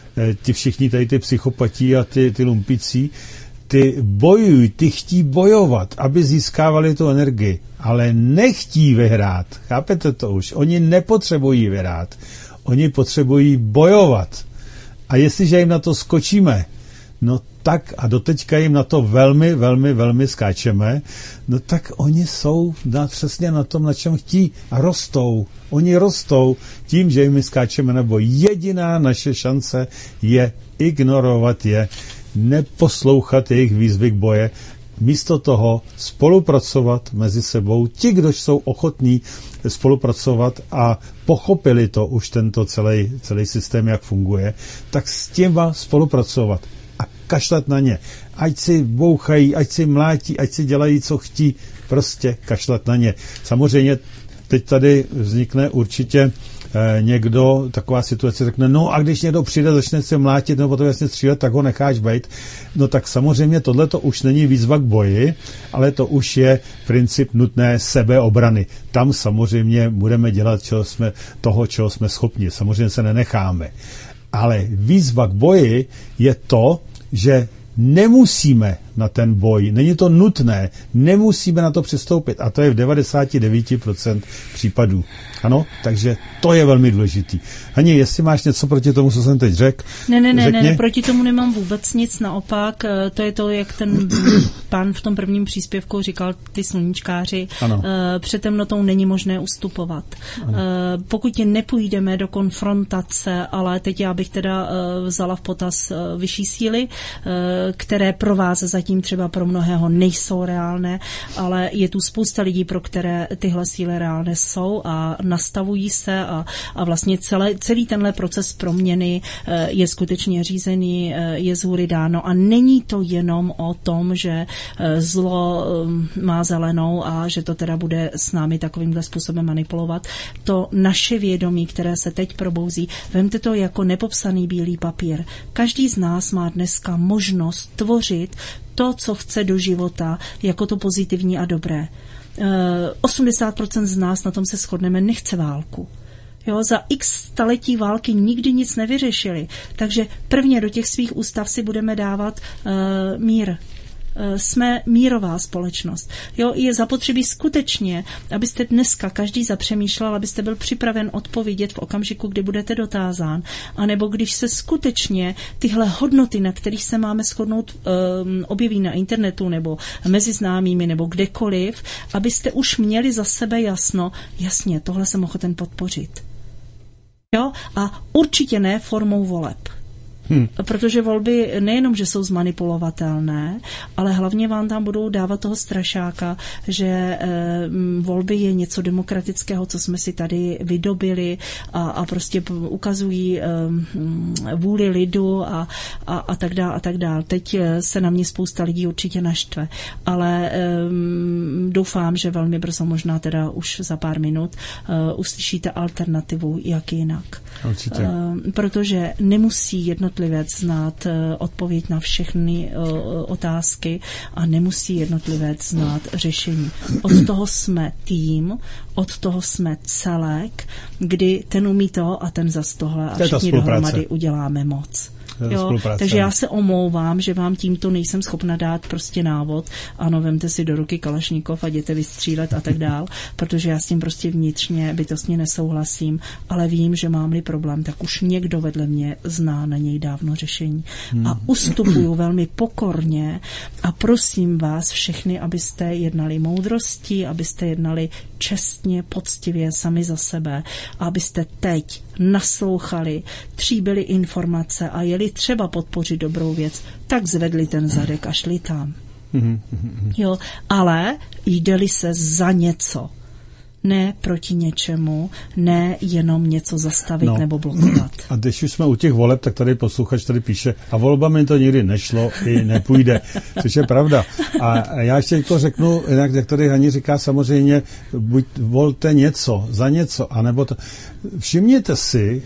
ti všichni tady ty psychopatí a ty, ty lumpicí, ty bojují, ty chtí bojovat, aby získávali tu energii, ale nechtí vyhrát. Chápete to už? Oni nepotřebují vyhrát. Oni potřebují bojovat. A jestliže jim na to skočíme, no tak a doteďka jim na to velmi, velmi, velmi skáčeme, no tak oni jsou na, přesně na tom, na čem chtí a rostou. Oni rostou tím, že jim skáčeme na boj. Jediná naše šance je ignorovat je, neposlouchat jejich výzvy k boje, místo toho spolupracovat mezi sebou. Ti, kdo jsou ochotní spolupracovat a pochopili to už tento celý, celý systém, jak funguje, tak s těma spolupracovat a kašlat na ně. Ať si bouchají, ať si mlátí, ať si dělají, co chtí, prostě kašlat na ně. Samozřejmě teď tady vznikne určitě eh, někdo, taková situace řekne, no a když někdo přijde, začne se mlátit nebo to jasně střílet, tak ho necháš bejt. No tak samozřejmě tohle to už není výzva k boji, ale to už je princip nutné sebeobrany. Tam samozřejmě budeme dělat čeho jsme, toho, čeho jsme schopni. Samozřejmě se nenecháme. Ale výzva k boji je to, že nemusíme na ten boj, není to nutné, nemusíme na to přistoupit a to je v devadesát devět procent případů. Ano, takže to je velmi důležitý. Hani, jestli máš něco proti tomu, co jsem teď řekl, Ne, ne, ne, ne, proti tomu nemám vůbec nic, naopak, to je to, jak ten pán v tom prvním příspěvku říkal, ty sluníčkáři, ano. Před temnotou není možné ustupovat. Ano. Pokud nepůjdeme do konfrontace, ale teď já bych teda vzala v potaz vyšší síly, které pro vás zatím třeba pro mnohého nejsou reálné, ale je tu spousta lidí, pro které tyhle síly reálné jsou a nastavují se a, a vlastně celé, celý tenhle proces proměny je skutečně řízený, je zhůry dáno a není to jenom o tom, že zlo má zelenou a že to teda bude s námi takovýmhle způsobem manipulovat. To naše vědomí, které se teď probouzí, vemte to jako nepopsaný bílý papír. Každý z nás má dneska možnost tvořit to, co chce do života, jako to pozitivní a dobré. osmdesát procent z nás, na tom se shodneme, nechce válku. Jo, za x staletí války nikdy nic nevyřešili. Takže prvně do těch svých ústav si budeme dávat uh, mír. Jsme mírová společnost. Jo, je zapotřebí skutečně, abyste dneska každý zapřemýšlel, abyste byl připraven odpovědět v okamžiku, kdy budete dotázán, anebo když se skutečně tyhle hodnoty, na kterých se máme shodnout, um, objeví na internetu nebo mezi známými nebo kdekoliv, abyste už měli za sebe jasno, jasně, tohle jsem ochoten podpořit. Jo, a určitě ne formou voleb. Hmm. Protože volby nejenom, že jsou zmanipulovatelné, ale hlavně vám tam budou dávat toho strašáka, že e, volby je něco demokratického, co jsme si tady vydobili a, a prostě ukazují e, vůli lidu a, a, a tak dále a tak dále. Teď se na mě spousta lidí určitě naštve, ale e, doufám, že velmi brzo, možná teda už za pár minut, e, uslyšíte alternativu, jak jinak. Určitě. E, protože nemusí jednotlivě znát odpověď na všechny otázky a nemusí jednotlivec znát řešení. Od toho jsme tým, od toho jsme celek, kdy ten umí to a ten zas tohle a všichni dohromady uděláme moc. Jo, takže já se omlouvám, že vám tímto nejsem schopna dát prostě návod. Ano, vemte si do ruky kalašnikov a jděte vystřílet a tak dál, protože já s tím prostě vnitřně bytostně nesouhlasím, ale vím, že mám-li problém, tak už někdo vedle mě zná na něj dávno řešení. Hmm. A ustupuju velmi pokorně a prosím vás všechny, abyste jednali moudrosti, abyste jednali čestně, poctivě, sami za sebe, a abyste teď naslouchali, tříbili informace a jeli třeba podpořit dobrou věc, tak zvedli ten zadek a šli tam. Jo, ale jde-li se za něco, ne proti něčemu, ne jenom něco zastavit no. nebo blokovat. A když už jsme u těch voleb, tak tady posluchač tady píše, a volbami to nikdy nešlo i nepůjde, což je pravda. A já ještě jako řeknu, jinak jak tady Hani říká, samozřejmě, buď volte něco, za něco, anebo to. Všimněte si,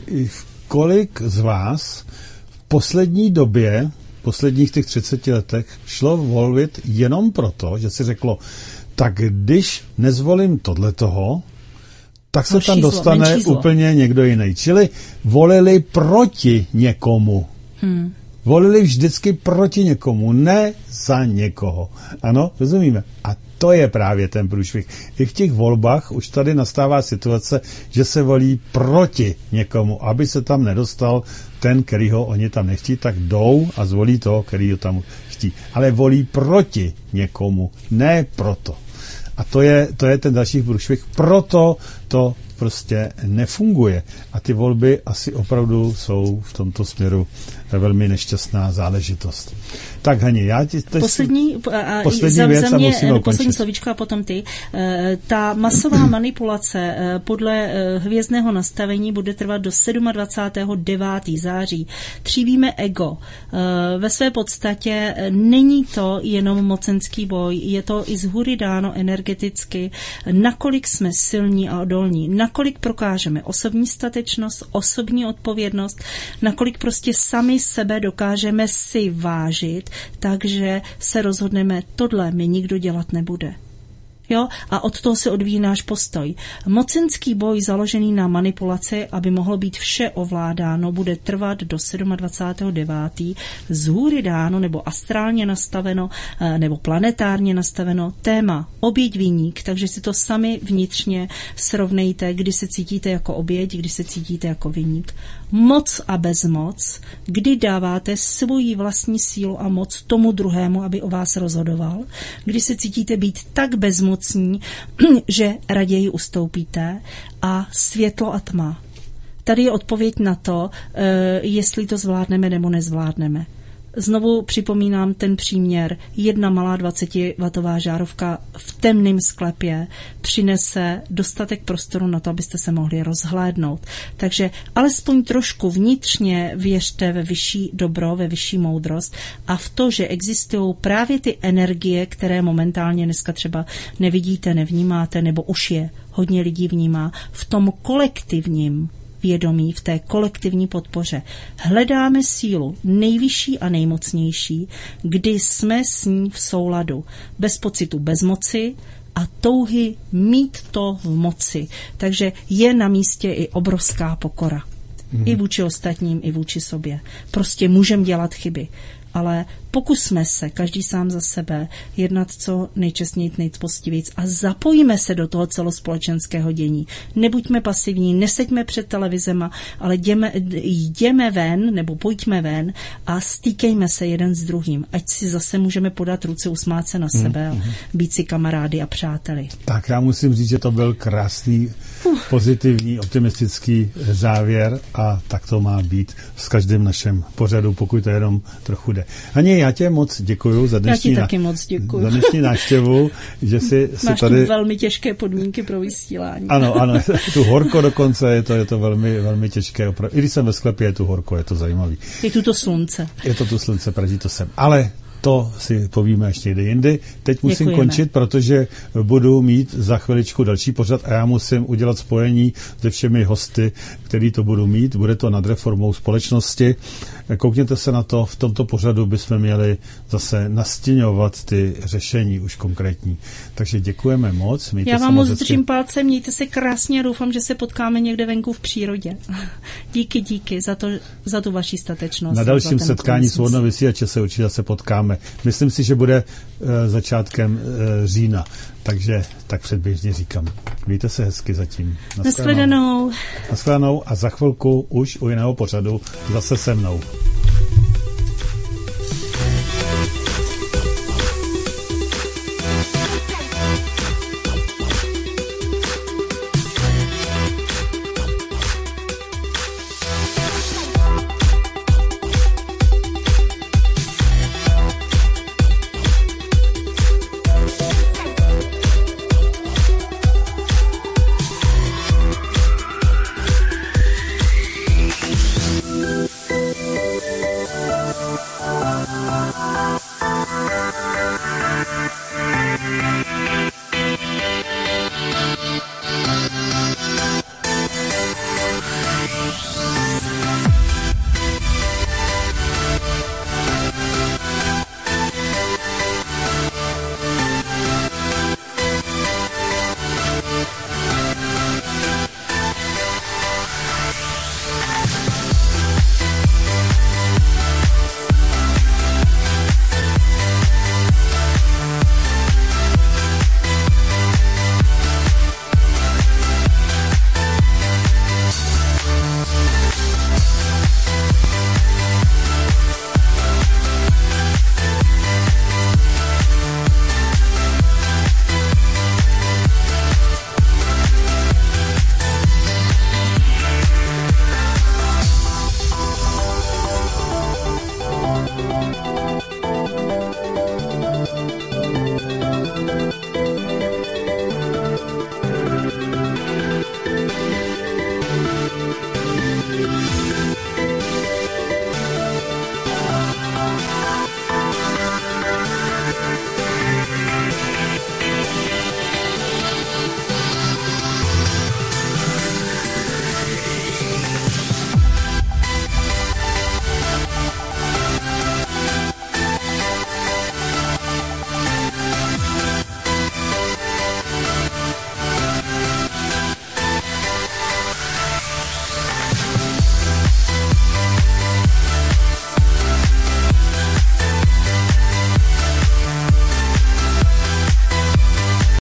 kolik z vás v poslední době, v posledních těch třiceti letech šlo volit jenom proto, že si řeklo, tak když nezvolím tohletoho, tak se tam dostane úplně někdo jiný. Čili volili proti někomu. Hmm. Volili vždycky proti někomu, ne za někoho. Ano, rozumíme. A to je právě ten průšvih. I v těch volbách už tady nastává situace, že se volí proti někomu, aby se tam nedostal ten, kterýho oni tam nechtí, tak jdou a zvolí toho, kterýho tam chtí. Ale volí proti někomu, ne proto. A to je, to je ten další průšvih. Proto to prostě nefunguje. A ty volby asi opravdu jsou v tomto směru velmi nešťastná záležitost. Tak, Hani, já ti... Teď poslední a, poslední za, věc za mě, a musíme ukončit. Poslední slovíčko a potom ty. Ta masová manipulace podle hvězdného nastavení bude trvat do dvacátého sedmého devátého září. Tříbíme ego. Ve své podstatě není to jenom mocenský boj, je to i zhůry dáno energeticky, nakolik jsme silní a odolní, nakolik prokážeme osobní statečnost, osobní odpovědnost, nakolik prostě sami sebe dokážeme si vážit, takže se rozhodneme, tohle mi nikdo dělat nebude. Jo? A od toho se odvíjí náš postoj. Mocenský boj založený na manipulaci, aby mohlo být vše ovládáno, bude trvat do dvacátého sedmého devátého z hůry dáno nebo astrálně nastaveno nebo planetárně nastaveno téma oběť viník, takže si to sami vnitřně srovnejte, kdy se cítíte jako oběť, kdy se cítíte jako viník. Moc a bezmoc, kdy dáváte svoji vlastní sílu a moc tomu druhému, aby o vás rozhodoval, kdy se cítíte být tak bezmocní, že raději ustoupíte, a světlo a tma. Tady je odpověď na to, jestli to zvládneme nebo nezvládneme. Znovu připomínám ten příměr. Jedna malá dvacetiwatová žárovka v temném sklepě přinese dostatek prostoru na to, abyste se mohli rozhlédnout. Takže alespoň trošku vnitřně věřte ve vyšší dobro, ve vyšší moudrost a v to, že existují právě ty energie, které momentálně dneska třeba nevidíte, nevnímáte, nebo už je hodně lidí vnímá, v tom kolektivním vědomí, v té kolektivní podpoře. Hledáme sílu nejvyšší a nejmocnější, kdy jsme s ní v souladu, bez pocitu bezmoci a touhy mít to v moci. Takže je na místě i obrovská pokora. Mm. I vůči ostatním, i vůči sobě. Prostě můžeme dělat chyby. Ale pokusme se, každý sám za sebe, jednat co nejčestněji, nejpoctivěji a zapojíme se do toho celospolečenského dění. Nebuďme pasivní, neseďme před televizema, ale jdeme, jdeme ven, nebo pojďme ven a stýkejme se jeden s druhým, ať si zase můžeme podat ruce, usmát se na sebe a být si kamarády a přáteli. Tak já musím říct, že to byl krásný, uh. pozitivní, optimistický závěr a tak to má být v každém našem pořadu, pokud to jenom trochu jde. Hani, já tě moc děkuju za dnešní, já ti taky moc děkuju. Za dnešní návštěvu, že si Máš tady... tu velmi těžké podmínky pro vysílání. Ano, ano, tu horko dokonce, je to, je to velmi, velmi těžké. I když jsem ve sklepě, je tu horko, je to zajímavý. Je tu to slunce. Je to tu slunce, praží to sem. Ale to si povíme ještě někdy jindy. Teď musím Děkujeme. končit, protože budu mít za chviličku další pořad a já musím udělat spojení se všemi hosty, který to budu mít. Bude to nad reformou společnosti. Koukněte se na to, v tomto pořadu bychom měli zase nastěňovat ty řešení už konkrétní. Takže děkujeme moc. Mějte Já se vám moc hezky. držím palce, mějte se krásně a doufám, že se potkáme někde venku v přírodě. Díky, díky za, to, za tu vaši statečnost. Na dalším setkání Svobodného vysílače se určitě se potkáme. Myslím si, že bude uh, začátkem uh, října, takže tak předběžně říkám. Mějte se hezky zatím. Nashledanou. Nashledanou a za chvilku už u jiného pořadu zase se mnou.